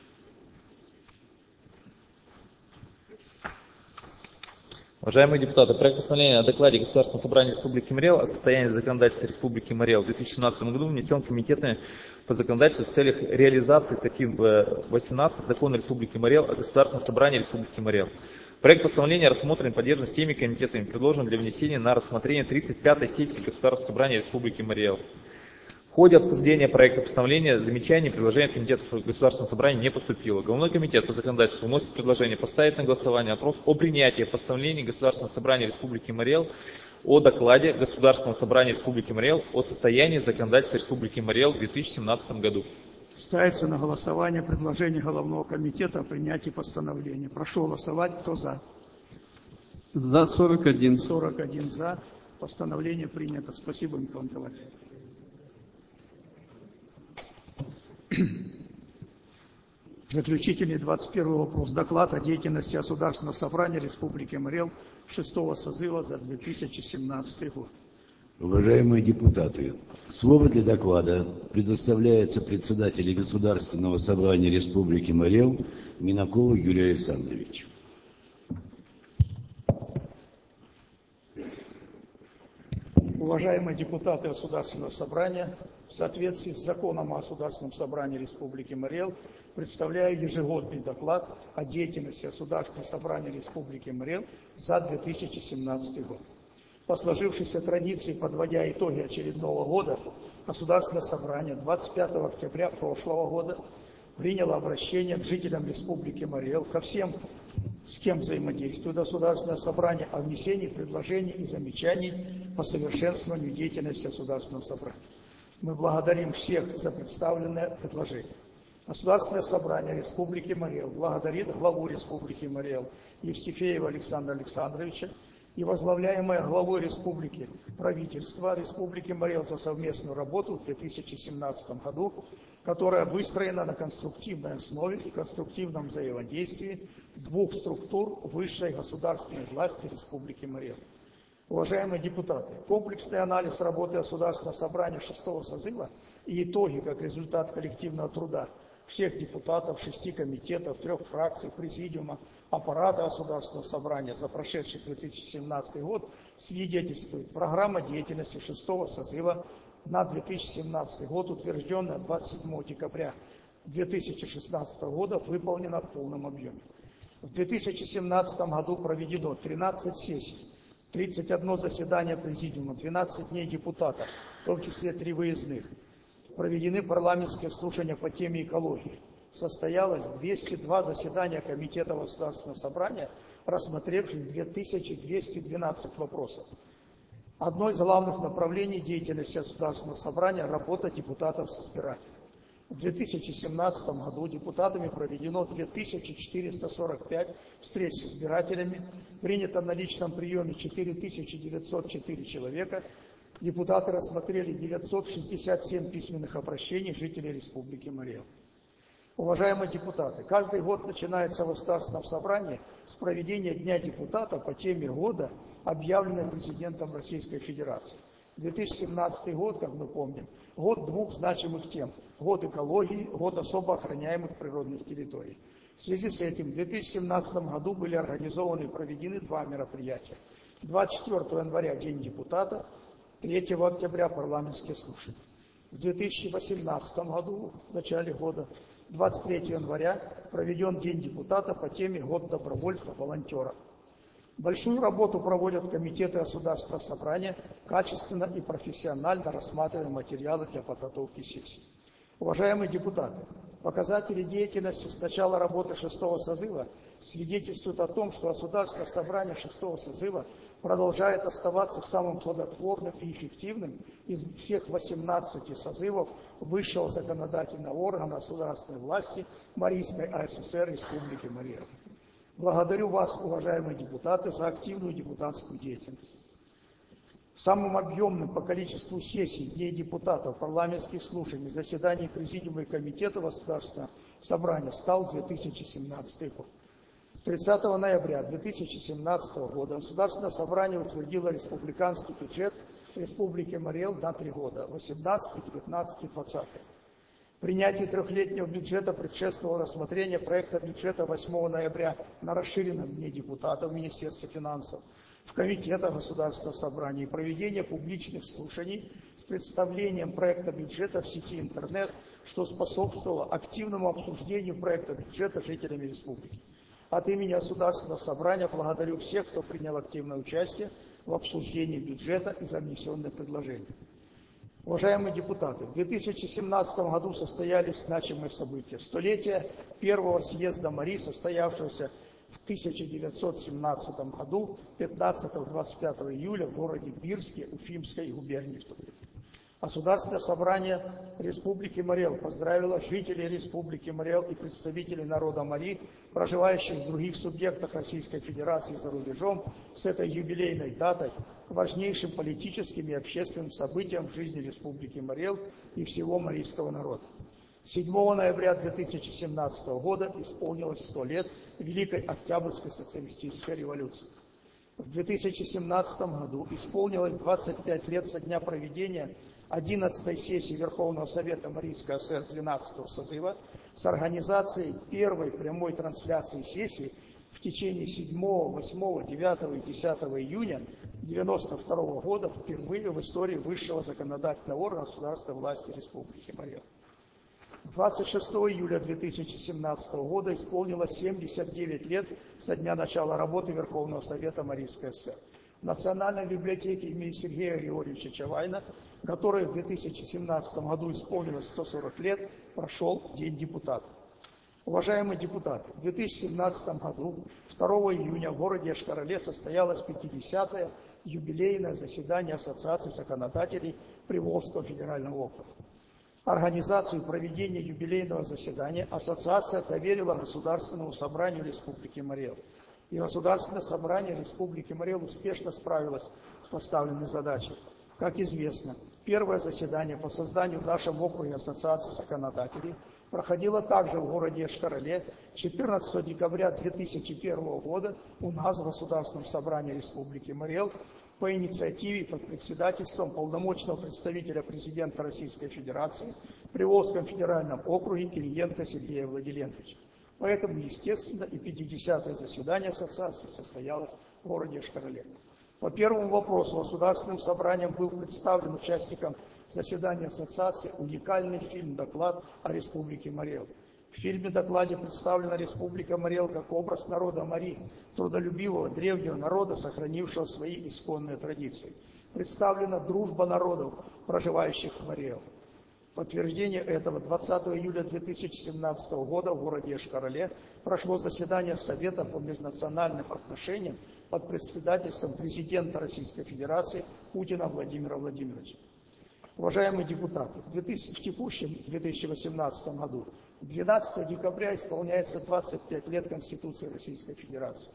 Уважаемые депутаты, проект постановления о докладе Государственного собрания Республики Марий-Эл о состоянии законодательства Республики Марий-Эл в 2017 году внесен комитетами по законодательству в целях реализации статьи 18 Закона Республики Марий-Эл о Государственном собрании Республики Марий-Эл. Проект постановления рассмотрен и поддержан всеми комитетами, предложен для внесения на рассмотрение 35-й сессии Государственного собрания Республики Марий-Эл. В ходе обсуждения проекта постановления замечаний и предложений комитетов Государственного собрания не поступило. Головной комитет по законодательству вносит предложение поставить на голосование вопрос о принятии постановлений Государственного собрания Республики Марий-Эл о докладе Государственного собрания Республики Марий-Эл о состоянии законодательства Республики Марий-Эл в 2017 году. Ставится на голосование предложение Головного комитета о принятии постановления. Прошу голосовать. Кто за? За 41. 41 за. Постановление принято. Спасибо, Михаил Николаевич. Заключительный 21 вопрос. Доклад о деятельности Государственного собрания Республики Марий-Эл 6-го созыва за 2017 год. Уважаемые депутаты, слово для доклада предоставляется председателю Государственного собрания Республики Марий-Эл Минакову Юрию Александровичу. Уважаемые депутаты Государственного собрания, в соответствии с Законом о Государственном собрании Республики Марий-Эл представляю ежегодный доклад о деятельности Государственного собрания Республики Марий-Эл за 2017 год. По сложившейся традиции, подводя итоги очередного года, Государственное собрание 25 октября прошлого года приняло обращение к жителям Республики Марий-Эл, ко всем, с кем взаимодействует Государственное собрание, о внесении предложений и замечаний по совершенствованию деятельности Государственного собрания. Мы благодарим всех за представленное предложение. Государственное собрание Республики Марий-Эл благодарит главу Республики Марий-Эл Евстифеева Александра Александровича и возглавляемое главой Республики правительство Республики Марий-Эл за совместную работу в 2017 году, которая выстроена на конструктивной основе и конструктивном взаимодействии двух структур высшей государственной власти Республики Марий-Эл. Уважаемые депутаты, комплексный анализ работы Государственного собрания 6-го созыва и итоги как результат коллективного труда всех депутатов, 6 комитетов, 3 фракций, президиума, аппарата Государственного собрания за прошедший 2017 год свидетельствует программа деятельности 6-го созыва на 2017 год, утвержденная 27 декабря 2016 года, выполнена в полном объеме. В 2017 году проведено 13 сессий, 31 заседание президиума, 12 дней депутатов, в том числе 3 выездных. Проведены парламентские слушания по теме экологии. Состоялось 202 заседания Комитета Государственного собрания, рассмотревших 2212 вопросов. Одно из главных направлений деятельности Государственного собрания – работа депутатов с избирателями. В 2017 году депутатами проведено 2445 встреч с избирателями, принято на личном приеме 4904 человека. Депутаты рассмотрели 967 письменных обращений жителей Республики Марий-Эл. Уважаемые депутаты, каждый год начинается в Государственном собрании с проведения Дня депутата по теме года, объявленной президентом Российской Федерации. 2017 год, как мы помним, год двух значимых тем. Год экологии, год особо охраняемых природных территорий. В связи с этим в 2017 году были организованы и проведены 2 мероприятия. 24 января День депутата, 3 октября парламентские слушания. В 2018 году, в начале года, 23 января проведен День депутата по теме «Год добровольца, волонтера». Большую работу проводят комитеты Государственного собрания, качественно и профессионально рассматривая материалы для подготовки сессий. Уважаемые депутаты, показатели деятельности с начала работы 6-го созыва свидетельствуют о том, что Государственное собрание 6-го созыва продолжает оставаться самым плодотворным и эффективным из всех 18 созывов высшего законодательного органа государственной власти Марийской АССР Республики Марий Эл. Благодарю вас, уважаемые депутаты, за активную депутатскую деятельность. Самым объемным по количеству сессий дней депутатов, парламентских слушаний, заседаний Президиума и Комитета Государственного собрания стал 2017 год. 30 ноября 2017 года Государственное собрание утвердило республиканский бюджет Республики Марий Эл на 3 года, 18, 19 и 20. Принятию трехлетнего бюджета предшествовало рассмотрение проекта бюджета 8 ноября на расширенном дне депутатов Министерства финансов, в Комитетах Государственного собрания и проведение публичных слушаний с представлением проекта бюджета в сети интернет, что способствовало активному обсуждению проекта бюджета жителями республики. От имени Государственного собрания благодарю всех, кто принял активное участие в обсуждении бюджета и за внесенные предложения. Уважаемые депутаты, в 2017 году состоялись значимые события. Столетие первого съезда МАРИ, состоявшегося в 1917 году, 15-25 июля в городе Бирске Уфимской губернии. Государственное собрание Республики Марий Эл поздравило жителей Республики Марий Эл и представителей народа Мари, проживающих в других субъектах Российской Федерации за рубежом, с этой юбилейной датой, важнейшим политическим и общественным событием в жизни Республики Марий Эл и всего марийского народа. 7 ноября 2017 года исполнилось 100 лет Великой Октябрьской социалистической революции. В 2017 году исполнилось 25 лет со дня проведения 11-й сессии Верховного Совета Марийской АСР 12-го созыва с организацией первой прямой трансляции сессии в течение 7, 8, 9 и 10 июня 1992 года впервые в истории высшего законодательного органа государственной власти Республики Марий Эл. 26 июля 2017 года исполнилось 79 лет со дня начала работы Верховного Совета Марийской АСР. В Национальной библиотеке имени Сергея Григорьевича Чавайна, которой в 2017 году исполнилось 140 лет, прошел День депутата. Уважаемые депутаты, в 2017 году, 2 июня, в городе Йошкар-Оле состоялось 50-е юбилейное заседание Ассоциации законодателей Приволжского федерального округа. Организацию проведения юбилейного заседания ассоциация доверила Государственному собранию Республики Марий Эл. И Государственное собрание Республики Марий Эл успешно справилось с поставленной задачей. Как известно, первое заседание по созданию в нашем округе Ассоциации законодателей проходило также в городе Йошкар-Оле 14 декабря 2001 года у нас в Государственном собрании Республики Марий Эл по инициативе под председательством полномочного представителя президента Российской Федерации в Приволжском федеральном округе Кириенко Сергея Владимировича. Поэтому, естественно, и 50-е заседание ассоциации состоялось в городе Йошкар-Оле. По первому вопросу Государственным собранием был представлен участникам заседания ассоциации уникальный фильм-доклад о Республике Марий Эл. В фильме-докладе представлена Республика Марий Эл как образ народа Мари, трудолюбивого древнего народа, сохранившего свои исконные традиции. Представлена дружба народов, проживающих в Марий Эл. Подтверждение этого 20 июля 2017 года в городе Йошкар-Оле прошло заседание Совета по межнациональным отношениям под председательством президента Российской Федерации Путина Владимира Владимировича. Уважаемые депутаты, в текущем 2018 году 12 декабря исполняется 25 лет Конституции Российской Федерации,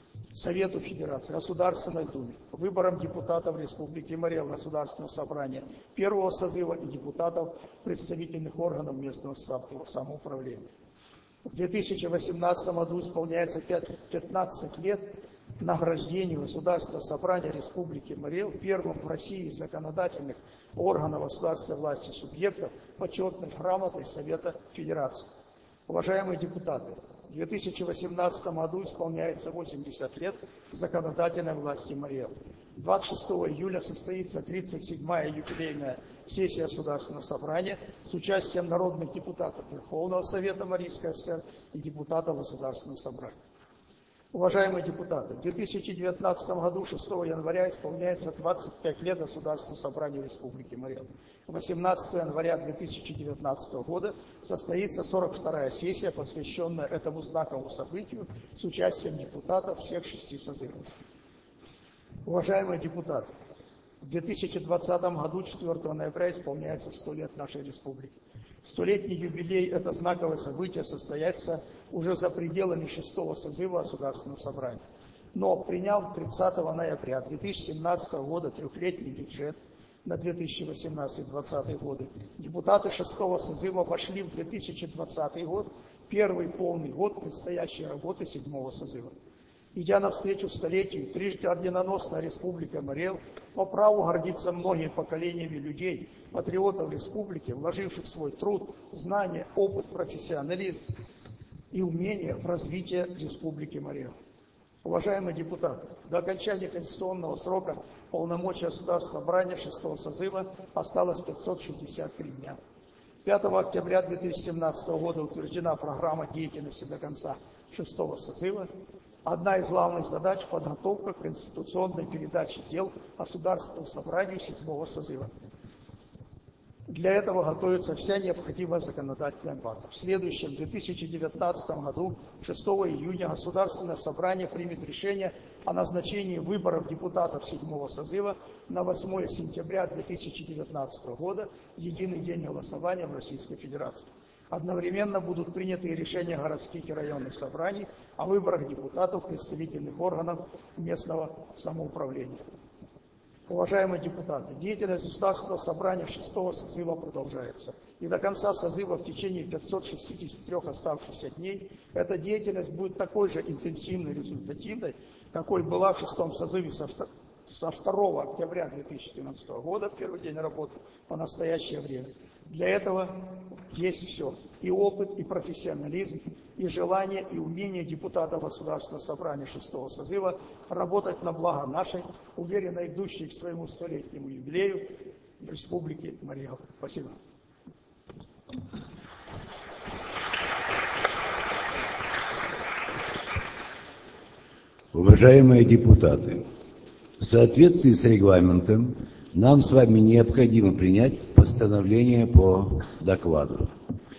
Совету Федерации, Государственной Думе, выборам депутатов Республики Марий Эл, Государственного собрания первого созыва и депутатов представительных органов местного самоуправления. В 2018 году исполняется 15 лет награждению Государственного собрания Республики Марий Эл первым в России из законодательных органов государственной власти субъектов почетной грамотой Совета Федерации. Уважаемые депутаты, в 2018 году исполняется 80 лет законодательной власти Марий Эл. 26 июля состоится 37-я юбилейная сессия Государственного собрания с участием народных депутатов Верховного Совета Марийской АСР и депутатов Государственного собрания. Уважаемые депутаты, в 2019 году 6 января исполняется 25 лет Государственному собранию Республики Марий Эл. 18 января 2019 года состоится 42-я сессия, посвященная этому знаковому событию с участием депутатов всех 6 созывов. Уважаемые депутаты, в 2020 году 4 ноября исполняется 100 лет нашей республики. 100-летний юбилей – это знаковое событие, состоится уже за пределами 6-го созыва Государственного собрания. Но приняв 30 ноября 2017 года трехлетний бюджет на 2018-2020 годы, депутаты 6-го созыва вошли в 2020 год, первый полный год предстоящей работы 7-го созыва. Идя навстречу столетию, трижды орденоносная Республика Марий Эл по праву гордится многими поколениями людей, патриотов республики, вложивших свой труд, знания, опыт, профессионализм и умение в развитие Республики Марий Эл. Уважаемые депутаты, до окончания конституционного срока полномочия Государственного собрания 6-го созыва осталось 563 дня. 5 октября 2017 года утверждена программа деятельности до конца 6-го созыва. Одна из главных задач – подготовка к конституционной передаче дел Государственному собранию 7-го созыва. Для этого готовится вся необходимая законодательная база. В следующем, 2019 году, 6 июня, Государственное собрание примет решение о назначении выборов депутатов 7-го созыва на 8 сентября 2019 года, единый день голосования в Российской Федерации. Одновременно будут приняты решения городских и районных собраний о выборах депутатов представительных органов местного самоуправления. Уважаемые депутаты, деятельность Государственного собрания 6-го созыва продолжается. И до конца созыва в течение 563 оставшихся дней эта деятельность будет такой же интенсивной и результативной, какой была в 6-м созыве со 2 октября 2014 года, первый день работы, по настоящее время. Для этого есть все. И опыт, и профессионализм, и желание, и умение депутатов Государственного собрания 6-го созыва работать на благо нашей, уверенно идущей к своему 100-летнему юбилею Республики Марий Эл. Спасибо. Уважаемые депутаты, в соответствии с регламентом нам с вами необходимо принять постановление по докладу.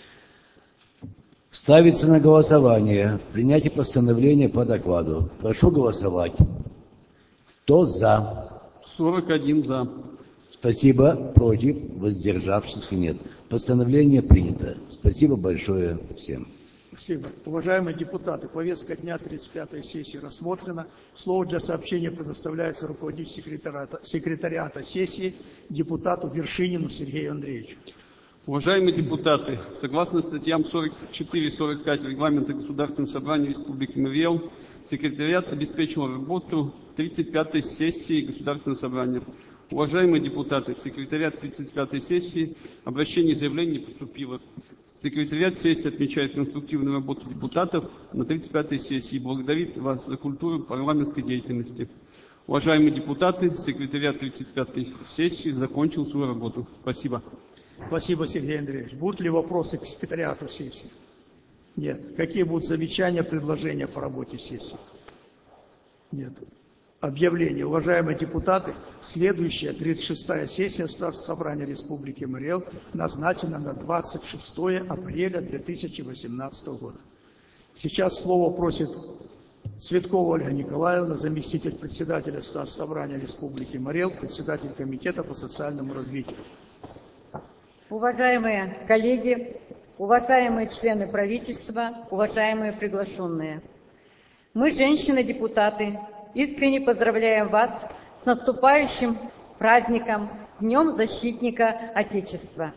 Ставится на голосование принятие постановления по докладу. Прошу голосовать. Кто за? 41 за. Спасибо. Против? Воздержавшихся нет. Постановление принято. Спасибо большое всем. Спасибо. Уважаемые депутаты, повестка дня 35-й сессии рассмотрена. Слово для сообщения предоставляется руководителю секретариата сессии, депутату Вершинину Сергею Андреевичу. Уважаемые депутаты, согласно статьям 44-45 Регламента Государственного собрания Республики Марий Эл, секретариат обеспечил работу 35-й сессии Государственного собрания. Уважаемые депутаты, в секретариат 35-й сессии обращение и заявление не поступило. Секретариат сессии отмечает конструктивную работу депутатов на 35-й сессии и благодарит вас за культуру парламентской деятельности. Уважаемые депутаты, секретариат 35-й сессии закончил свою работу. Спасибо. Спасибо, Сергей Андреевич. Будут ли вопросы к секретариату сессии? Нет. Какие будут замечания, предложения по работе сессии? Нет. Объявление. Уважаемые депутаты, следующая 36-я сессия Государственного собрания Республики Марий Эл назначена на 26 апреля 2018 года. Сейчас слово просит Цветкова Ольга Николаевна, заместитель председателя Государственного собрания Республики Марий Эл, председатель комитета по социальному развитию. Уважаемые коллеги, уважаемые члены правительства, уважаемые приглашенные. Мы, женщины-депутаты, искренне поздравляем вас с наступающим праздником, Днем Защитника Отечества.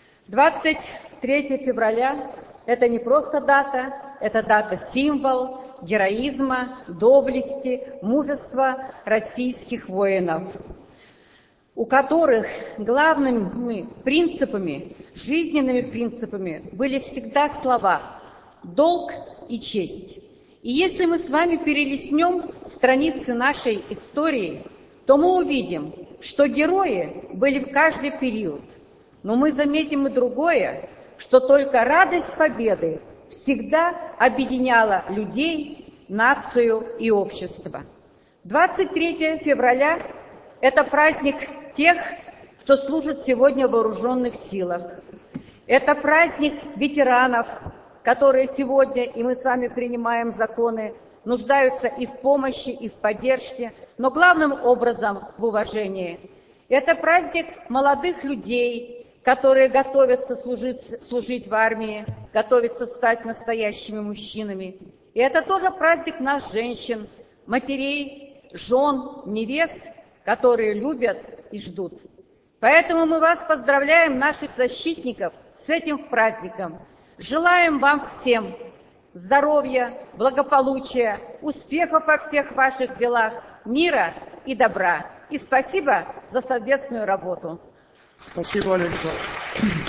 23 февраля – это не просто дата, это дата-символ героизма, доблести, мужества российских воинов, у которых главными принципами, жизненными принципами были всегда слова «долг» и «честь». И если мы с вами перелистнем страницы нашей истории, то мы увидим, что герои были в каждый период. Но мы заметим и другое, что только радость победы всегда объединяла людей нацию и общество. 23 февраля – это праздник тех, кто служит сегодня в вооруженных силах. Это праздник ветеранов, которые сегодня, и мы с вами принимаем законы, нуждаются и в помощи, и в поддержке, но главным образом в уважении. Это праздник молодых людей, которые готовятся служить в армии, готовятся стать настоящими мужчинами. И это тоже праздник нас, женщин, матерей, жен, невест, которые любят и ждут. Поэтому мы вас поздравляем, наших защитников, с этим праздником. Желаем вам всем здоровья, благополучия, успехов во всех ваших делах, мира и добра. И спасибо за совместную работу. Спасибо, Валерий Николаевич.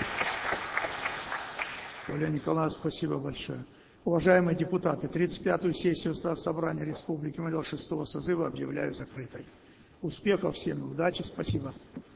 Валерий Николаевич, спасибо большое. Уважаемые депутаты, 35-ю сессию Собрания Республики Марий Эл 6-го созыва объявляю закрытой. Успехов всем, удачи, спасибо.